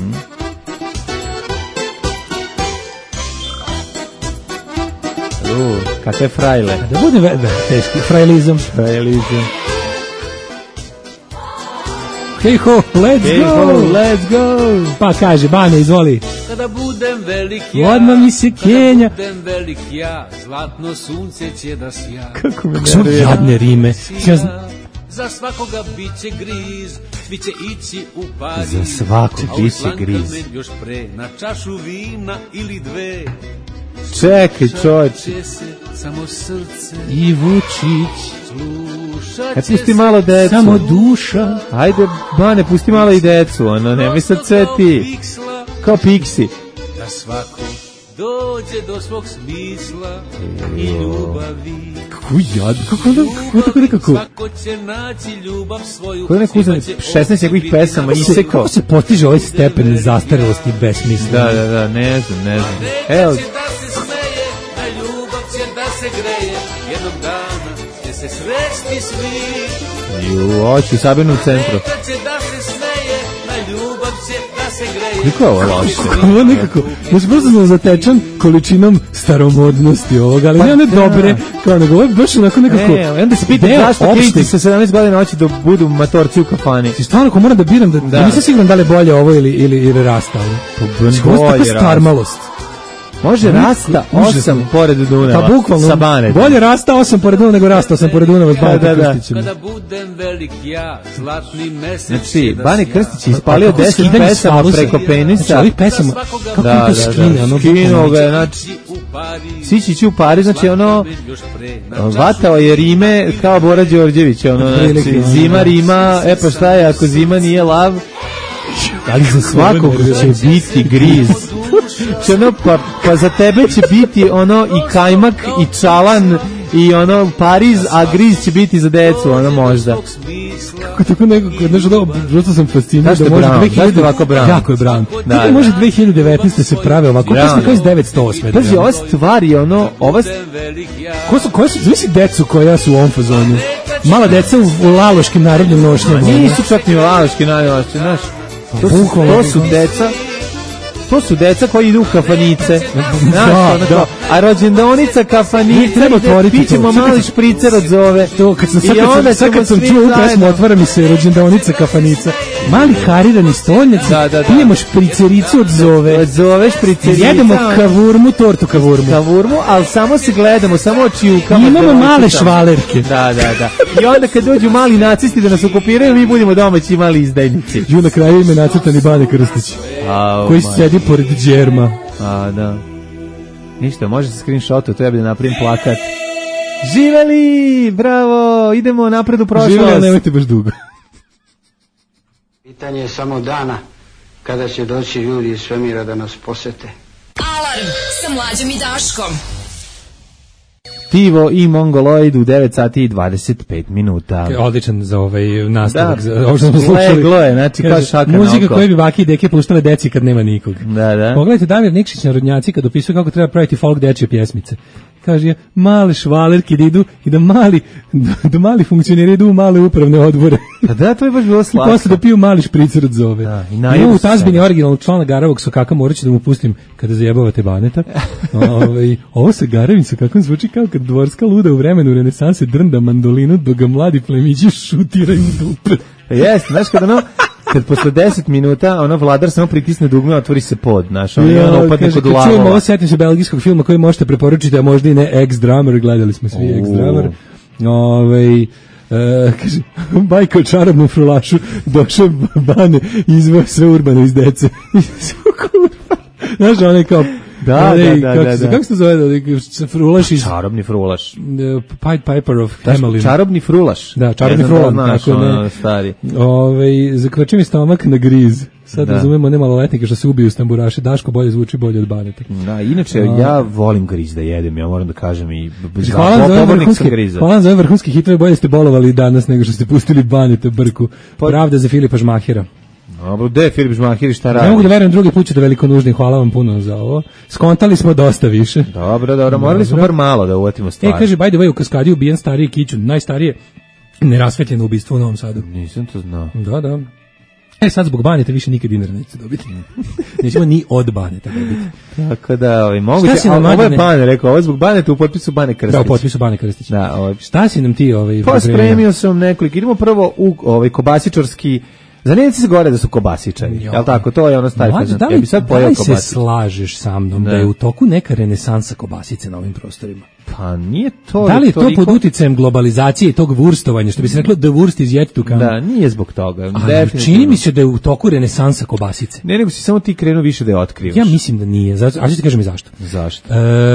Kakve frajle. Kada budem teški. Frajlizam. Hey ho, let's go. Pa kaže, Bane, izvoli. Kada budem velik ja, odmah mi se Kenja. Kada budem velik ja, zlatno sunce će da sja. Kako su jadne rime. Za svakoga biće griz, biće ići u Pariz. Za svakog biće griz. Još pre, na čašu vina ili dve. Čekaj, čovječe. Samo srce i Vučić. Kad pusti malo decu. Samo duša. Ajde, Bane, pusti malo i decu. Nemoj sad sve ti. Kao Pixi. Da svako dođe do svog smisla i ljubavi. Kako jad, kako nekako. Svako će naći ljubav svoju. Kako neko uzem 16 njegovih pesama isekao. Kako se postiže ovaj stepen zastarelosti i besmisla? Da, ne znam. Evo. Će da se smeje, na ljubav će da se greje. Jednog dana će se sresti svi. Hoću, Sabinu u centru. Će da se smeje, na ljubav će da se greje. Koliko je ovo loše? Ovo nekako, možda brzo sam zatečan količinom staromodnosti ovoga, ali ne one dobre, kao nego ovo je baš onako nekako. Onda se pita zašto klinci sa 17 godina hoće da budu matorci u kafani. Stvarno, ako moram da biram, da nisam siguran da li je bolje ovo ili Rasta. Ovo je starmalost. Može Rasta 8 pored Dunava. Pa bukvalno, bolje Rasta 8 pored Dunava nego Rasta 8 pored Dunava. Kada budem velik ja, zlatni mesec. Znači, Bane Krstić je ispalio 10 pesama preko penisa. Znači, ovih pesama, kako to skine? Skinuo ga je, znači, Sići će u Pariz, znači, vatao je rime kao Bora Đorđević, znači, zima rima, pa šta je, ako zima nije lav, ali za svakog će biti griz. Pa za tebe će biti i kajmak i čalan i Pariz, a griz će biti za decu, možda. Kako tako nekako, što sam fasciniran. Zašto je Brown? Zašto je ovako Brown? Jako je Brown. Kako može 2019. se prave ovako? Pesma kao iz 908. Pazi, ova stvar je Koje su, zamisli decu koja su u ovom fazonu? Mala deca u laloškim narodnim nošnjama. Nisu čak ni u laloškim narodnim nošnjama, znaš. To su deca koji idu u kafanice. Da. A rođendaonica kafanice, pićemo mali špricer od zove. Sad kad sam čuo pesmu, otvara mi se rođendaonica kafanica. Mali karirani stolnjac, pijemo špricericu od zove. Od zove špricerica. Jedemo kavurmu, tortu kavurmu. Ali samo se gledamo, samo očijukamo. Imamo male švalerke. Da. I onda kad dođu mali nacisti da nas okupiraju, mi budemo domaći mali izdajnici. I na kraju ime nacrtani Bane Krstić. Koji sedi pored džerma. Da. Ništa, može se screenshotu, to ja bi da napravim plakat. Živeli, bravo, idemo napred u prošlost. Živeli, ali nemojte baš dugo. Pitanje je samo dana kada će doći ljudi iz svemira da nas posete. Alarm sa Mlađom i Daškom. Tivo i Mongoloid u 9 sati i 25 minuta. Odličan za ovaj nastavak. Da, ovo što smo slušali. Leglo je, znači kao šaka na oko. Muzika koju bi baki i deke puštale deci kad nema nikog. Da. Pogledajte Damir Nikšić Narodnjaci kad opisuje kako treba praviti folk dečje pjesmice. Kaže, male švalerke da idu i da mali funkcioneri idu u male upravne odbore. Pa da, to je baš bilo slatko. I posle da piju mali špricer od zove. Da, i u tazbini originalnog člana Garavog sokaka morat ću da mu pustim kada zajebavate Baneta. Ovo sa Garavim sokakom zvuči kao kad dvorska luda u vremenu renesanse drnda mandolinu dok ga mladi plemići šutiraju dupe. Jeste, znaš kad posle 10 minuta ono vladar samo pritisne dugme, otvori se pod, znaš, on opadne kod lavova. Čujemo ovo, setim se belgijskog filma koji možete preporučiti, a možda i ne, Ex-Drummer, gledali smo svi Ex-Drummer. Kaže, bajka o čarobnom frulašu, došao Bane i izveo sve urbano iz dece. Znaš, on je kao... Da. Kako se to zove? Frulaš iz... Čarobni frulaš. Pied Piper of Hamelin. Čarobni frulaš. Da, čarobni frulaš. Tako ne. Stari. Zakvači mi stomak na griz. Sad razumemo ne maloletnike što se ubiju s tamburaši. Daško bolje zvuči bolje od Baneta. Da, inače ja volim griz da jedem. Ja moram da kažem i hvala za ove vrhunski hitove. Bolje ste bolovali danas nego što ste pustili Baneta Brku. Pravda za Filipa Žmahira. Dobro, gde je Filip Žmahir, šta radi? Ne mogu da verujem, drugi put ću da veliko nužni, hvala vam puno za ovo. Skontali smo dosta više. Dobro, morali smo bar malo da uvatimo stvari. Kaže, by the way, u Kaskadi ubijen stariji Kićun, najstarije nerasvetljeno ubistvo u Novom Sadu. Nisam to znao. Da. Sad zbog Baneta više nikad dinara neće dobiti. Nećemo ni od Baneta dobiti. Tako da, moguće, ovo je Bane rekao, ovo je zbog Baneta u potpisu Bane Krstić. Da, u potpisu Bane Krstić. Da, šta si nam ti Pa spremio sam nekoliko, idemo prvo u kobasičarski. Zanimljivo se gore da su kobasičari, jel tako? To je ono stari fazon. Ja bi sad pojeo kobasice. Da li se slažeš sa mnom da je u toku neka renesansa kobasice na ovim prostorima? Pa nije to. Da li je to pod uticajem globalizacije i tog vurstovanja, što bi se reklo the worst is yet to come? Da, nije zbog toga. Čini mi se da je u toku renesansa kobasice. Ne, nego si samo ti krenuo više da je otkrivaš. Ja mislim da nije. A ću ti kažem i zašto. Zašto?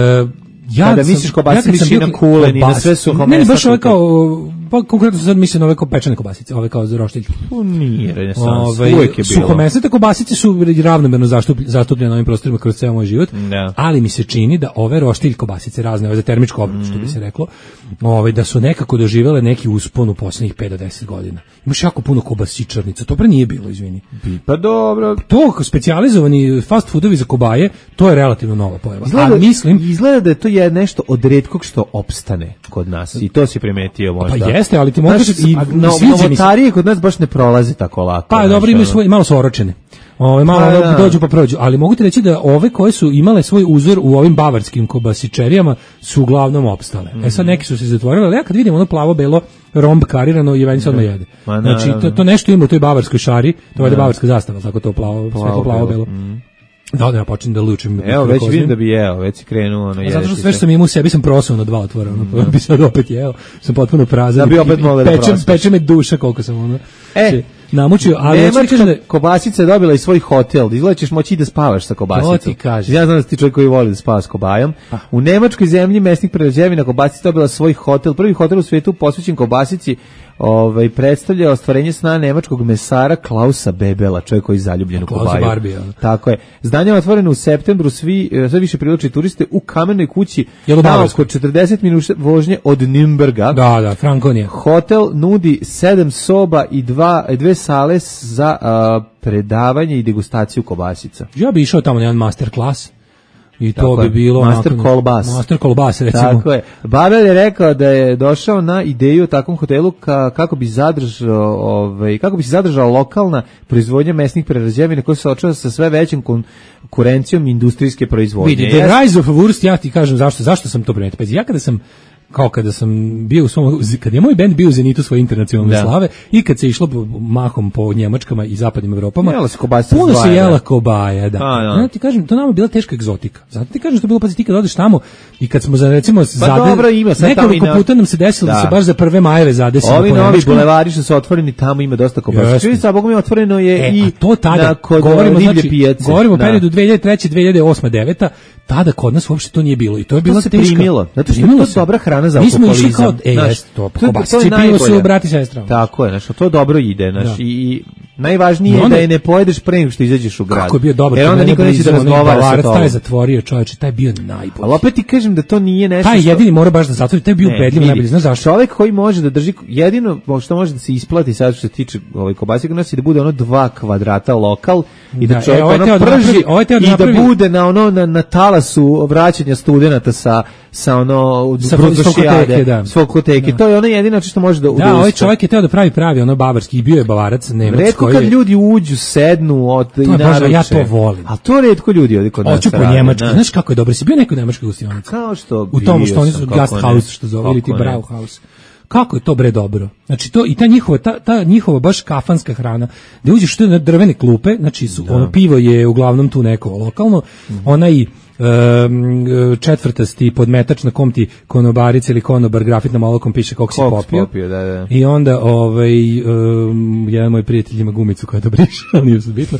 Kada misliš kobasice, misliš i na kule, ni na sve suho mesa. Ne, baš ove kao, pa konkretno sad mislim na ove kao pečene kobasice, ove kao roštiljke. Nije renesans, uvijek je bilo. Suhomesnate kobasice su ravnomerno zastupljene na ovim prostorima kroz ceo moj život, ali mi se čini da ove roštilj kobasice razne, ove za termičku obradu, što bi se reklo, da su nekako doživele neki uspon u posljednjih 5 do 10 godina. Imaš jako puno kobasičarnica, to pre nije bilo, izvini. Pa dobro. To specijalizovani fast foodovi za kobaje, to je relativno nova pojava. Izgleda da je to je nešto od retkog što opstane kod nas i to si primetio možda. Pa jeste, ali ti možeš i novotarije kod nas baš ne prolaze tako lako. Pa dobro, imaju svoje, malo su oročene. Malo dođu pa prođu, ali mogu ti reći da ove koje su imale svoj uzor u ovim bavarskim kobasičerijama su uglavnom opstale. Sad neki su se zatvorili, ali ja kad vidim ono plavo-belo romb karirano i meni se odmah jede. Znači to nešto ima u toj bavarskoj šari, to je bavarska zastava, tako to plavo-belo. Da, ja počnem da lučim. Evo, već vidim da bi jeo, već si krenuo. Zato što sve što sam imao u sebi sam prosao na 2 otvora, bi sad opet jeo, sam potpuno prazan. Da bi opet mogla da prosaš. Peče me duša koliko sam namučio, ali Nemačka kobasica je dobila i svoj hotel, izgleda ćeš moći da spavaš sa kobasicom. To ti kažeš. Ja znam da ti čovjek koji voli da spava s kobajom. U nemačkoj zemlji mesnih prerađevina kobasica dobila svoj hotel, prvi hotel u svijetu posvećen kobasici, predstavlja ostvarenje sna nemačkog mesara Klausa Bebela, čovjek koji je zaljubljen u kobaju. Tako je. Zdanje je otvoreno u septembru, sve više privlači turiste u kamenoj kući na oko 40 minuta vožnje od Nürnberga. Da, Frankonija. Hotel nudi 7 soba i 2 sale za predavanje i degustaciju kobasica. Ja bi išao tamo na jedan master klas. I to bi bilo Master kolbas, recimo. Tako je. Babel je rekao da je došao na ideju o takvom hotelu kako bi se zadržala lokalna proizvodnja mesnih prerađevina koja se očeva sa sve većim konkurencijom industrijske proizvodnje. Vidi, the rise of Wurst, ja ti kažem zašto sam to primetio. Ja kada sam bio u svom, kad je moj bend bio u zenitu svoje internacionalne slave i kad se išlo mahom po Njemačkama i zapadnim Evropama, puno se jela kobaja, da. Ja ti kažem, to nama je bila teška egzotika. Zato ti kažem što je bilo, pazi, ti kad odeš tamo i kad smo recimo nekoliko puta nam se desilo da se baš za 1. majeve zadesilo po Njemačkom. Ovi novi bulevari što su otvoreni, tamo ima dosta kobasića. Sa Bogom je otvoreno je i to tada, govorimo o periodu 2003. 2008. 2009. Tada kod nas uopšte to nije bilo i to je bila teška. Zato što je to dobra hrana za alkoholizam. Mi smo išli kao, kobasice, pivo su brati sestrama. Tako je, to dobro ide, i Najvažnije je da je ne pojedeš pre nego što izađeš u grad. Kako je bio dobar. Jer onda niko neće da razgovara sa tobom. Taj je zatvorio, čoveče, taj je bio najbolji. Ali opet ti kažem da to nije nešto taj jedini mora baš da zatvori, taj je bio ubedljivo najbolji. Znaš zašto? Čovek koji može da drži, jedino što može da se isplati sad što se tiče kobasiga nosi, da bude 2 kvadrata lokal i da čovjek prži i da bude na talasu vraćanja studenata sa svog koteke. To je ono jedino što može da da, ovaj čovjek je teo da pravi bavarski i bio je Bavarac, Nemac. Retko kad ljudi uđu, sednu i naruče. Ja to volim. A to retko ljudi ovdje kod nas rade. Hoću po Njemačkoj. Znaš kako je dobro? Si bio neko u Nemačkoj gostionici? Kao što u tom što oni su Gasthaus, što zove, ili ti Brauhaus. Kako je to bre dobro? Znači to i ta njihova baš kafanska hrana. Da uđeš tu na drvene klupe, znači pivo je uglavnom tu neko lokalno, onaj četvrtasti podmetač na kom ti konobarica ili konobar grafitnom olokom piše koliko si popio. Da. I onda jedan moj prijatelj ima gumicu koja to briše, ali nije se bitno.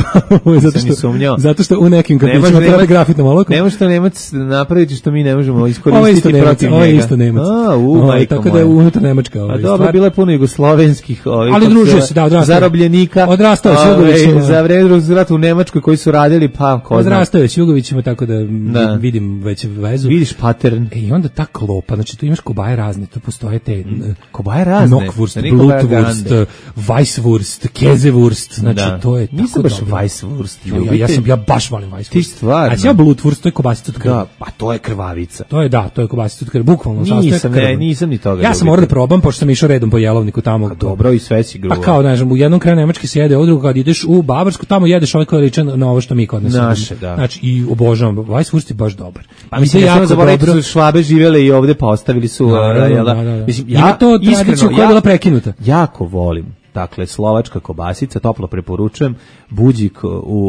Zato što u nekim kafićima treba grafitnom olokom. Ne može to Nemac napraviti što mi ne možemo iskoristiti protiv njega. Ovo je isto Nemac. Tako da je unutar Nemačka. A dobro, bilo je puno jugoslovenskih ali družio se, da, zarobljenika. Odrastao je Jugovićima. Za vreme rata u Nemačkoj koji su radili, pa ko zna. Odrastao je Jugovićima, tako da vidim već vezu. Vidiš pattern. I onda ta klopa, znači tu imaš kobaje razne, tu postoje te kobaje razne. Knockwurst, Blutwurst, Weisswurst, Käsewurst, znači to je tako. Nisam baš Weisswurst. Ja baš volim Weisswurst. Ti stvarno. A ja Blutwurst, to je kobasica od krvi. Da, pa to je krvavica. To je kobasica od krvi, bukvalno. Nisam ni toga. Ja sam morao da probam, pošto sam išao redom po jelovniku tamo. Dobro, i sve si grubo. Pa kao, ne znam, u jednom kraju Nemačke se jede, u drugom kad ideš u Bavarsku, tamo jedeš ovaj koji liči na ovo što mi kod nas. Naše, da. Znači, i obožavam, Weisswurst je baš dobar. Pa mislim, ja sam zaboraviti su Švabe živjele i ovde, pa ostavili su... Mislim, ima to tradiciju koja je bila prekinuta. Jako volim. Dakle, slovačka kobasica, toplo preporučujem, Buđik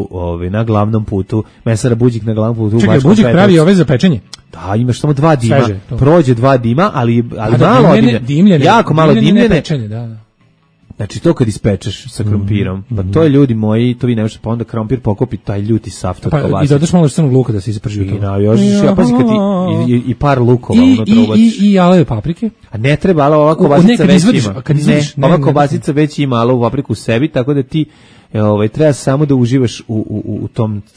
na glavnom putu, mesara Buđik na glavnom putu. Čekaj, Buđik pravi ove za pečenje? Da, imaš samo 2 dima, prođe 2 dima, ali malo dimljene, jako malo dimljene. Pečenje, da. Znači to kad ispečeš sa krompirom, pa to je ljudi moji, to vi ne možete, pa onda krompir pokopi taj ljuti saft od kobasice. I dodaš malo crnog luka da se isprži u tome. Ja pazi kad i par lukova unutra ubaciš. I jaleve paprike. A ne treba, ali ova kobasica već ima. Ova kobasica već ima alovu papriku u sebi, tako da ti treba samo da uživaš u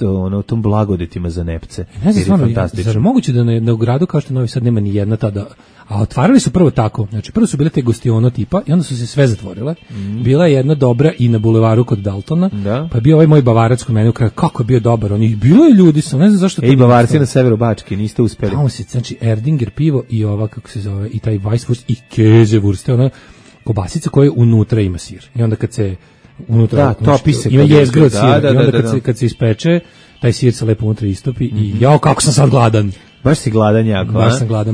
tom blagodetima za nepce. Ne znam, zar moguće da u gradu kao što Novi Sad nema ni jedna tada, a otvarali su prvo tako, znači prvo su bile te gostiono tipa i onda su se sve zatvorile. Bila je jedna dobra i na bulevaru kod Daltona, pa je bio ovaj moj Bavarac kod mene u kraju, kako je bio dobar, bilo je ljudi, ne znam zašto. Bavarci na severu Bačke, niste uspeli. Tamo se, znači Erdinger pivo i ova, kako se zove, i taj Weisswurst i Käsewurst, ona kobasica koja unutra ima sir. I onda kad se unutra ima jezgro od sira i onda kad se ispeče taj sir se lepo unutra istopi i jao kako sam sad gladan. Baš si gladan jako. Baš sam gladan.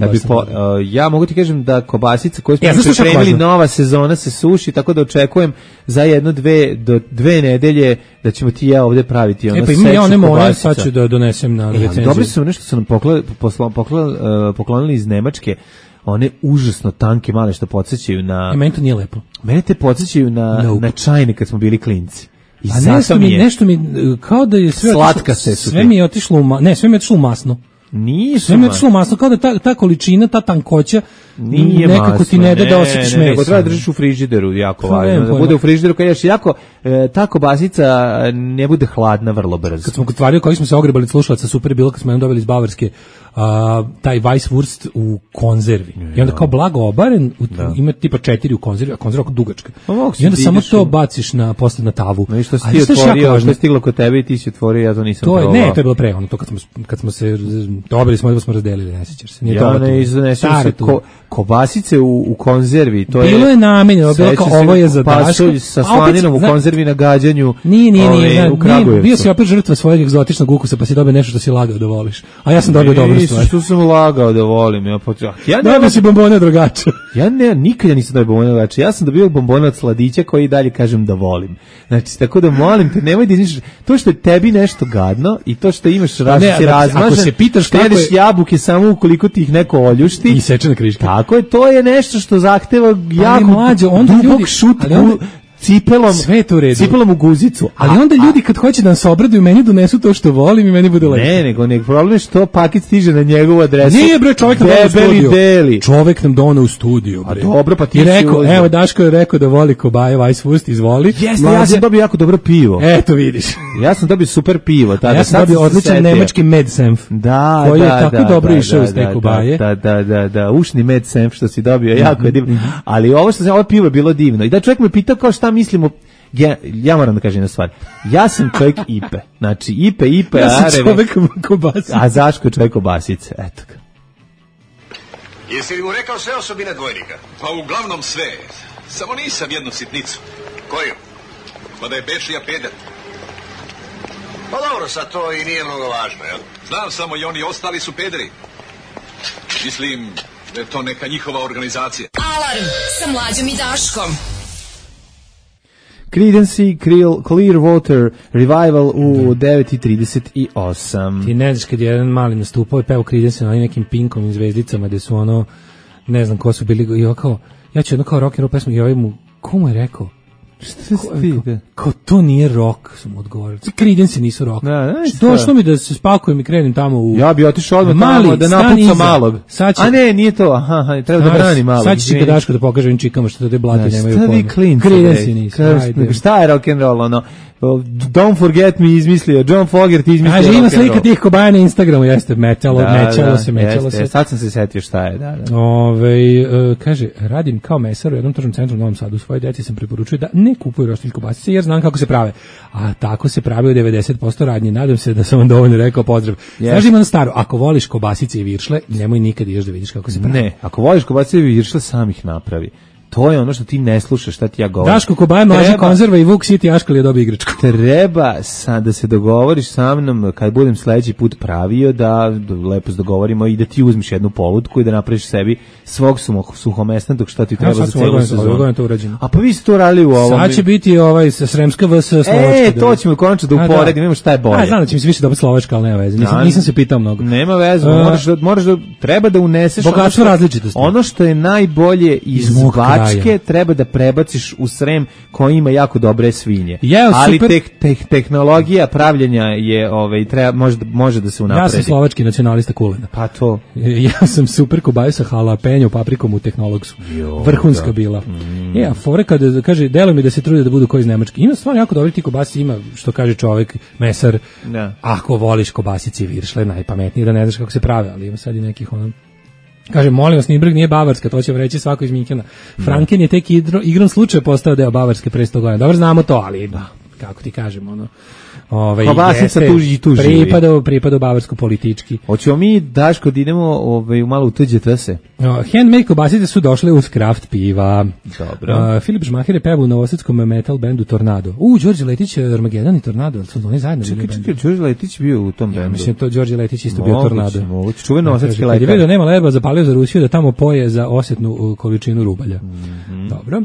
Ja mogu ti kažem da kobasica koju smo pripremili, nova sezona se suši, tako da očekujem za 1-2 nedelje da ćemo ti ja ovde praviti ono seču kobasica. Sad ću da donesem na recenziju. Dobri su nešto su nam poklonili iz Nemačke. One užasno tanke male što podsjećaju na... I meni to nije lepo. Mene te podsjećaju na čajne kad smo bili klinci. I a nešto mi, kao da je sve slatka se sve mi je otišlo u masno. Nije sve mi je otišlo u masno, kao da ta količina, ta tankoća nije nekako masno, ti ne da osjetiš meso. Nego treba držiš u frižideru, jako važno. Da bude u frižideru kad ješ jako, ta kobasica ne bude hladna vrlo brzo. Kad smo otvarili, koji smo se ogrebali slušalaca, super je bilo kad smo jednom dobili iz Bavarske taj Weisswurst u konzervi. I onda kao blago obaren, ima tipa 4 u konzervi, a konzerva kao dugačka. I onda samo to baciš posle na tavu. No i što si ti otvorio, što je stiglo kod tebe i ti si otvorio, ja to nisam probao. Ne, to je bilo pre, ono to kad smo se dobili smo razdelili, ne sjećaš se. Ja ne iznesem se kobasice u konzervi, to je... Bilo je namenjeno, bilo kao ovo je za Daško. Pasulj sa slaninom u konzervi na gađanju u Kragujevcu. Bio si opet žrtva svojeg egzotičnog ukusa, pa si dobio nešto što si lagao da voliš. A ja sam dobio dobru stvar. Što sam lagao da volim. Dobio si bombone od Rogača. Nikada nisam dobio bombone od Rogača. Ja sam dobio bombone od Sladića koji dalje kažem da volim. Znači, tako da molim te, nemoj da izniš... To što je tebi nešto gadno i to što imaš razmažen, što jedeš jabuke samo ukoliko ti ih neko oljušti. I sečene kriške. Tako je, to je nešto što zahteva jako dubok šut cipelom, sve to u redu. Cipelom u guzicu. Ali onda ljudi kad hoće da nam se obraduju, meni donesu to što volim i meni bude lepo. Ne, nego problem je što paket stiže na njegovu adresu. Nije bre, čovjek nam donao u studiju. Deli. Čovjek nam donao u studiju, bre. A dobro, pa ti i rekao, evo Daško je rekao da voli Kobaje Weisswurst, izvoli. Jeste, ja sam dobio jako dobro pivo. Eto vidiš. Ja sam dobio super pivo. Ja sam dobio odličan nemački Medsenf. Da, koji je tako dobro išao iz te Kobaje. Da, ušni Medsenf što si dobio, jako je divno. Ali ovo pivo je bilo divno. I da čovjek me pitao kao šta mislimo. Ja moram da kažem jednu stvar. Ja sam čovjek Ipe. Znači, Ipe, ja sam čovjek Kobasice. A Zaško je čovjek Kobasice. Eto ga. Jesi li mu rekao sve osobine dvojnika? Pa uglavnom sve. Samo nisam jednu sitnicu. Koju? Pa da je Bečija peder. Pa dobro, sad to i nije mnogo važno, jel? Znam samo i oni ostali su pederi. Mislim da je to neka njihova organizacija. Alarm sa Mlađom i Daškom. Creedence Clearwater Revival u 9:38. Ti ne znaš kad je jedan mali nastupao i peo Creedence na nekim Pinkovim zvezdicama gde su ono, ne znam ko su bili, i kao, ja ću jedno kao rock and roll pesmu i ovaj mu, ko mu je rekao? Šta si ti? Kao to nije rock, sam mu odgovorio. Creedence nisu rock. Došlo mi da se spakujem i krenem tamo u... Ja bi otišao odmah tamo da napucam malog. A ne, nije to. Aha, treba da brani malog. Sad će Daško da pokaže ovim čikama što te blate nemaju pojma. Šta vi klinci? Creedence nisu. Šta je rock and roll, ono? Don't Forget Me izmislio, John Fogerty izmislio. Kaže, ima slika tih Kobaja na Instagramu, jeste, mećalo se. Sad sam se setio šta je, da. Kaže, radim kao mesar u jednom tržnom centru u Novom Sadu, svoje deci sam preporučio da ne kupuju roštilj kobasice, jer znam kako se prave. A tako se pravi u 90% radnje, nadam se da sam vam dovoljno rekao pozdrav. Znaš, ima na staro, ako voliš kobasice i viršle, nemoj nikad ideš da vidiš kako se pravi. Ne, ako voliš kobasice i viršle, sam ih napravi. To je ono što ti ne slušaš, šta ti ja govorim. Daško Kobaje, mlađa konzerva i Vuk City Aškali je dobio igračku. Treba da se dogovoriš sa mnom kad budem sledeći put pravio, da lepo se dogovorimo i da ti uzmiš jednu polutku i da napraviš sebi svog suhomesnatog šta ti treba za celu sezonu. A pa vi ste to radili u ovom. Sad će biti sa Sremska vs Slovačka. To ćemo konačno da uporedimo, vidimo šta je bolje. Znam da će mi se više dobiti Slovačka, ali nema veze. Nisam se pitao mnogo. Nema veze, moraš da treba da uneseš bogatstvo različitosti. Ono što je najbolje iz Bačke treba da prebaciš u Srem koji ima jako dobre svinje. Ali tehnologija pravljenja je može da se unapredi. Ja sam slovački nacionalista kulena. Pa to. Ja sam super Kobaju sa jalapeno paprikom u Tehnologsu. Vrhunska bila. A fore kada kaže delo mi da se trude da budu koji iz Nemačke. Ima stvarno jako dobri ti kobasi, ima što kaže čovjek mesar. Ako voliš kobasice i viršle, najpametnije da ne znaš kako se prave, ali ima sad i nekih Kaže, molim vas, Nürnberg nije Bavarska, to će vam reći svako iz Minhena. Franken je tek igrom slučaja postao deo Bavarske pre 100 godina. Dobro, znamo to, ali kako ti kažemo, Kobasica tu živi. Pripada bavarsko politički. Hoćemo mi, Daško, da idemo malo u tuđe trse? Handmade kobasice su došle uz kraft piva. Dobro. Filip Žmaher je pevao u novosadskom metal bendu Tornado. Đorđe Letić, Armageddon i Tornado, su oni zajedno bili bendu. Čekaj, Đorđe Letić bio u tom bendu. Mislim, to Đorđe Letić isto bio Tornado. Moguće, čuven novosadski lekar. Kad je vidio nema leba, zapalio za Rusiju da tamo poje za osjetnu količinu rubalja. Dobro.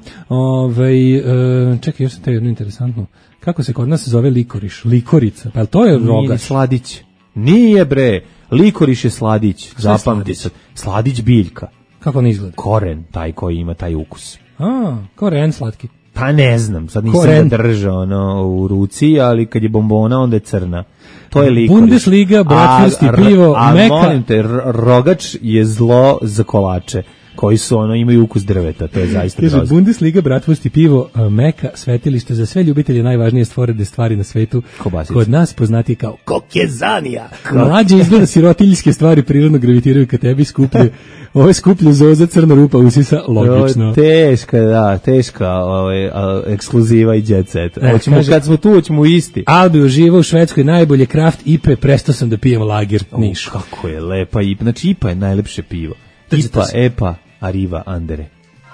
Čekaj, još sam te jednu interesantnu. Kako se kod nas zove likoriš? Likorica. Pa to je rogač? Nije sladić. Nije bre. Likoriš je sladić. Zapamti se. Sladić biljka. Kako on izgleda? Koren, taj koji ima taj ukus. Koren slatki. Pa ne znam, sad nisam ga držao u ruci, ali kad je bombona, onda je crna. To je likoriš. Bundesliga, bratwurst i pivo, meka. A molim te, rogač je zlo za kolače koji su imaju ukus drveta, to je zaista grozno. Bundesliga, bratwurst i pivo, meka, svetilište za sve ljubitelje najvažnije stvorene stvari na svetu. Kobasić. Kod nas poznati kao kokezanija. Mlađe izgleda sirotiljske stvari prirodno gravitiraju ka tebi, skuplje. Ovo je skuplju zoza, crna rupa usisa, logično. Teška ekskluziva i jet set. Kad smo tu, hoćemo isti. Albi uživa u Švedskoj najbolje kraft IPE, prestao sam da pijem lager, Niš. Kako je lepa IPA, znači IPA je najlepše pivo. IPA, EPA, Arriva, Andere.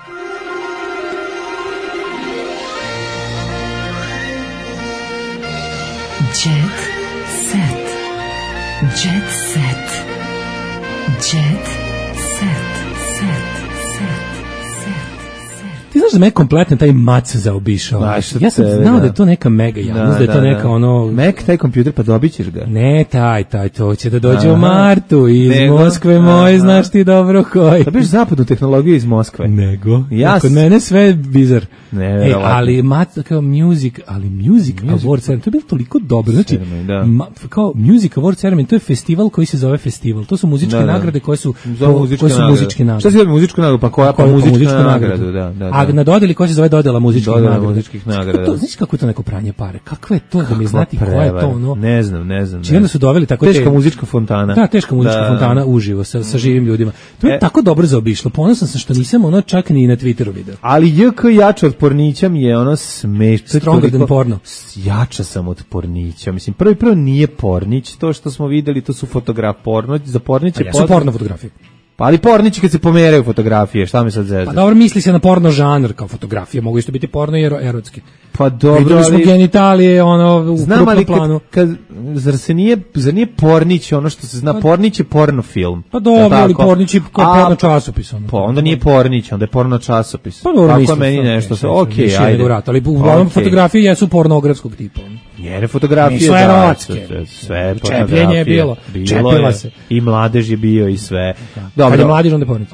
Jet set. Jet set. Jet set. znaš da me kompletno taj mac zaobišao. Ja sam znao da je to neka mega javnost, da je to neka ono... Mac, taj kompjuter, pa dobit ćeš ga. Ne, to će da dođe u martu iz Moskve moje, znaš ti dobro koji. Da biš zapadnu tehnologiju iz Moskve. Nego. Kod mene sve bizar. Ali Music Award Ceremony, to je bilo toliko dobro. Znači, kao Music Award Ceremony, to je festival koji se zove festival. To su muzičke nagrade koje su muzičke nagrade. Šta si dobio muzičku nagradu? Pa koja pa muzičku nagradu, da. A na dodeli koja se zove dodela muzičkih nagrada. Znaš kako je to neko pranje pare? Kako je to da mi znati koja je to ono? Ne znam. Čim da su doveli tako teška muzička fontana. Da, teška muzička fontana uživo sa živim ljudima. To je tako dobro zaobišlo. Ponosan sam što nisam ono čak ni na Twitteru video. Ali JK jače od Pornića mi je ono smešno. Stronger than porno. Jača sam od Pornića. Mislim, prvo nije Pornić, to što smo videli, to su porno, za Pornić je su porno fotografije. Pa ali pornići kad se pomeraju fotografije, šta mi sad zezaš? Pa dobro, misli se na porno žanr kao fotografije, mogu isto biti porno i erotski. Pa dobro, videli smo genitalije, ono, u krupnom planu. Zar nije Pornić, ono što se zna, Pornić je porno film. Pa dobro, ali Pornić je porno časopis. Pa onda nije Pornić, onda je porno časopis. Pa dobro, tako meni nešto se, okej, ajde. Ali uglavnom fotografije jesu pornografskog tipa. Njene fotografije, nisu erotske. Sve čepljenje je bilo. Čepila se. I mladež je bio i sve. Kad je mladež, onda je Pornić.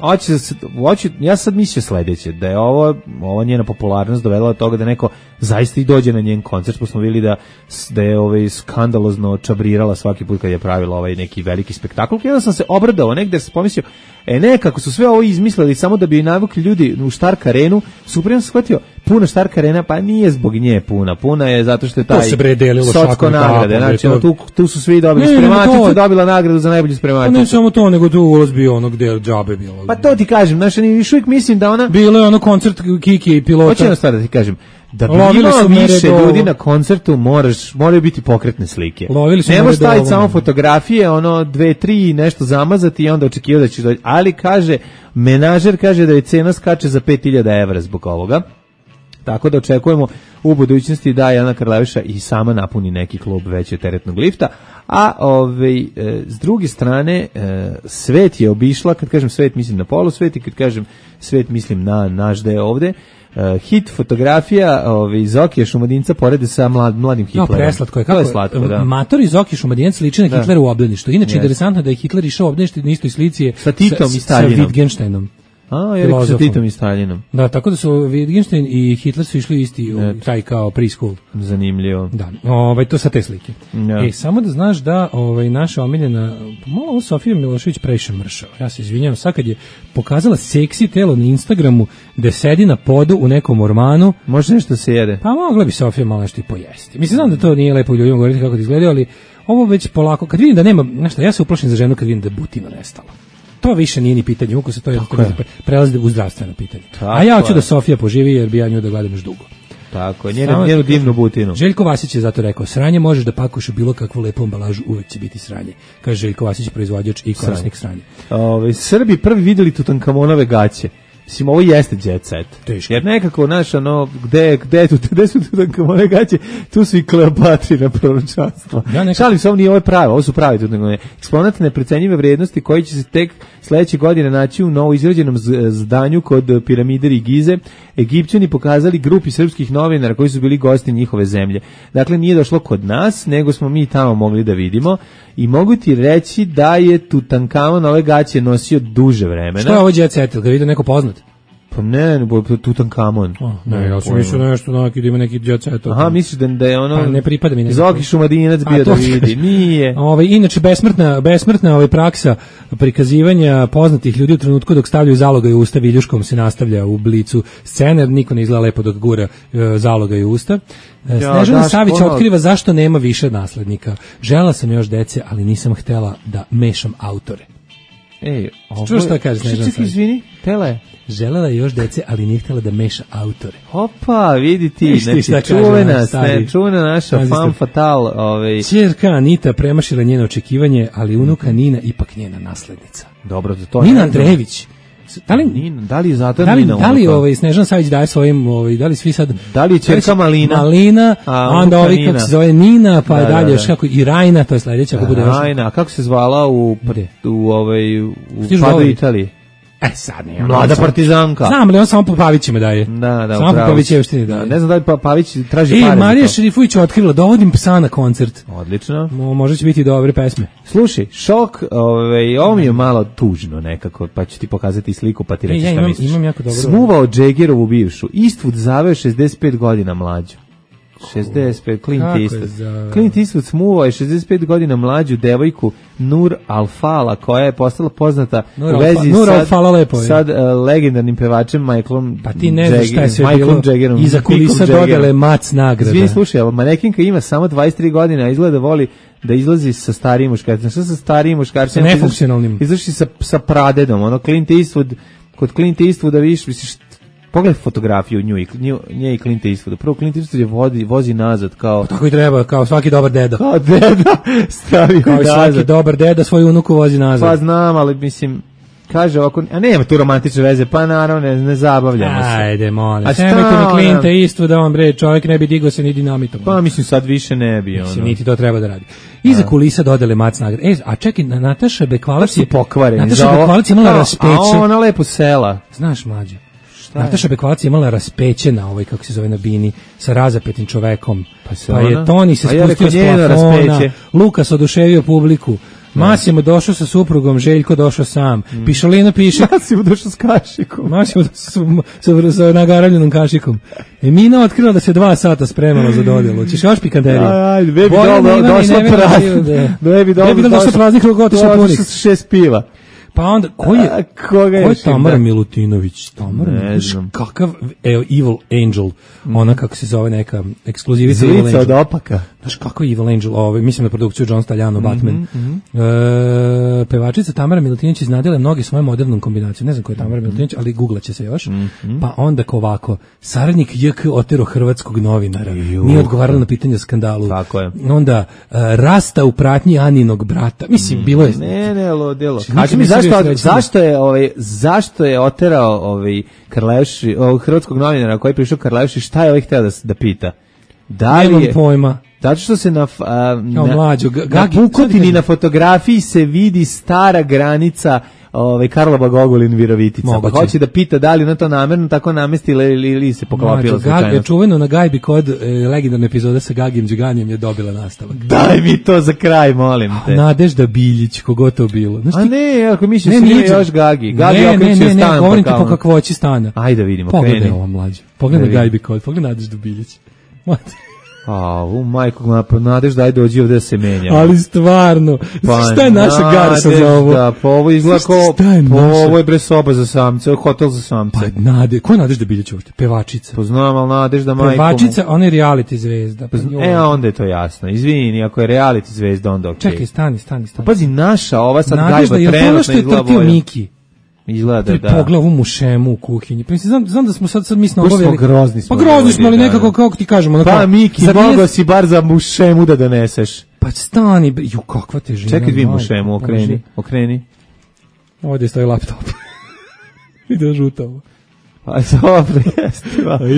Ja sad mislio sledeće, da je ovo njena popularnost dovela od toga da neko zaista i dođe na njen koncert, pa smo vidjeli da je skandalozno čabrirala svaki put kad je pravila ovaj neki veliki spektakl. I onda sam se obradao negde, sam pomislio, nekako su sve ovo izmislili samo da bi navukli ljudi u Stark arenu. Super, sam shvatio, puna Stark arena, pa nije zbog nje puna je zato što je taj Socko nagrade, znači tu su svi dobili, spremačica dobila nagradu za najbolju spremačicu. Pa ne samo to, nego tu ulaz bio ono gde džabe bilo. Pa to ti kažem, znači još uvijek mislim da ona... Bilo je ono koncert Kiki i pilota. Hoće jedno stvar da ti kažem, da bi imao više ljudi na koncertu moraju biti pokretne slike. Nemo staviti samo fotografije, 2, 3 nešto zamazati i onda očekivati da će doći. Ali menažer kaže da je cena skače za 5.000 evra zbog ovoga. Tako da očekujemo u budućnosti da Jelena Karleuša i sama napuni neki klub veće teretnog lifta. A s druge strane, svet je obišla, kad kažem svet mislim na polusvet i kad kažem svet mislim na naš deo ovde. Hit fotografija Zokija Šumadinca porede sa mladim Hitlerom. No, preslatko je. Kako je slatko, da. Matori Zokija Šumadinac liči na Hitlera u obdaništu. Inače, interesantno da je Hitler išao u obdaništu na istoj slici sa Titom i Staljinom. Sa Wittgensteinom. Ja rekao sa Titom i Staljinom. Da, tako da su Wittgenstein i Hitler su išli isti u taj kao preschool. Zanimljivo. Da, to sa te slike. Samo da znaš da naša omiljena, malo Sofija Milošević previše mršava. Ja se izvinjavam, sad kad je pokazala seksi telo na Instagramu da sedi na podu u nekom ormanu. Može nešto se jede? Pa mogla bi Sofija malo nešto i pojesti. Mislim, znam da to nije lepo ljudima govoriti kako ti izgledaju, ali ovo već polako, kad vidim da nema, nešto, ja se uplašim za ženu kad vidim da je butina nestala. To više nije ni pitanje ukusa, to je prelazi u zdravstveno pitanje. A ja hoću da Sofija poživi jer bi ja nju da gledam još dugo. Tako, njenu divnu butinu. Željko Vasić je zato rekao, sranje možeš da pakuješ u bilo kakvu lepu ambalažu, uvek će biti sranje. Kaže Željko Vasić, proizvođač i korisnik sranja. Srbi prvi videli Tutankamonove gaće. Mislim, ovo jeste jet set. Teško. Jer nekako, gde su Tutankamone gaće, tu su i Kleopatri na proročanstvo. Šalim se, ovo nije pravo, ovo su pravi Tutankamone. Eksponat neprecenjive vrijednosti koji će se tek sledeće godine naći u novo izgrađenom zdanju kod piramide Gize. Egipćani pokazali grupi srpskih novinara koji su bili gosti njihove zemlje. Dakle, nije došlo kod nas, nego smo mi tamo mogli da vidimo. I mogu ti reći da je Tutankamon ove gaće nosio duže vremena. Što je ovo jet set? Ga vidio neko poznat? Pa ne, Tutankamon. Ne, ja sam mislio nešto, da ima neki jet set. Aha, misliš da je ono... Pa ne pripada mi. Zoki Šumadinac bio da vidi. Nije. Inače, besmrtna praksa prikazivanja poznatih ljudi u trenutku dok stavljaju zalogaj u usta, viljuškom se nastavlja u Blicu scener, niko ne izgleda lepo dok gura zalogaj u usta. Snežana Savić otkriva zašto nema više naslednika. Želela sam još dece, ali nisam htela da mešam autore. Čuo šta kaže Snežana Savić? Izvini, tela je. Želela je još dece, ali nije htjela da meša autore. Opa, vidi ti, znači čuvena naša femme fatale. Ćerka Anita premašila njeno očekivanje, ali unuka Nina ipak njena naslednica. Dobro, to Nina Andrejević. Da li je zato Nina? Da li Snežana Savić daje svojim, da li svi sad... Da li je ćerka Malina, onda kako se zove Nina, pa dalje još kako i Rajna, to je sledeća. Rajna, kako se zvala u Padu Italije? Sad nije. Mlada partizanka. Znam, ali on samo po Pavićima daje. Da, samo po Pavićevštini daje. Ne znam da li Pavić traži pare. Marija Šerifović otkrila, dovodim psa na koncert. Odlično. Možda će biti dobre pesme. Slušaj, šok, ovo mi je malo tužno nekako, pa ću ti pokazati sliku, pa ti reći šta misliš. Imam jako dobro. Smuvao Džegerovu bivšu. Eastwood zaveo 65 godina mlađu. 65, Clint Eastwood smuvao je 65 godina mlađu devojku Nur Al-Fala, koja je postala poznata u vezi sad legendarnim pevačem Michaelom Jaggerom. Iza kulisa dodele Mac nagrada. Zvini, slušaj, manekinka ima samo 23 godine, a izgleda voli da izlazi sa starijim muškarcima. Što sa starijim muškarcima? Sa nefunkcionalnim. Izašli sa pradedom. Ono, Clint Eastwood, kod Clint Eastwooda vidiš, pogledaj fotografiju nje i Clint Eastwooda. Prvo Clint Eastwood je vozi nazad kao... Tako i treba, kao svaki dobar deda. Kao deda stavi kao nazad. Kao svaki dobar deda svoju unuku vozi nazad. Pa znam, ali mislim... Kaže ovako, a nema tu romantične veze, pa naravno ne zabavljamo se. Ajde, molim. Nemojte mi Clinta Eastwooda, on bre, čovjek ne bi digao se ni dinamitom. Pa mislim sad više ne bi. Mislim, niti to treba da radi. Iza kulisa dodele Mac nagrade. A čekaj, Nataša Bekvalac je pokvareni. Nataša Bekvalac je imala raspeće. A ona lepo sela. Znaš, mlađe. Nataša Bekvalac je imala raspeće na ovoj, kako se zove, na bini, sa razapetim čovekom. Pa je Toni se spustio s plafona, Lukas oduševio publiku. Masimo došao sa suprugom, Željko došao sam. Pišolina piše... Masimo došao s kašikom. Masimo sa nagaravljenom kašikom. Emina otkrila da se 2 sata spremala za dodjelu. Ćeš još pikanteriju? Ajde, bebi došla praznik otišla punih. 6 piva. Pa onda, ko je Tamara Milutinović? Ne znam. Kakav Evil Angel, ona kako se zove neka ekskluzivica Evil Angel. Zlica od opaka. Znaš kako je Evil Angel, mislim na produkciju John Staljano, Batman. Pevačica Tamara Milutinović iznadila mnoge svoje modernom kombinaciju. Ne znam ko je Tamara Milutinović, ali googlaće se još. Pa onda ovako, saradnik JK otero hrvatskog novinara. Nije odgovarala na pitanje o skandalu. Tako je. Onda Rasta u pratnji Aninog brata. Mislim, bilo je... Ne, ludilo. Kaži mi zašto je oterao Karleuši, hrvatskog novinara koji je prišao Karleuši, šta je hteo da pita? Nemam pojma. Zato što se na pukotini na fotografiji se vidi stara granica Karlova Gogolin Virovitica. Pa hoće da pita da li ona to namerno tako namestila ili se poklopila slučajno. Čuveno na Gajbi kod legendarne epizode sa Gagijem Đuganijem je dobila nastavak. Daj mi to za kraj, molim te. Nadežda Biljić, kogo to bilo. A ne, ako mi se snije još Gagi. Gagi okreće stan. Ne, govorim ti po kakvoći stana. Ajde vidimo, pogledaj ovo mlađe. Pogledaj Gajbi kod, pogledaj Nadeždu Biljić. Majko, Nadežda, ajde dođi ovdje da se menja. Ali stvarno, šta je naša garsa za ovo? Pa ovo izgleda ovo je bre soba za samce, ovo je hotel za samce. Pa ko je Nadežda Biljić uopšte? Pevačica. Poznam, ali Nadežda majko. Pevačica, ona je reality zvezda. Onda je to jasno. Izvini, ako je reality zvezda, onda okej. Čekaj, stani. Pazi, naša, ova sad Gajba trenutno izgleda bolje. Izgleda, da. Pogled ovu mušemu u kuhinji. Pa znam da smo sad mi smo obavili. Grozni smo. Pa grozni smo, ali nekako, kako ti kažemo. Pa Miki, mogao si bar za mušemu da doneseš. Pa stani, kakva težina. Čekaj, dvi mušemu, okreni. Ovdje stoji laptop. Vidio žuta ovo. A dobro, jeste.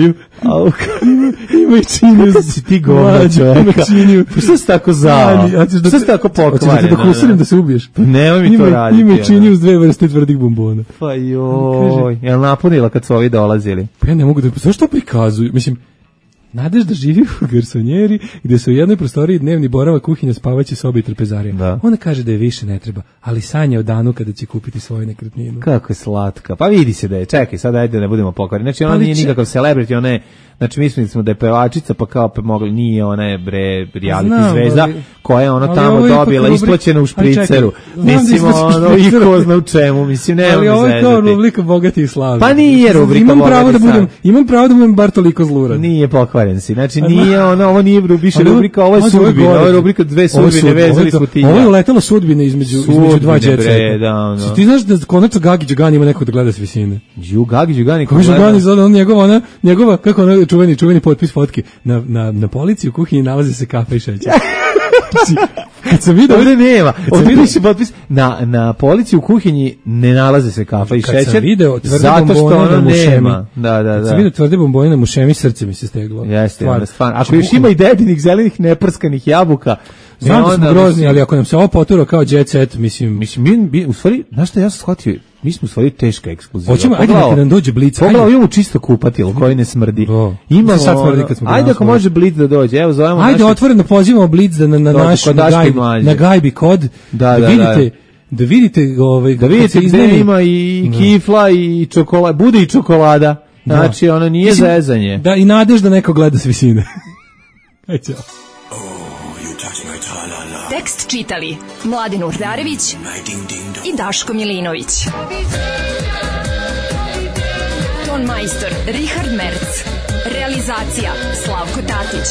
Ima i činiju. Si ti govno čoveka. Što si tako zao? Što si tako pokvaren? Hoćeš da kusurim da se ubiješ? Nemoj mi to raditi. Ima i činiju s 2 vrste tvrdih bombona. Pa joj. Jel napunila kad su ovi dolazili? Pa ja ne mogu da... Zašto prikazuju? Mislim, Nadežda živi u garsonjeri gdje su u jednoj prostoriji dnevni boravak, kuhinja, spavaće sobe i trpezarija. Ona kaže da je više ne treba, ali sanja o danu kada će kupiti svoju nekretninu. Kako je slatka. Pa vidi se da je. Čekaj, sad ajde ne budemo pokvareni. Znači ona nije nikakav celebrity, ona je, znači mislili smo da je pevačica, pa kao mogli, nije, ona je bre reality zvezda koja je ono tamo dobila isplaćena u špriceru. Mislim ono i ko zna u čemu, mislim nema mi zezati. Ali ovo je kao rubrika bogati i slavni. Pa nije rubrika bogati i slavni. Imam pravo da budem bar toliko zlurad. Nije pokvaren si. Znači nije ovo nije više rubrika, ovo je sudbina, ovo je rubrika dve sudbine vezali smo ti. Ovo je uletelo sudbine između dva džetsa. Ti znaš da konačno Gagi Đugani ima nekog da gleda s visine. Gagi Đugani ko gleda? Njegova kako ona čuveni potpis fotke na polici u kuhinji nalazi se kafa i šećer. Kad sam vidio ovdje nema. Ovdje piše potpis na polici u kuhinji ne nalaze se kafa i šećer. Kad sam video tvrde bombone na mušemi. Kad sam vidio tvrde bombone na mušemi, srce mi se steglo. Jeste, stvarno. Ako još ima i dedinih zelenih neprskanih jabuka, Znam da smo grozni, ali ako nam se ovo potura kao jet set, mislim mi u stvari, znaš šta ja sam shvatio, mi smo u stvari teška ekskluziva. Hoćemo, ajde da nam dođe Blic. Pogledaj, imamo čisto kupatilo koji ne smrdi. Imamo sad smrdi kad smo. Ajde ako može Blic da dođe. Evo zovemo. Ajde otvoreno pozivamo Blic da na naš na gajbi kod da vidite gde ima i kifla i čokolada, bude i čokolada. Znači ona nije zezanje. Da i nadeš da neko gleda s visine. Ajde. Tekst čitali Mladen Urdarević i Daško Milinović. Ton majstor Richard Merc. Realizacija Slavko Tatić.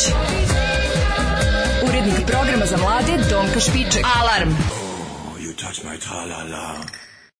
Urednik programa za mlade Donka Špiček. Alarm! Oh, you touch my tra-la-la.